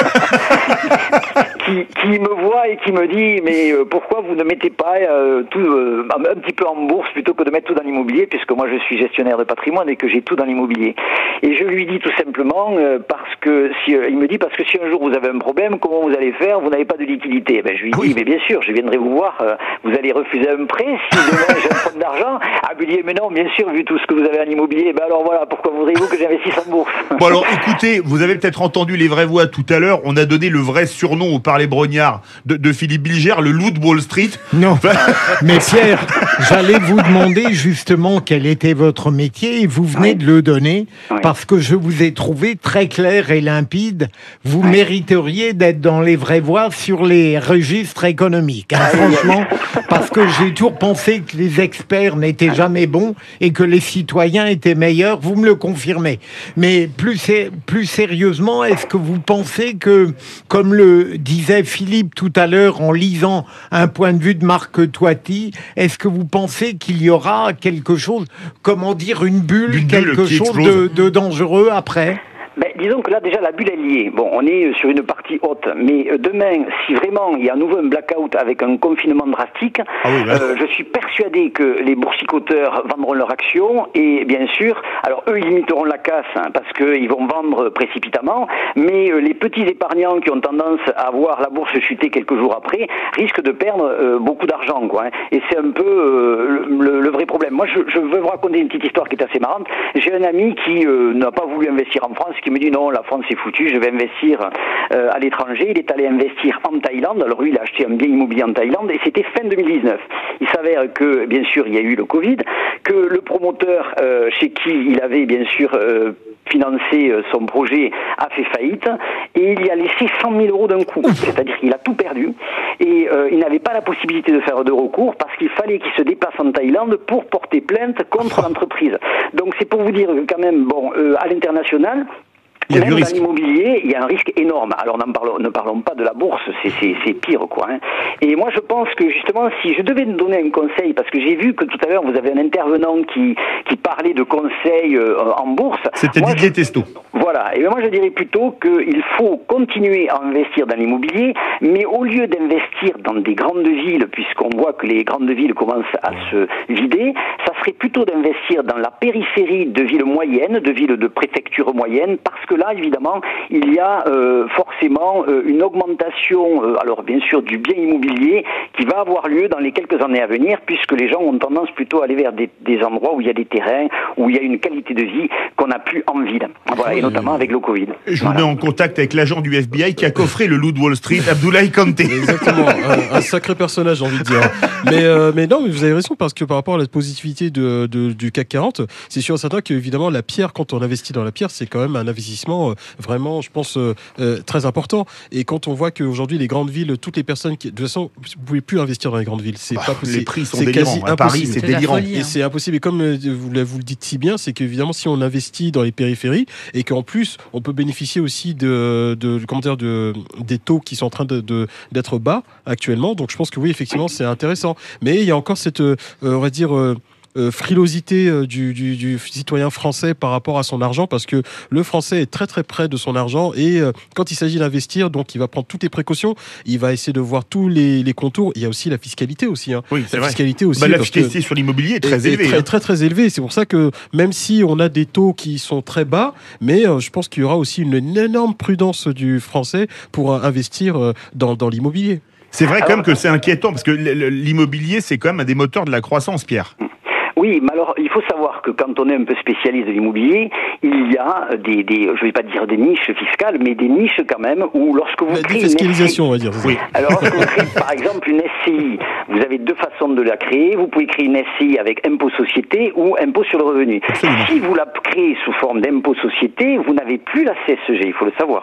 qui, qui me voit et qui me dit « Mais euh, pourquoi vous ne mettez pas euh, tout euh, un, un petit peu en bourse plutôt que de mettre tout dans l'immobilier ?» Puisque moi je suis gestionnaire de patrimoine et que j'ai tout dans l'immobilier. Et je lui dis tout simplement, euh, parce que si, euh, il me dit « Parce que si un jour vous avez un problème, comment vous allez faire ? Vous n'avez pas de liquidité. » Ben, je lui dis oui. « Mais bien sûr, je viendrai vous voir, euh, vous allez refuser un prêt si demain j'ai un fonds d'argent ?» Ah, il me dit « Mais non, bien sûr, vu tout ce que vous avez en immobilier, ben alors voilà, pourquoi voudriez-vous que j'investisse en bourse ?» Bon alors écoutez, vous avez peut-être entendu les vraies voix tout à l'heure, on a donné le vrai surnom au parler brognard de, de Philippe Bilger, le loup de Wall Street. Non, mais Pierre, j'allais vous demander justement quel était votre métier et vous venez oui. de le donner oui. parce que je vous ai trouvé très clair et limpide. Vous oui. mériteriez d'être dans les vraies voix sur les registres économiques, hein, franchement, parce que j'ai toujours pensé que les experts n'étaient jamais bons et que les citoyens étaient meilleurs, vous me le confirmez. Mais plus c'est plus sérieusement, est-ce que vous pensez que, comme le disait Philippe tout à l'heure en lisant un point de vue de Marc Toiti, est-ce que vous pensez qu'il y aura quelque chose, comment dire, une bulle, une quelque bulle chose de, de dangereux après ? Ben, disons que là, déjà, la bulle est liée. Bon, on est sur une partie haute, mais demain, si vraiment il y a à nouveau un blackout avec un confinement drastique, ah oui, ben... euh, je suis persuadé que les boursicoteurs vendront leurs actions et, bien sûr, alors eux, ils limiteront la casse hein, parce qu'ils vont vendre précipitamment, mais euh, les petits épargnants qui ont tendance à voir la bourse chuter quelques jours après risquent de perdre euh, beaucoup d'argent, quoi. Hein, et c'est un peu euh, le, le vrai problème. Moi, je, je veux vous raconter une petite histoire qui est assez marrante. J'ai un ami qui euh, n'a pas voulu investir en France, qui me dit non, la France c'est foutu, je vais investir euh, à l'étranger. Il est allé investir en Thaïlande. Alors lui, il a acheté un bien immobilier en Thaïlande et c'était fin deux mille dix-neuf. Il s'avère que, bien sûr, il y a eu le Covid, que le promoteur euh, chez qui il avait, bien sûr, euh, financé son projet a fait faillite et il y a laissé cent mille euros d'un coup. C'est-à-dire qu'il a tout perdu et euh, il n'avait pas la possibilité de faire de recours parce qu'il fallait qu'il se déplace en Thaïlande pour porter plainte contre l'entreprise. Donc c'est pour vous dire que quand même, bon, euh, à l'international, même dans l'immobilier, il y a un risque énorme. Alors n'en parlons, ne parlons pas de la bourse, c'est, c'est, c'est pire quoi. Hein. Et moi je pense que justement, si je devais donner un conseil, parce que j'ai vu que tout à l'heure vous avez un intervenant qui qui parlait de conseils euh, en bourse. C'était moi, Didier je... Testo. Voilà. Et moi je dirais plutôt qu'il faut continuer à investir dans l'immobilier, mais au lieu d'investir dans des grandes villes, puisqu'on voit que les grandes villes commencent à se vider, ça serait plutôt d'investir dans la périphérie de villes moyennes, de villes de préfectures moyennes, parce que là, évidemment, il y a euh, forcément euh, une augmentation, euh, alors bien sûr, du bien immobilier qui va avoir lieu dans les quelques années à venir, puisque les gens ont tendance plutôt à aller vers des, des endroits où il y a des terrains, où il y a une qualité de vie qu'on n'a plus envie. Voilà, et notamment avec le Covid. Je voilà. vous mets en contact avec l'agent du F B I qui a coffré le loup de Wall Street, Abdoulaye Kanté. Exactement, un, un sacré personnage, j'ai envie de dire. Mais, euh, mais non, mais vous avez raison, parce que par rapport à la positivité de, de, du C A C quarante, c'est sûr et certain qu'évidemment, la pierre, quand on investit dans la pierre, c'est quand même un investissement euh, vraiment, je pense, euh, euh, très important. Et quand on voit qu'aujourd'hui, les grandes villes, toutes les personnes qui... De toute façon, vous ne pouvez plus investir dans les grandes villes. C'est bah, pas possible. Les prix sont c'est délirants. Quasi à Paris, c'est, c'est délirant. Folie, hein. Et c'est impossible. Et comme euh, vous, vous le dites si bien, c'est qu'évidemment, si on investit dans les périphéries et qu'en plus, on peut bénéficier aussi de, de, comment dire, de, des taux qui sont en train de, de, d'être bas actuellement. Donc, je pense que oui, effectivement, c'est intéressant. Mais il y a encore cette, euh, on va dire... Euh, Euh, frilosité euh, du, du, du citoyen français par rapport à son argent, parce que le français est très très près de son argent et euh, quand il s'agit d'investir, donc il va prendre toutes les précautions, il va essayer de voir tous les, les contours. Il y a aussi la fiscalité aussi. Hein. Oui, c'est la vrai. fiscalité aussi. Bah, la fiscalité sur l'immobilier est très est, élevée. Est très, hein. très très élevée. C'est pour ça que même si on a des taux qui sont très bas, mais euh, je pense qu'il y aura aussi une, une énorme prudence du français pour euh, investir euh, dans, dans l'immobilier. C'est vrai quand même que c'est inquiétant parce que l'immobilier c'est quand même un des moteurs de la croissance, Pierre. Oui, mais alors il faut savoir que quand on est un peu spécialiste de l'immobilier, il y a des, des je vais pas dire des niches fiscales, mais des niches quand même où lorsque vous la créez défiscalisation, une S C I, on va dire. Oui. Alors lorsque vous créez par exemple une S C I, vous avez deux façons de la créer. Vous pouvez créer une S C I avec impôt société ou impôt sur le revenu. Absolument. Si vous la créez sous forme d'impôt société, vous n'avez plus la C S G, il faut le savoir.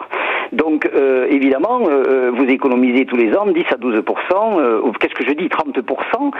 Donc, euh, évidemment, euh, vous économisez tous les ans dix à douze pour cent, euh, ou qu'est-ce que je dis, trente pour cent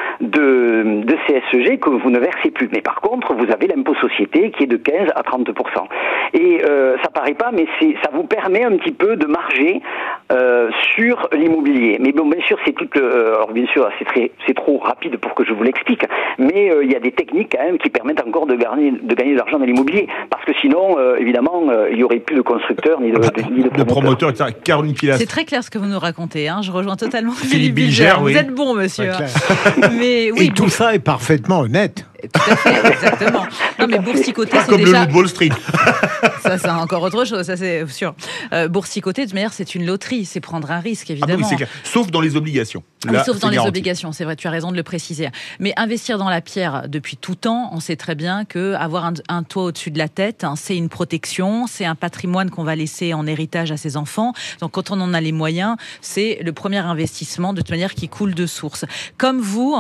de, de C S G que vous ne versez plus. Mais par contre, vous avez l'impôt société qui est de quinze à trente pour cent. Et euh, ça paraît pas, mais c'est, ça vous permet un petit peu de marger euh, sur l'immobilier. Mais bon, bien sûr, c'est tout. Euh, alors bien sûr, c'est très, c'est trop rapide pour que je vous l'explique. Mais il euh, y a des techniques quand même qui permettent encore de gagner, de gagner de l'argent dans l'immobilier, parce que sinon, euh, évidemment, euh, il y aurait plus de constructeurs ni de, de, ni de promoteurs. De promoteurs, et cetera. Caroline Pilas. C'est très clair ce que vous nous racontez. Hein. Je rejoins totalement Philippe Philippe Bilger. Bilger. Oui. Vous êtes bon, monsieur. Mais oui, et tout ça est parfaitement honnête. Tout à fait, exactement. Non, mais boursicoter, Pas c'est comme déjà... le loup de Wall Street. Ça, c'est encore autre chose, ça c'est sûr. Euh, boursicoter, de toute manière, c'est une loterie, c'est prendre un risque, évidemment. Ah oui, c'est clair. Sauf dans les obligations. Là, oui, sauf dans les garanti. obligations, c'est vrai, tu as raison de le préciser. Mais investir dans la pierre depuis tout temps, on sait très bien qu'avoir un, un toit au-dessus de la tête, hein, c'est une protection, c'est un patrimoine qu'on va laisser en héritage à ses enfants. Donc quand on en a les moyens, c'est le premier investissement, de toute manière, qui coule de source. Comme vous,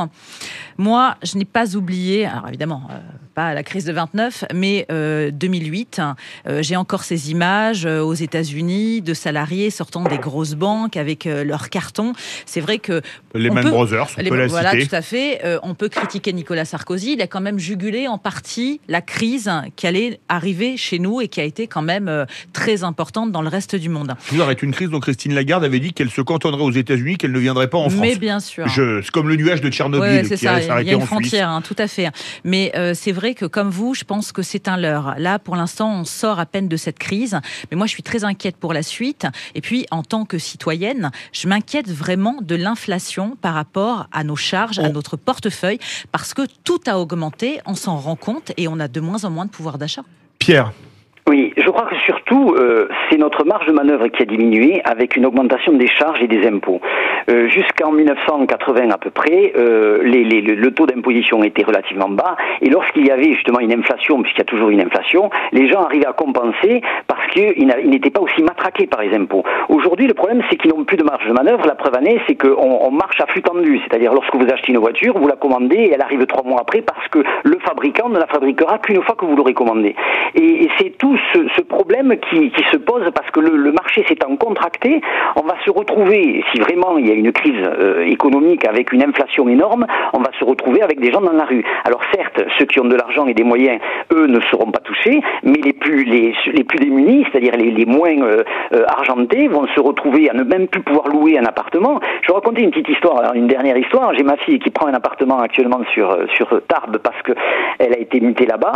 moi, je n'ai pas oublié, alors évidemment, euh, pas la crise de vingt-neuf, mais euh, deux mille huit, euh, j'ai encore ces images euh, aux États-Unis de salariés sortant des grosses banques avec euh, leurs cartons. C'est vrai que les on Man peut, Brothers, on les, peut la voilà, citer. Tout à fait. Euh, on peut critiquer Nicolas Sarkozy. Il a quand même jugulé en partie la crise qui allait arriver chez nous et qui a été quand même euh, très importante dans le reste du monde. Je vous arrête, une crise dont Christine Lagarde avait dit qu'elle se cantonnerait aux États-Unis, qu'elle ne viendrait pas en France. Mais bien sûr. Je, c'est comme le nuage de Tchernobyl ouais, qui ça. allait s'arrêter en Suisse. Il y a une frontière, hein, tout à fait. Mais euh, c'est vrai que comme vous, je pense que c'est un leurre. Là, pour l'instant, on sort à peine de cette crise. Mais moi, je suis très inquiète pour la suite. Et puis, en tant que citoyenne, je m'inquiète vraiment de l'inflation par rapport à nos charges, à notre portefeuille, parce que tout a augmenté, on s'en rend compte et on a de moins en moins de pouvoir d'achat. Pierre. Oui, je crois que surtout, euh, c'est notre marge de manœuvre qui a diminué avec une augmentation des charges et des impôts. Euh, jusqu'en mille neuf cent quatre-vingts à peu près, euh, les, les, le taux d'imposition était relativement bas, et lorsqu'il y avait justement une inflation, puisqu'il y a toujours une inflation, les gens arrivaient à compenser parce qu'ils n'étaient pas aussi matraqués par les impôts. Aujourd'hui, le problème, c'est qu'ils n'ont plus de marge de manœuvre. La preuve en est, c'est qu'on on marche à flux tendu, c'est-à-dire lorsque vous achetez une voiture, vous la commandez et elle arrive trois mois après parce que le fabricant ne la fabriquera qu'une fois que vous l'aurez commandée. Et, et c'est tout ce, ce problème qui, qui se pose parce que le, le marché s'étant contracté, on va se retrouver, si vraiment il y a une crise euh, économique avec une inflation énorme, on va se retrouver avec des gens dans la rue. Alors certes, ceux qui ont de l'argent et des moyens, eux, ne seront pas touchés, mais les plus, les, les plus démunis, c'est-à-dire les, les moins euh, euh, argentés, vont se retrouver à ne même plus pouvoir louer un appartement. Je vais raconter une petite histoire, alors une dernière histoire. J'ai ma fille qui prend un appartement actuellement sur, sur Tarbes parce qu'elle a été mutée là-bas.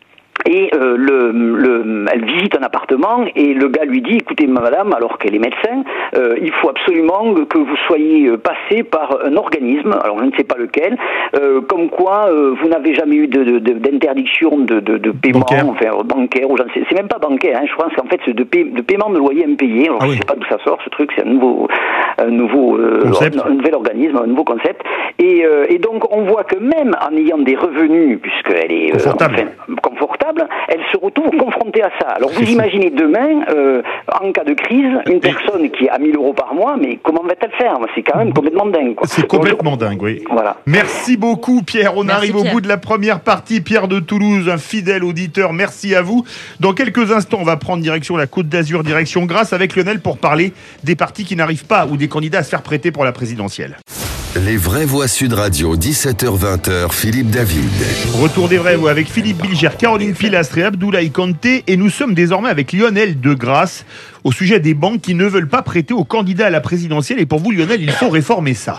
Et euh, le, le, elle visite un appartement et le gars lui dit, écoutez madame, alors qu'elle est médecin, euh, il faut absolument que vous soyez passée par un organisme, alors je ne sais pas lequel, euh, comme quoi euh, vous n'avez jamais eu de, de, de, d'interdiction de, de, de paiement, bancaire. enfin bancaire, ou j'en sais, c'est même pas bancaire, hein, je pense qu'en fait c'est de, paie, de paiement de loyer impayé, alors ah je ne oui. sais pas d'où ça sort ce truc, c'est un nouveau, un nouveau euh, un, un nouvel organisme, un nouveau concept, et, euh, et donc on voit que même en ayant des revenus, puisqu'elle est euh, confortable, enfin, confortable, elle se retrouve confrontée à ça. Alors vous imaginez demain, euh, en cas de crise, une personne qui a mille euros par mois, mais comment va-t-elle faire? C'est quand même complètement dingue. Quoi. C'est complètement dingue, oui. Voilà. Merci beaucoup Pierre, on merci arrive Pierre. au bout de la première partie. Pierre de Toulouse, un fidèle auditeur, merci à vous. Dans quelques instants, on va prendre direction la Côte d'Azur, direction Grasse avec Lionel pour parler des partis qui n'arrivent pas ou des candidats à se faire prêter pour la présidentielle. Les vraies voix Sud Radio, dix-sept heures vingt, Philippe David. Retour des vraies voix avec Philippe Bilger, Caroline Pilastre et Abdoulaye Kanté. Et nous sommes désormais avec Lionel de Grasse au sujet des banques qui ne veulent pas prêter aux candidats à la présidentielle. Et pour vous, Lionel, il faut réformer ça.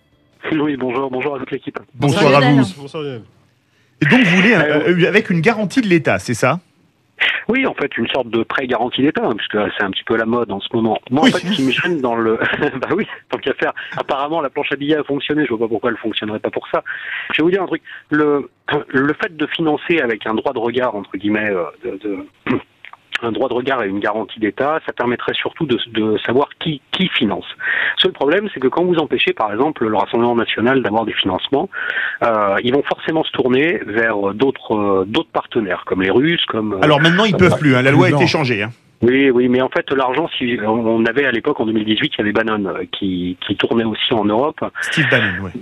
Oui, bonjour, bonjour à toute l'équipe. Bonsoir, bonsoir à vous. Bonsoir Lionel. Et donc, vous voulez, euh, avec une garantie de l'État, c'est ça ? Oui, en fait, une sorte de prêt garanti d'État, hein, puisque c'est un petit peu la mode en ce moment. Moi, oui. En fait, ce qui me gêne dans le... bah oui, tant qu'à faire. Apparemment, la planche à billets a fonctionné, je vois pas pourquoi elle fonctionnerait pas pour ça. Je vais vous dire un truc. Le, le fait de financer avec un droit de regard, entre guillemets, de... de... un droit de regard et une garantie d'État, ça permettrait surtout de, de savoir qui, qui finance. Le seul problème, c'est que quand vous empêchez, par exemple, le Rassemblement national d'avoir des financements, euh, ils vont forcément se tourner vers d'autres, euh, d'autres partenaires, comme les Russes, comme... Euh, Alors maintenant, ils ne peuvent plus, hein, la loi a été changée. Hein. Oui, oui, mais en fait, l'argent, si on avait à l'époque, en deux mille dix-huit, il y avait Bannon qui, qui tournait aussi en Europe. Steve Bannon, oui.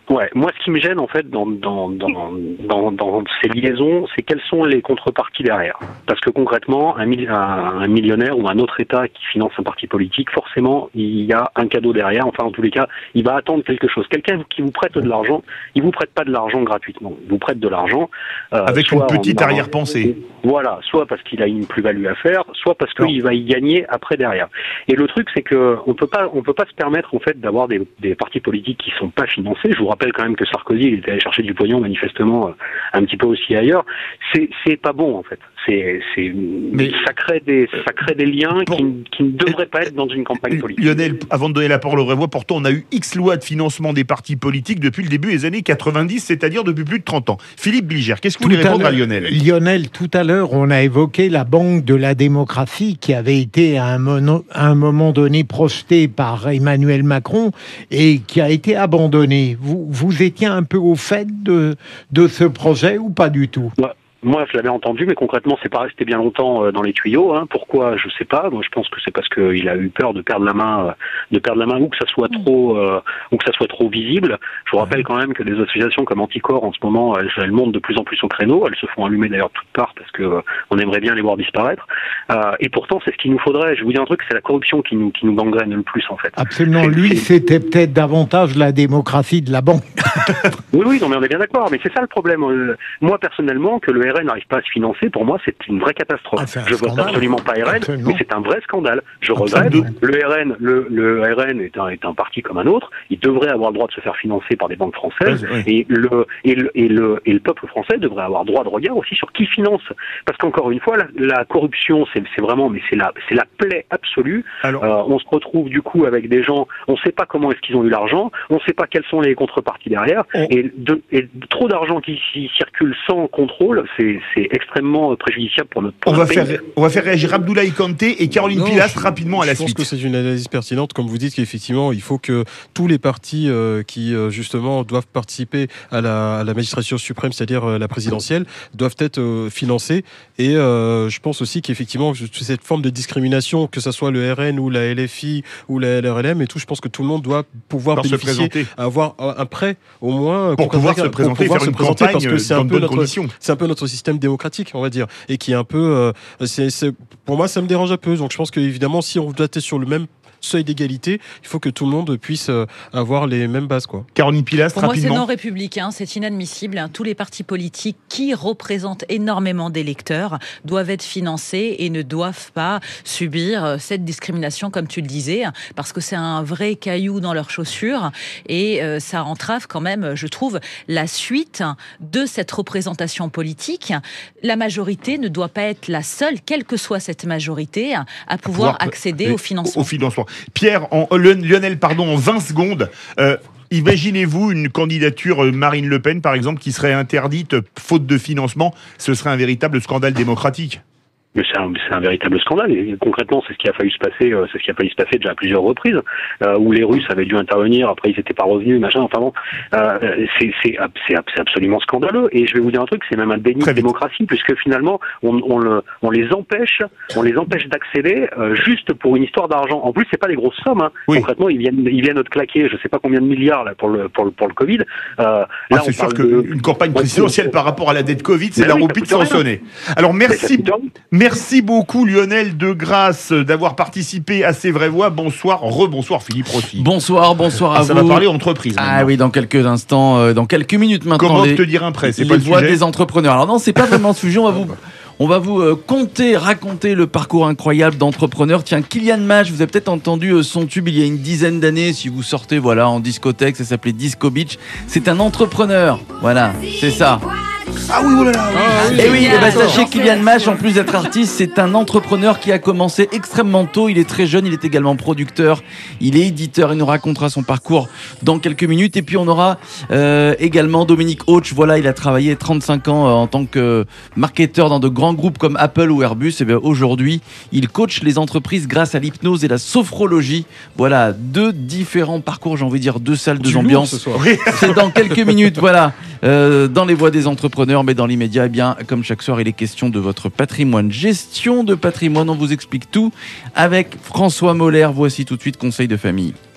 Ouais, moi ce qui me gêne en fait dans dans dans dans, dans ces liaisons, c'est quelles sont les contreparties derrière. Parce que concrètement, un, un, un millionnaire ou un autre État qui finance un parti politique, forcément, il y a un cadeau derrière. Enfin, en tous les cas, il va attendre quelque chose. Quelqu'un qui vous prête de l'argent, il vous prête pas de l'argent gratuitement. Il vous prête de l'argent euh, avec une petite arrière-pensée. Voilà, soit parce qu'il a une plus-value à faire, soit parce qu'il va y gagner après derrière. Et le truc, c'est que on peut pas on peut pas se permettre en fait d'avoir des, des partis politiques qui sont pas financés. Je vous rappelle quand même que Sarkozy, il était allé chercher du pognon manifestement un petit peu aussi ailleurs. C'est c'est pas bon en fait. C'est c'est mais ça crée des ça crée des liens pour... qui, qui ne devraient pas être dans une campagne politique. Lionel, avant de donner la parole aux vraies voix, pourtant on a eu X lois de financement des partis politiques depuis le début des années quatre-vingt-dix, c'est-à-dire depuis plus de trente ans. Philippe Bligère, qu'est-ce que vous voulez répondre à Lionel ? Lionel, tout à l'heure, on a évoqué la Banque de la démocratie qui avait été à un, mono, à un moment donné projetée par Emmanuel Macron et qui a été abandonnée. Vous, vous étiez un peu au fait de, de ce projet ou pas du tout ? Ouais. Moi, je l'avais entendu, mais concrètement, c'est pas resté bien longtemps dans les tuyaux. Hein. Pourquoi, je sais pas. Moi, je pense que c'est parce qu'il a eu peur de perdre la main, de perdre la main, ou que ça soit trop, euh, ou que ça soit trop visible. Je vous rappelle quand même que des associations comme Anticorps, en ce moment, elles, elles montent de plus en plus au créneau. Elles se font allumer d'ailleurs de toutes parts parce que euh, on aimerait bien les voir disparaître. Euh, et pourtant, c'est ce qu'il nous faudrait. Je vais vous dire un truc, c'est la corruption qui nous, qui nous gangrène le plus, en fait. Absolument. Lui, c'était peut-être davantage la démocratie de la banque. oui, oui, non, mais on est bien d'accord. Mais c'est ça le problème. Euh, moi, personnellement, que le R N n'arrive pas à se financer, pour moi, c'est une vraie catastrophe. Ah, je vote absolument pas R N, absolument. Mais c'est un vrai scandale. Je regrette. Le R N, le, le R N est un, est un parti comme un autre. Il devrait avoir le droit de se faire financer par des banques françaises. Oui, oui. Et, le, et, le, et, le, et le peuple français devrait avoir droit de regard aussi sur qui finance. Parce qu'encore une fois, la, la corruption, c'est, c'est vraiment, mais c'est la, c'est la plaie absolue. Alors, euh, on se retrouve du coup avec des gens, on ne sait pas comment est-ce qu'ils ont eu l'argent, on ne sait pas quelles sont les contreparties derrière. Oh. Et, de, et trop d'argent qui, qui circule sans contrôle, c'est, c'est extrêmement préjudiciable pour notre on va pays. Faire, on va faire réagir Abdoulaye Kanté et Caroline non, Pilastre je, rapidement à la suite. Je pense que c'est une analyse pertinente, comme vous dites, qu'effectivement, il faut que tous les partis euh, qui, euh, justement, doivent participer à la, à la magistrature suprême, c'est-à-dire euh, la présidentielle, doivent être euh, financés. Et euh, je pense aussi qu'effectivement, cette forme de discrimination, que ce soit le R N ou la L F I ou la L R L M et tout, je pense que tout le monde doit pouvoir pour bénéficier, avoir un prêt, au moins, pour pouvoir se présenter, pour pouvoir faire se une présenter, parce que c'est un peu notre, c'est un peu notre système démocratique, on va dire, et qui est un peu, euh, c'est, c'est, pour moi, ça me dérange un peu. Donc, je pense qu'évidemment, si on doit être sur le même seuil d'égalité, il faut que tout le monde puisse avoir les mêmes bases, quoi. Caroline Pilastre, pour rapidement. Moi, c'est non républicain, c'est inadmissible. Tous les partis politiques qui représentent énormément d'électeurs doivent être financés et ne doivent pas subir cette discrimination, comme tu le disais, parce que c'est un vrai caillou dans leurs chaussures et euh, ça entrave quand même, je trouve, la suite de cette représentation politique. La majorité ne doit pas être la seule, quelle que soit cette majorité, à pouvoir, pouvoir accéder au financement. Au financement. Pierre, en, Lionel, pardon, en vingt secondes, euh, imaginez-vous une candidature Marine Le Pen, par exemple, qui serait interdite faute de financement. Ce serait un véritable scandale démocratique. Mais c'est un, c'est un véritable scandale. Et concrètement, c'est ce qui a failli se passer, euh, c'est ce qui a failli se passer déjà à plusieurs reprises, euh, où les Russes avaient dû intervenir, après ils n'étaient pas revenus, machin. Enfin bon, euh, c'est, c'est, c'est, c'est absolument scandaleux. Et je vais vous dire un truc, c'est même un déni de démocratie, puisque finalement, on, on, le, on les empêche, on les empêche d'accéder euh, juste pour une histoire d'argent. En plus, c'est pas des grosses sommes. Hein. Oui. Concrètement, ils viennent, ils viennent de claquer, je sais pas combien de milliards là pour le pour le pour le Covid. Euh, là, ah, c'est sûr qu'une campagne présidentielle par rapport à la dette Covid, c'est la oui, roupie de Sansonnet. Alors merci, merci beaucoup. Lionel Degrasse d'avoir participé à ces vraies voix. Bonsoir, rebonsoir Philippe Rossi. Bonsoir, bonsoir à ah, vous. Ça va parler entreprise. Ah maintenant. Oui, dans quelques instants, euh, dans quelques minutes maintenant. Comment les, te dire un prêt, c'est les pas le voix sujet. Des entrepreneurs. Alors non, c'est pas vraiment le sujet. On va vous, on va vous euh, conter, raconter le parcours incroyable d'entrepreneurs. Tiens, Kylian Mash, vous avez peut-être entendu euh, son tube il y a une dizaine d'années. Si vous sortez, voilà, en discothèque, ça s'appelait Disco Beach. C'est un entrepreneur. Voilà, c'est ça. Ah oui, oh là là. Ah, oui, et oui, et bah, sachez Kylian Mash, en plus d'être artiste, c'est un entrepreneur qui a commencé extrêmement tôt. Il est très jeune, il est également producteur, il est éditeur. Il nous racontera son parcours dans quelques minutes. Et puis on aura euh, également Dominique Auch. Voilà, il a travaillé trente-cinq ans euh, en tant que marketeur dans de grands groupes comme Apple ou Airbus. Et bien aujourd'hui, il coach les entreprises grâce à l'hypnose et la sophrologie. Voilà, deux différents parcours, j'ai envie de dire deux salles, deux ambiances. C'est dans quelques minutes, voilà, euh, dans les voies des entrepreneurs. Mais dans l'immédiat, eh bien, comme chaque soir, il est question de votre patrimoine. Gestion de patrimoine, on vous explique tout avec François Moller. Voici tout de suite Conseil de famille.